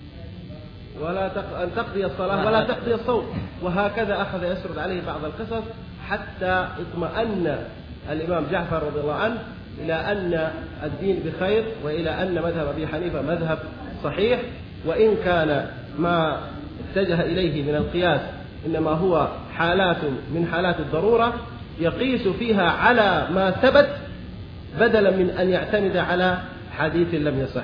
أن تقضي الصلاة ولا تقضي الصوم. وهكذا أخذ يسرد عليه بعض القصص حتى اطمأن الإمام جعفر رضي الله عنه إلى أن الدين بخير، وإلى أن مذهب أبي حنيفة مذهب صحيح، وإن كان ما اتجه إليه من القياس إنما هو حالات من حالات الضرورة يقيس فيها على ما ثبت بدلا من أن يعتمد على حديث لم يصح.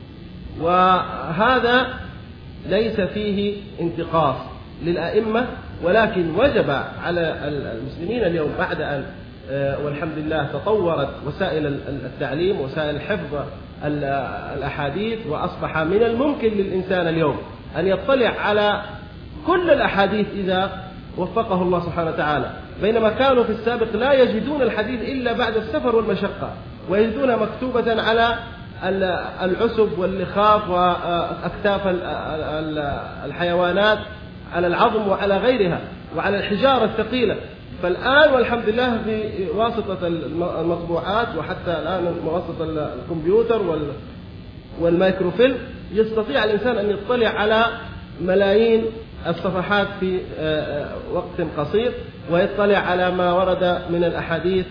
وهذا ليس فيه انتقاص للأئمة، ولكن وجب على المسلمين اليوم بعد أن والحمد لله تطورت وسائل التعليم وسائل حفظ الأحاديث، وأصبح من الممكن للإنسان اليوم أن يطلع على كل الأحاديث إذا وفقه الله سبحانه وتعالى، بينما كانوا في السابق لا يجدون الحديث إلا بعد السفر والمشقة، ويجدونها مكتوبة على العسب واللخاف وأكتاف الحيوانات، على العظم وعلى غيرها وعلى الحجارة الثقيلة. فالآن والحمد لله بواسطة المطبوعات وحتى الآن بواسطة الكمبيوتر والمايكروفيلم يستطيع الإنسان أن يطلع على ملايين الصفحات في وقت قصير، ويطلع على ما ورد من الأحاديث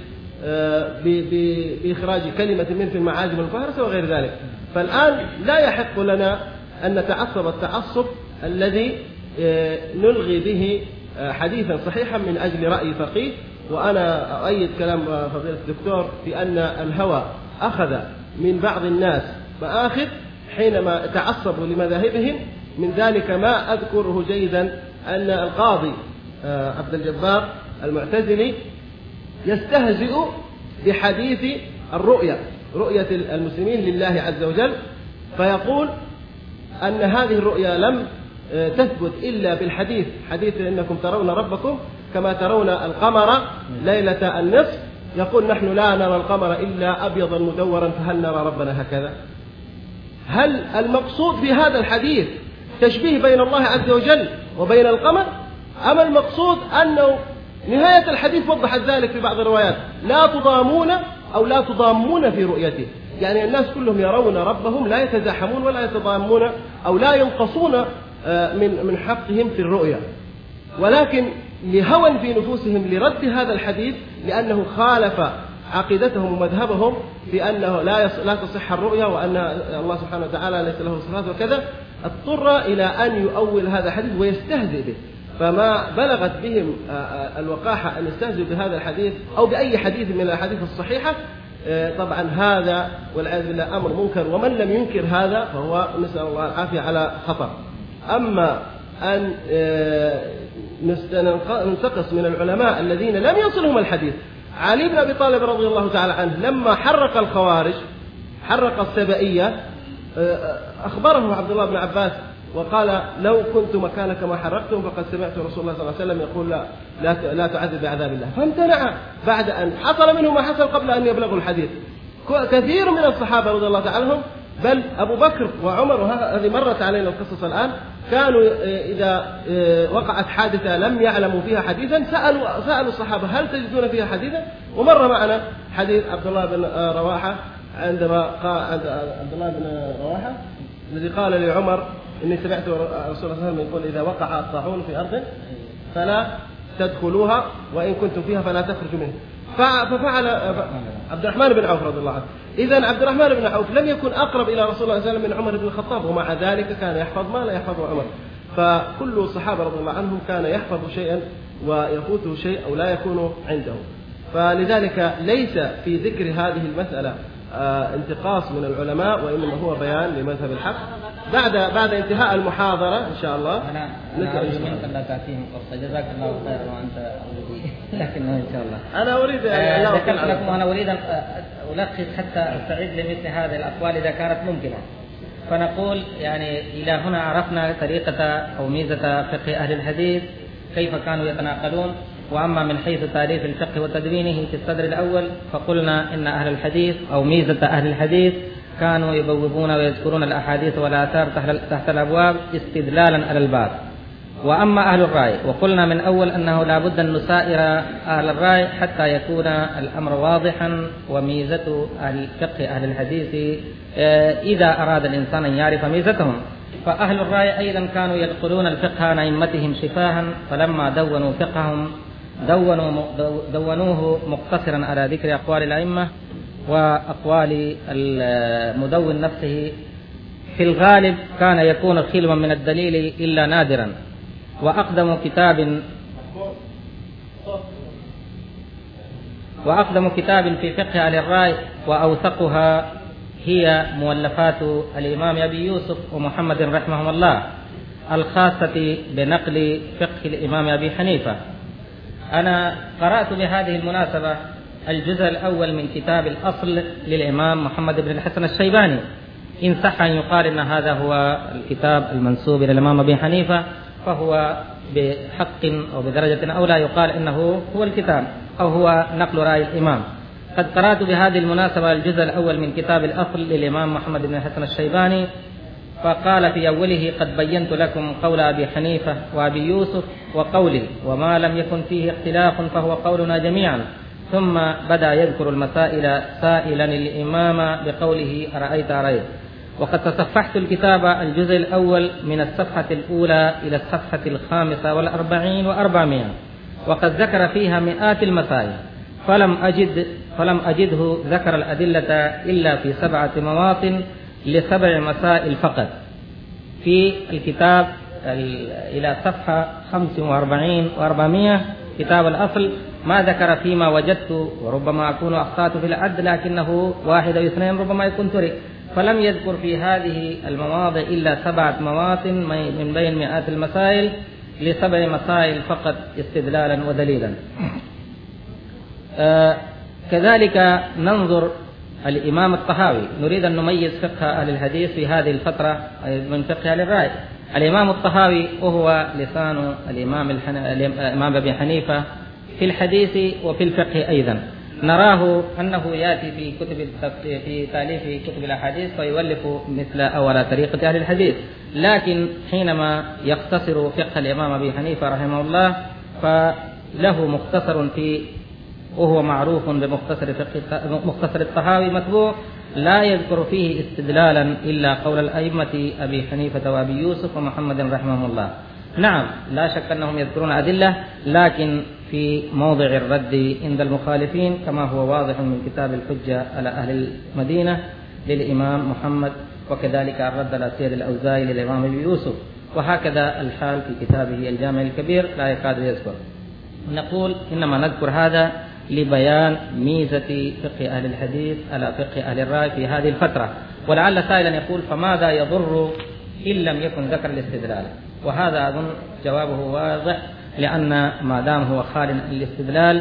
بإخراج كلمة من في المعاجم المفهرسة وغير ذلك. فالآن لا يحق لنا أن نتعصب التعصب الذي نلغي به حديثا صحيحا من أجل رأي فقيه. وأنا أؤيد كلام فضيلة الدكتور في أن الهوى أخذ من بعض الناس مآخذ حينما تعصبوا لمذاهبهم. من ذلك ما أذكره جيدا أن القاضي عبد الجبار المعتزلي يستهزئ بحديث الرؤية، رؤية المسلمين لله عز وجل، فيقول أن هذه الرؤية لم تثبت إلا بالحديث، حديث إنكم ترون ربكم كما ترون القمر ليلة النصف. يقول نحن لا نرى القمر إلا أبيضا مدورا فهل نرى ربنا هكذا؟ هل المقصود في هذا الحديث تشبيه بين الله عز وجل وبين القمر، أما المقصود أنه نهاية الحديث وضحت ذلك في بعض الروايات، لا تضامون أو لا تضامون في رؤيته، يعني الناس كلهم يرون ربهم لا يتزاحمون ولا يتضامون أو لا ينقصون من حقهم في الرؤيا، ولكن لهوى في نفوسهم لرد هذا الحديث لأنه خالف عقيدتهم ومذهبهم في أنه لا تصح الرؤيا وأن الله سبحانه وتعالى ليس له صفات وكذا، اضطر إلى أن يؤول هذا الحديث ويستهزئ به. فما بلغت بهم الوقاحة أن يستهزئوا بهذا الحديث أو بأي حديث من الأحاديث الصحيحة. طبعا هذا والعياذ بالله أمر منكر، ومن لم ينكر هذا فهو نسأل الله العافية على خطر. أما أن ننتقص من العلماء الذين لم يصلهم الحديث، علي بن أبي طالب رضي الله تعالى عنه لما حرق الخوارج، حرق السبائية، أخبره عبد الله بن عباس وقال لو كنت مكانك ما حرقتم فقد سمعت رسول الله صلى الله عليه وسلم يقول لا تعذب بعذاب الله، فامتنع بعد أن حصل منه ما حصل قبل أن يبلغوا الحديث. كثير من الصحابة رضي الله تعالى عنهم، بل أبو بكر وعمر، وهذه مرت علينا القصص الآن، كانوا إذا وقعت حادثة لم يعلموا فيها حديثا سألوا الصحابة هل تجدون فيها حديثا؟ ومر معنا حديث عبد الله بن رواحة، عندما قال عبد الله بن رواحة الذي قال لعمر إني سمعت رسول الله صلى الله عليه وسلم يقول إذا وقع الطاعون في أرض فلا تدخلوها وإن كنتم فيها فلا تخرجوا منها. ففعل عبد الرحمن بن عوف رضي الله عنه. إذن عبد الرحمن بن عوف لم يكن أقرب إلى رسول الله صلى الله عليه وسلم من عمر بن الخطاب، ومع ذلك كان يحفظ ما لا يحفظه عمر. فكل الصحابة رضي الله عنهم كان يحفظ شيئا ويفوته شيء أو لا يكون عنده. فلذلك ليس في ذكر هذه المسألة انتقاص من العلماء، وإنما هو بيان لمذهب الحق. بعد انتهاء المحاضرة إن شاء الله أنا أريد منك لا تأتيهم قصة. جزاك الله خيرا وأنت أولي، لكنه إن شاء الله أنا أريد ذكرت لكم وأنا أريد أن ألخص حتى أستعد لمثل هذه الأقوال إذا كانت ممكنة. فنقول يعني إلى هنا عرفنا طريقة أو ميزة فقه أهل الحديث كيف كانوا يتناقلون. وأما من حيث تاريخ الفقه وتدوينه في الصدر الأول فقلنا إن أهل الحديث أو ميزة أهل الحديث كانوا يبوبون ويذكرون الأحاديث والآثار تحت الأبواب استدلالا على الباب. وأما أهل الرأي وقلنا من أول أنه لا بد أن نسائر أهل الرأي حتى يكون الأمر واضحا. وميزة فقه أهل الحديث إذا أراد الإنسان أن يعرف ميزتهم، فأهل الرأي أيضا كانوا يدخلون الفقه عن أئمتهم شفاها، فلما دونوا فقههم دونوه مقتصرا على ذكر أقوال الأئمة وأقوال المدون نفسه. في الغالب كان يكون خلوا من الدليل إلا نادرا. وأقدم كتاب في فقه أهل الرأي وأوثقها هي مؤلفات الإمام أبي يوسف ومحمد رحمه الله الخاصة بنقل فقه الإمام أبي حنيفة. أنا قرأت بهذه المناسبة الجزء الأول من كتاب الأصل للإمام محمد بن الحسن الشيباني، إن صح أن يقال أن هذا هو الكتاب المنسوب إلى الإمام أبي حنيفة فهو بحق أو بدرجة أولى يقال إنه هو الكتاب أو هو نقل رأي الإمام. قد قرأت بهذه المناسبة الجزء الأول من كتاب الأصل للإمام محمد بن الحسن الشيباني، فقال في أوله قد بينت لكم قول أبي حنيفة وأبي يوسف وقولي وما لم يكن فيه اختلاف فهو قولنا جميعا. ثم بدأ يذكر المسائل سائلا الإمام بقوله أرأيت. وقد تصفحت الكتاب الجزء الأول من الصفحة الأولى إلى الصفحة 45 و400، وقد ذكر فيها مئات المسائل، فلم أجده ذكر الأدلة إلا في 7 مواطن ل7 مسائل فقط. في الكتاب إلى صفحة 45 و400 كتاب الأصل ما ذكر فيما وجدت، وربما أكون أخطأت في العد لكنه 1 أو 2 ربما يكون ترك، فلم يذكر في هذه المواضع إلا 7 مواطن من بين مئات المسائل ل7 مسائل فقط استدلالا ودليلا. كذلك ننظر الإمام الطحاوي، نريد أن نميز فقه أهل الحديث في هذه الفترة من فقه أهل الرأي. الإمام الطحاوي وهو لسان الإمام أبي حنيفة في الحديث وفي الفقه أيضا، نراه أنه يأتي في تأليف كتب الأحاديث فيولف مثل أول طريقة أهل الحديث، لكن حينما يختصر فقه الإمام أبي حنيفة رحمه الله فله مختصر وهو معروف بمختصر الطحاوي مطبوع، لا يذكر فيه استدلالا إلا قول الأئمة أبي حنيفة وأبي يوسف ومحمد رحمه الله. نعم لا شك أنهم يذكرون أدلة، لكن في موضع الرد عند المخالفين كما هو واضح من كتاب الحجة على أهل المدينة للإمام محمد، وكذلك الرد على سيد الأوزاعي للإمام أبي يوسف، وهكذا الحال في كتابه الجامع الكبير لا يكاد يذكر. نقول إنما نذكر هذا لبيان ميزة فقه أهل الحديث على فقه أهل الرأي في هذه الفترة. ولعل سائلا يقول فماذا يضر إن لم يكن ذكر الاستدلال؟ وهذا أظن جوابه واضح، لأن ما دام هو خال الاستدلال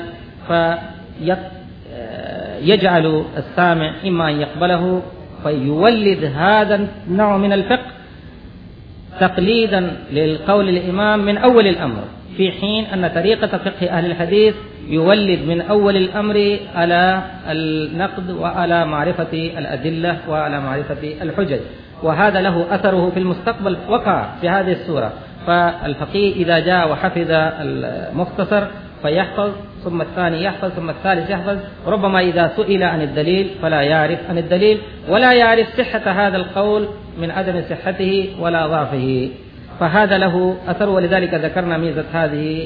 فيجعل السامع إما أن يقبله فيولد هذا النوع من الفقه تقليدا للقول الإمام من أول الأمر، في حين أن طريقة فقه أهل الحديث يولد من أول الأمر على النقد وعلى معرفة الأدلة وعلى معرفة الحجج، وهذا له أثره في المستقبل وقع في هذه الصورة. فالفقيه إذا جاء وحفظ المختصر فيحفظ، ثم الثاني يحفظ، ثم الثالث يحفظ، ربما إذا سئل عن الدليل فلا يعرف عن الدليل ولا يعرف صحة هذا القول من عدم صحته ولا ضعفه، فهذا له أثر. ولذلك ذكرنا ميزة هذه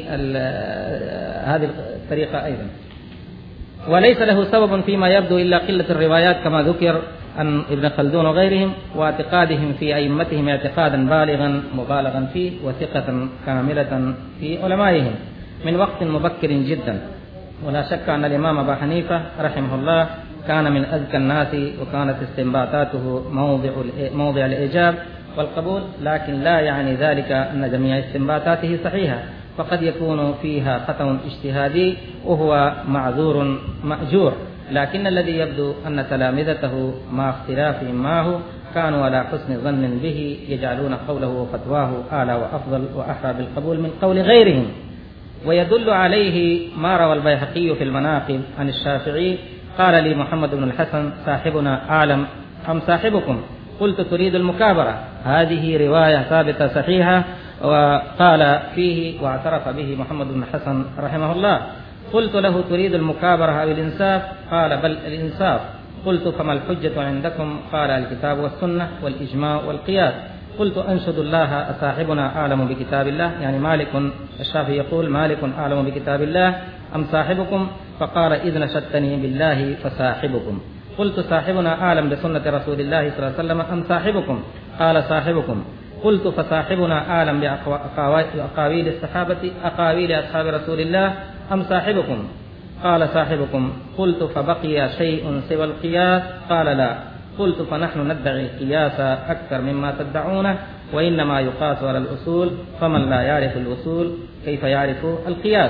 الطريقة أيضا. وليس له سبب فيما يبدو إلا قلة الروايات كما ذكر عن ابن خلدون وغيرهم، واعتقادهم في أئمتهم اعتقادا بالغا مبالغا فيه، وثقة كاملة في علمائهم من وقت مبكر جدا. ولا شك أن الإمام أبا حنيفة رحمه الله كان من أذكى الناس، وكانت استنباطاته موضع الإيجاب والقبول، لكن لا يعني ذلك أن جميع استنباطاته صحيحة، فقد يكون فيها خطأ اجتهادي وهو معذور مأجور. لكن الذي يبدو أن تلامذته مع اختلافهم معه كانوا على حسن ظن به، يجعلون قوله وفتواه أعلى وأفضل وأحرى بالقبول من قول غيرهم. ويدل عليه ما روى البيهقي في المناقب عن الشافعي قال لي محمد بن الحسن صاحبنا أعلم أم صاحبكم؟ قلت تريد المكابرة. هذه رواية ثابتة صحيحة وقال فيه واعترف به محمد بن الحسن رحمه الله. قلت له تريد المكابرة أو الإنصاف؟ قال بل الإنصاف. قلت فما الحجة عندكم؟ قال الكتاب والسنة والإجماع والقياس. قلت أنشد الله أصاحبنا أعلم بكتاب الله، يعني مالك، الشافعي يقول مالك أعلم بكتاب الله أم صاحبكم؟ فقال إذ نشدتني بالله فصاحبكم. قلت صاحبنا أعلم بسنة رسول الله صلى الله عليه وسلم أم صاحبكم؟ قال صاحبكم. قلت فصاحبنا أعلم بأقاويل الصحابة أقاويل أصحاب رسول الله أم صاحبكم؟ قال صاحبكم. قلت فبقي شيء سوى القياس؟ قال لا. قلت فنحن ندعي القياس أكثر مما تدعونه، وإنما يقاس على الأصول، فمن لا يعرف الأصول كيف يعرف القياس؟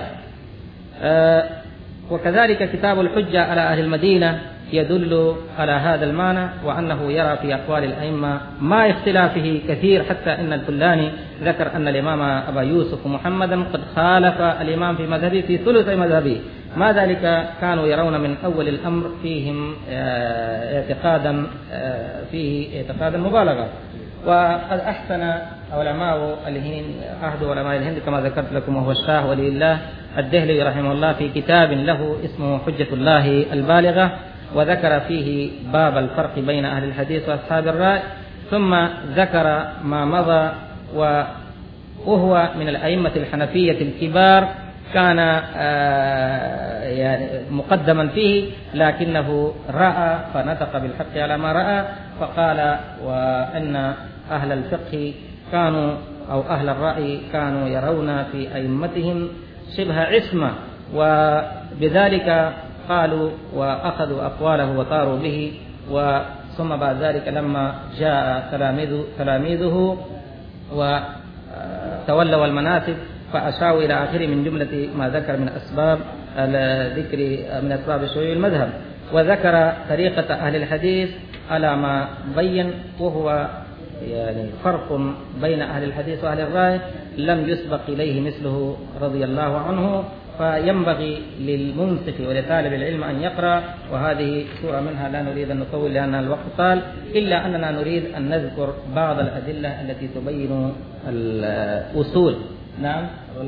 وكذلك كتاب الحجة على أهل المدينة يدل على هذا المعنى، وأنه يرى في أقوال الأئمة مع اختلافه كثير، حتى إن الفلاني ذكر أن الإمام أبا يوسف محمدا قد خالف الإمام في مذهبه في ثلث مذهبه، ما ذلك كانوا يرون من أول الأمر فيهم اعتقادا مبالغا. وقد أحسن علماء الهند، أحد علماء الهند كما ذكرت لكم وهو الشاه ولي الله الدهلوي رحمه الله، في كتاب له اسمه حجة الله البالغة، وذكر فيه باب الفرق بين أهل الحديث وأصحاب الرأي، ثم ذكر ما مضى وهو من الأئمة الحنفية الكبار، كان يعني مقدما فيه، لكنه رأى فنطق بالحق على ما رأى، فقال وأن أهل الفقه كانوا أو أهل الرأي كانوا يرون في أئمتهم شبه عصمة، وبذلك قالوا وأخذوا أقواله وطاروا به. ثم بعد ذلك لما جاء تلاميذه وتولوا المناسب فأشاروا إلى آخره من جملة ما ذكر من أسباب الذكر من أسباب شيوع المذهب، وذكر طريقة أهل الحديث على ما بين، وهو يعني فرق بين أهل الحديث وأهل الرأي لم يسبق إليه مثله رضي الله عنه. فينبغي للمنصف ولطالب العلم أن يقرأ، وهذه سورة منها لا نريد أن نطول لأن الوقت طال، إلا أننا نريد أن نذكر بعض الأدلة التي تبين الأصول. نعم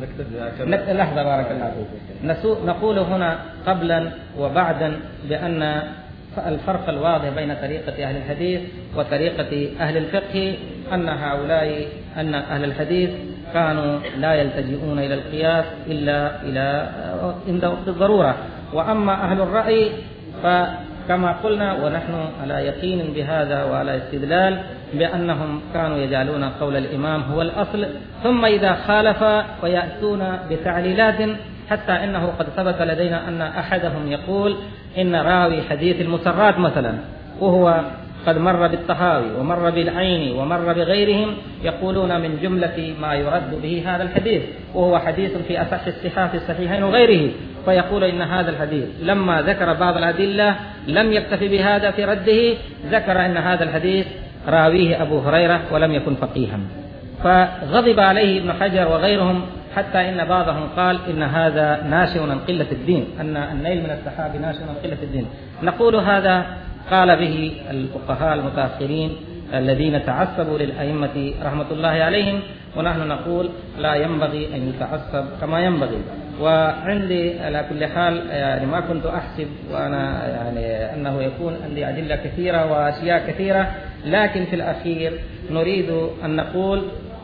لحظة بارك الله فيك. نقول هنا قبلا وبعدا بأن الفرق الواضح بين طريقة أهل الحديث وطريقة أهل الفقه أن أهل الحديث كانوا لا يلتجئون إلى القياس إلا عند وقت الضرورة، وأما أهل الرأي فكما قلنا ونحن على يقين بهذا وعلى استدلال بأنهم كانوا يجعلون قول الإمام هو الأصل، ثم إذا خالف ويأتون بتعليلات، حتى إنه قد ثبت لدينا أن أحدهم يقول إن راوي حديث المسرات مثلا وهو قد مر بالطحاوي ومر بالعيني ومر بغيرهم، يقولون من جملة ما يرد به هذا الحديث، وهو حديث في أصح الصحاح في الصحيحين وغيره، فيقول إن هذا الحديث لما ذكر بعض الأدلة لم يكتفي بهذا في رده، ذكر إن هذا الحديث راويه أبو هريرة ولم يكن فقيها، فغضب عليه ابن حجر وغيرهم، حتى إن بعضهم قال إن هذا ناشئ عن قلة الدين، أن النيل من السحاب ناشئ عن قلة الدين. نقول هذا قال به الفقهاء المتأخرين الذين تعصبوا للأئمة رحمة الله عليهم، ونحن نقول لا ينبغي أن يتعصب كما ينبغي. وعندي على كل حال يعني ما كنت أحسب وأنا يعني أنه يكون عندي أدلة كثيرة وأشياء كثيرة، لكن في الأخير نريد أن نقول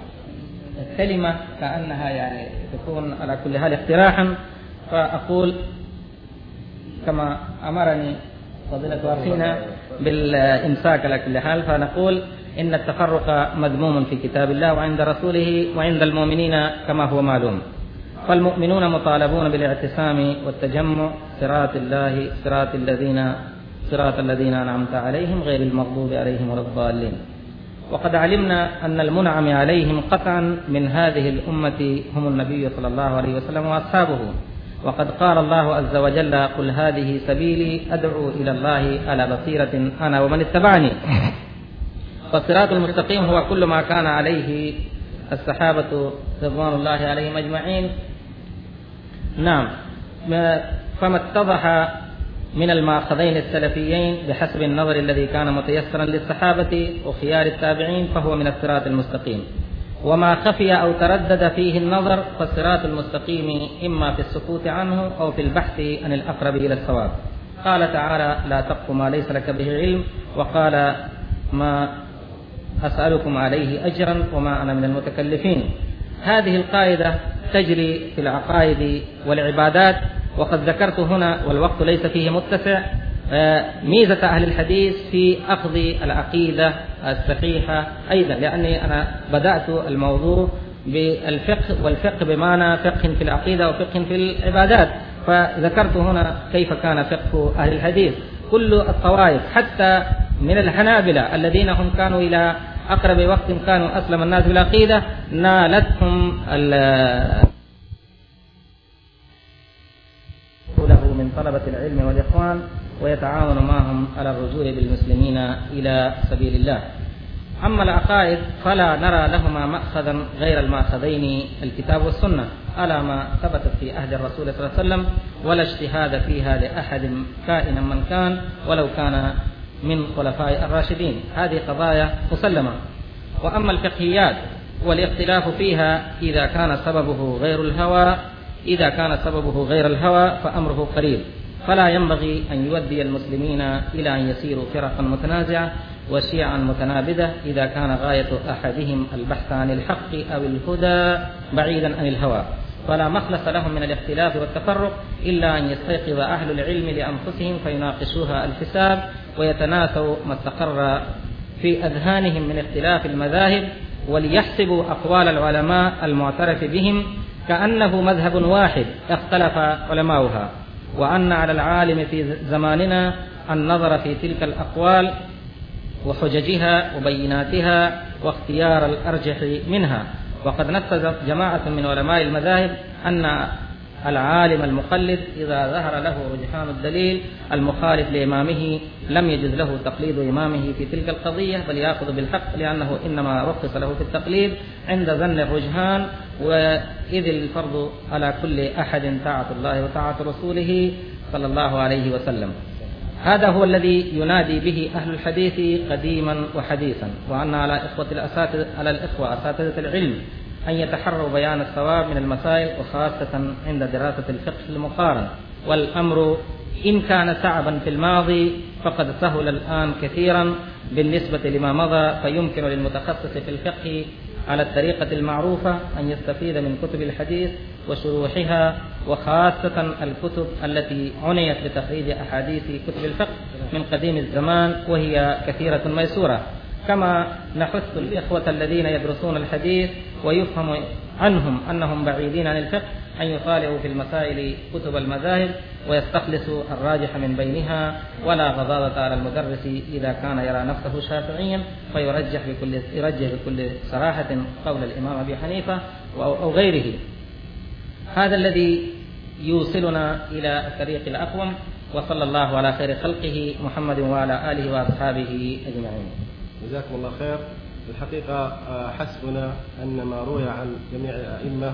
كلمة كأنها يعني تكون على كل حال اقتراحا، فأقول كما أمرني فضيلة أخينا بالإمساك على كل حال، فنقول إن التفرق مذموم في كتاب الله وعند رسوله وعند المؤمنين كما هو معلوم، فالمؤمنون مطالبون بالاعتصام والتجمع صراط الذين أنعمت عليهم غير المغضوب عليهم ولا الضالين. وقد علمنا أن المنعم عليهم قطعا من هذه الأمة هم النبي صلى الله عليه وسلم وأصحابه، وقد قال الله عز وجل قل هذه سبيلي أدعو إلى الله على بصيرة أنا ومن اتبعني. فالصراط المستقيم هو كل ما كان عليه الصحابة رضوان الله عليهم أجمعين. نعم، فما اتضح من الماخذين السلفيين بحسب النظر الذي كان متيسرا للصحابة وخيار التابعين فهو من الصراط المستقيم، وما خفي أو تردد فيه النظر فالصراط المستقيم إما في السكوت عنه أو في البحث عن الأقرب إلى الصواب. قال تعالى لا تقف ما ليس لك به علم، وقال ما أسألكم عليه أجرا وما أنا من المتكلفين. هذه القاعدة تجري في العقائد والعبادات، وقد ذكرت هنا والوقت ليس فيه متسع ميزة أهل الحديث في أخذ العقيدة الصحيحة أيضا، لأني أنا بدأت الموضوع بالفقه، والفقه بمعنى فقه في العقيدة وفقه في العبادات، فذكرت هنا كيف كان فقه أهل الحديث. كل الطوائف حتى من الحنابلة الذين هم كانوا إلى أقرب وقت كانوا أسلم الناس بالعقيدة نالتهم له من طلبة العلم والإخوان ويتعاون معهم على الرجوع بالمسلمين إلى سبيل الله. أما العقائد فلا نرى لهما مأخذا غير المأخذين الكتاب والسنة على ما ثبتت في عهد الرسول صلى الله عليه وسلم، ولا اجتهاد فيها لأحد كائنا من كان ولو كان من خلفاء الراشدين. هذه قضايا مسلمة. وأما الفقهيات والاختلاف فيها إذا كان سببه غير الهوى فأمره قريب، فلا ينبغي أن يودي المسلمين إلى أن يسيروا فرقا متنازعة وشيعا متنابذة إذا كان غاية أحدهم البحث عن الحق أو الهدى بعيدا عن الهوى. فلا مخلص لهم من الاختلاف والتفرق إلا أن يستيقظ أهل العلم لأنفسهم فيناقشوها الحساب ويتناسوا ما استقر في أذهانهم من اختلاف المذاهب، وليحسبوا أقوال العلماء المعترف بهم كأنه مذهب واحد اختلف علماؤها، وأن على العالم في زماننا النظر في تلك الأقوال وحججها وبيناتها واختيار الأرجح منها. وقد نفذ جماعة من علماء المذاهب أن العالم المقلد إذا ظهر له رجحان الدليل المخالف لإمامه لم يجز له تقليد إمامه في تلك القضية، بل يأخذ بالحق، لأنه إنما رخص له في التقليد عند ظن الرجحان، وإذ الفرض على كل أحد طاعة الله وطاعة رسوله صلى الله عليه وسلم. هذا هو الذي ينادي به أهل الحديث قديما وحديثا، وأن على الإخوة أساتذة العلم أن يتحروا بيان الصواب من المسائل، وخاصة عند دراسة الفقه المقارن. والأمر إن كان صعبا في الماضي فقد سهل الآن كثيرا بالنسبة لما مضى، فيمكن للمتخصص في الفقه على الطريقة المعروفة أن يستفيد من كتب الحديث وشروحها، وخاصة الكتب التي عنيت بتخريج أحاديث كتب الفقه من قديم الزمان، وهي كثيرة ميسورة. كما نحث الإخوة الذين يدرسون الحديث ويفهم عنهم أنهم بعيدين عن الفقه أن يطالعوا في المسائل كتب المذاهب ويستخلصوا الراجح من بينها، ولا غضاضة على المدرس إذا كان يرى نفسه شافعيا فيرجح بكل صراحة قول الإمام أبي حنيفة أو غيره. هذا الذي يوصلنا إلى الطريق الأقوم، وصلى الله على خير خلقه محمد وعلى آله وأصحابه أجمعين. جزاكم الله خير. الحقيقة حسبنا أن ما روي عن جميع الأئمة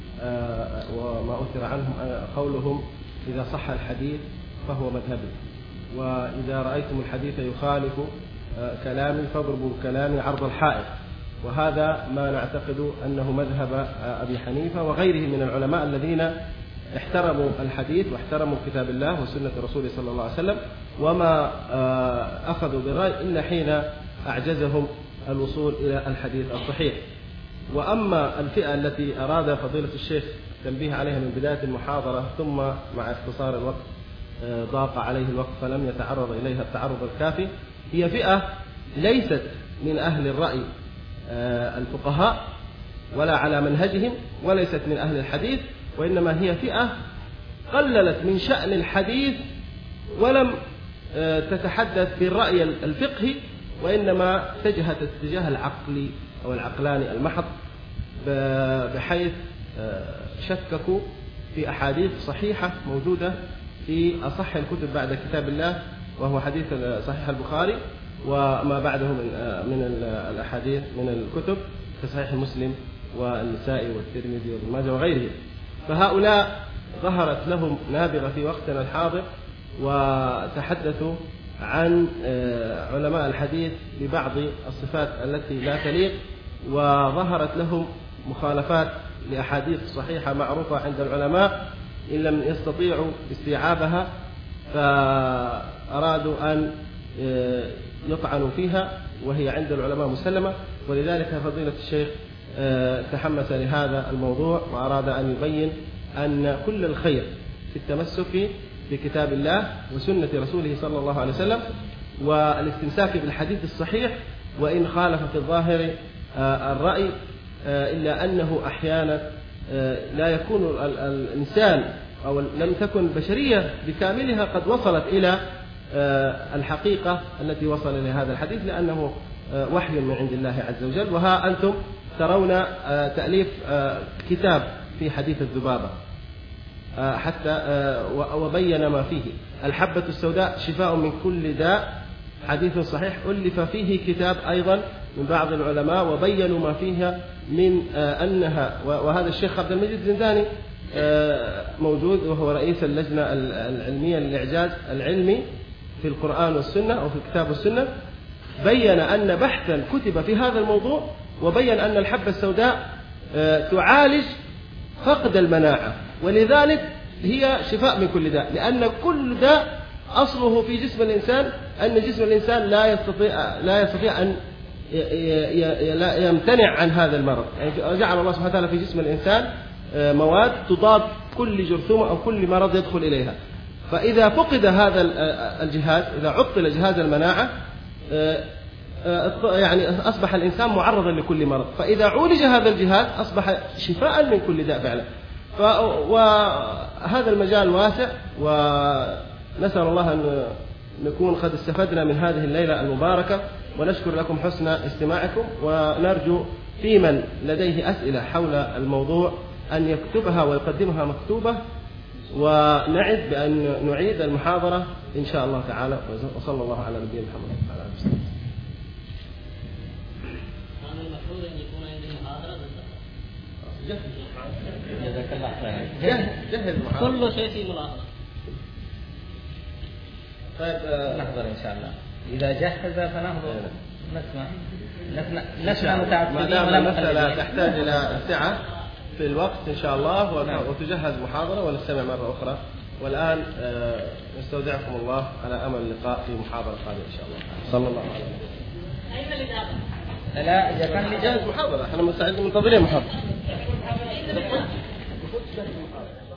وما أثر عنهم قولهم إذا صح الحديث فهو مذهبي، وإذا رأيتم الحديث يخالف كلامي فاضربوا كلامي عرض الحائط. وهذا ما نعتقد أنه مذهب أبي حنيفة وغيره من العلماء الذين احترموا الحديث واحترموا كتاب الله وسنة رسوله صلى الله عليه وسلم، وما أخذوا بالرأي إلا حين أعجزهم الوصول إلى الحديث الصحيح. وأما الفئة التي أراد فضيلة الشيخ تنبيه عليها من بداية المحاضرة، ثم مع اختصار الوقت ضاق عليه الوقت فلم يتعرض إليها التعرض الكافي، هي فئة ليست من أهل الرأي الفقهاء ولا على منهجهم، وليست من أهل الحديث، وإنما هي فئة قللت من شأن الحديث ولم تتحدث بالرأي الفقهي، وإنما اتجهت اتجاه العقلي أو العقلاني المحض، بحيث شككوا في أحاديث صحيحة موجودة في أصح الكتب بعد كتاب الله، وهو حديث صحيح البخاري، وما بعده من الأحاديث من الكتب كصحيح مسلم والنسائي والترمذي وابن ماجه وغيره. فهؤلاء ظهرت لهم نابغة في وقتنا الحاضر، وتحدثوا عن علماء الحديث ببعض الصفات التي لا تليق، وظهرت لهم مخالفات لأحاديث صحيحة معروفة عند العلماء إن لم يستطيعوا استيعابها، فأرادوا أن يطعنوا فيها وهي عند العلماء مسلمة. ولذلك فضيلة الشيخ تحمس لهذا الموضوع وأراد أن يبين أن كل الخير في التمسك بكتاب الله وسنة رسوله صلى الله عليه وسلم، والاستمساك بالحديث الصحيح وإن خالف في الظاهر الرأي، إلا أنه أحيانا لا يكون الإنسان أو لم تكن البشرية بكاملها قد وصلت إلى الحقيقة التي وصل إلى هذا الحديث، لأنه وحي من عند الله عز وجل. وها أنتم ترون تأليف كتاب في حديث الذبابة حتى وبين ما فيه. الحبة السوداء شفاء من كل داء، حديث صحيح ألف فيه كتاب أيضا من بعض العلماء وبينوا ما فيها من أنها، وهذا الشيخ عبد المجيد الزنداني موجود وهو رئيس اللجنة العلمية للإعجاز العلمي في القرآن والسنة أو في الكتاب والسنة، بين أن بحثا كتب في هذا الموضوع، وبين أن الحبة السوداء تعالج فقد المناعة، ولذلك هي شفاء من كل داء، لأن كل داء أصله في جسم الإنسان، أن جسم الإنسان لا يستطيع أن يمتنع عن هذا المرض. يعني جعل الله سبحانه وتعالى في جسم الإنسان مواد تضاد كل جرثومة أو كل مرض يدخل إليها، فإذا فقد هذا الجهاز، إذا عطل جهاز المناعة، يعني أصبح الإنسان معرضا لكل مرض، فإذا عولج هذا الجهاز أصبح شفاء من كل داء فعلا. وهذا المجال واسع، ونسأل الله أن نكون قد استفدنا من هذه الليلة المباركة، ونشكر لكم حسن استماعكم، ونرجو في من لديه أسئلة حول الموضوع أن يكتبها ويقدمها مكتوبة، ونعد بأن نعيد المحاضرة إن شاء الله تعالى. وصلى الله على نبينا محمد وعلى آله وسلم. المفروض أن يكون عندي محاضرة جزاك الله خيرا. جهز المحاضرة. كل شيء في ملاحظة. طيب نحضر إن شاء الله. إذا جهز فنحضر نسمع متعبدين. ما دام المسألة تحتاج إلى سعة في الوقت إن شاء الله، وتجهز محاضرة ونستمع مرة أخرى. والآن نستودعكم الله على أمل اللقاء في محاضرة قادمة إن شاء الله. صلى الله عليه وسلم. أين الإجابة؟ لا إذا كان جاهز محاضرة، احنا منتظرين محاضرة.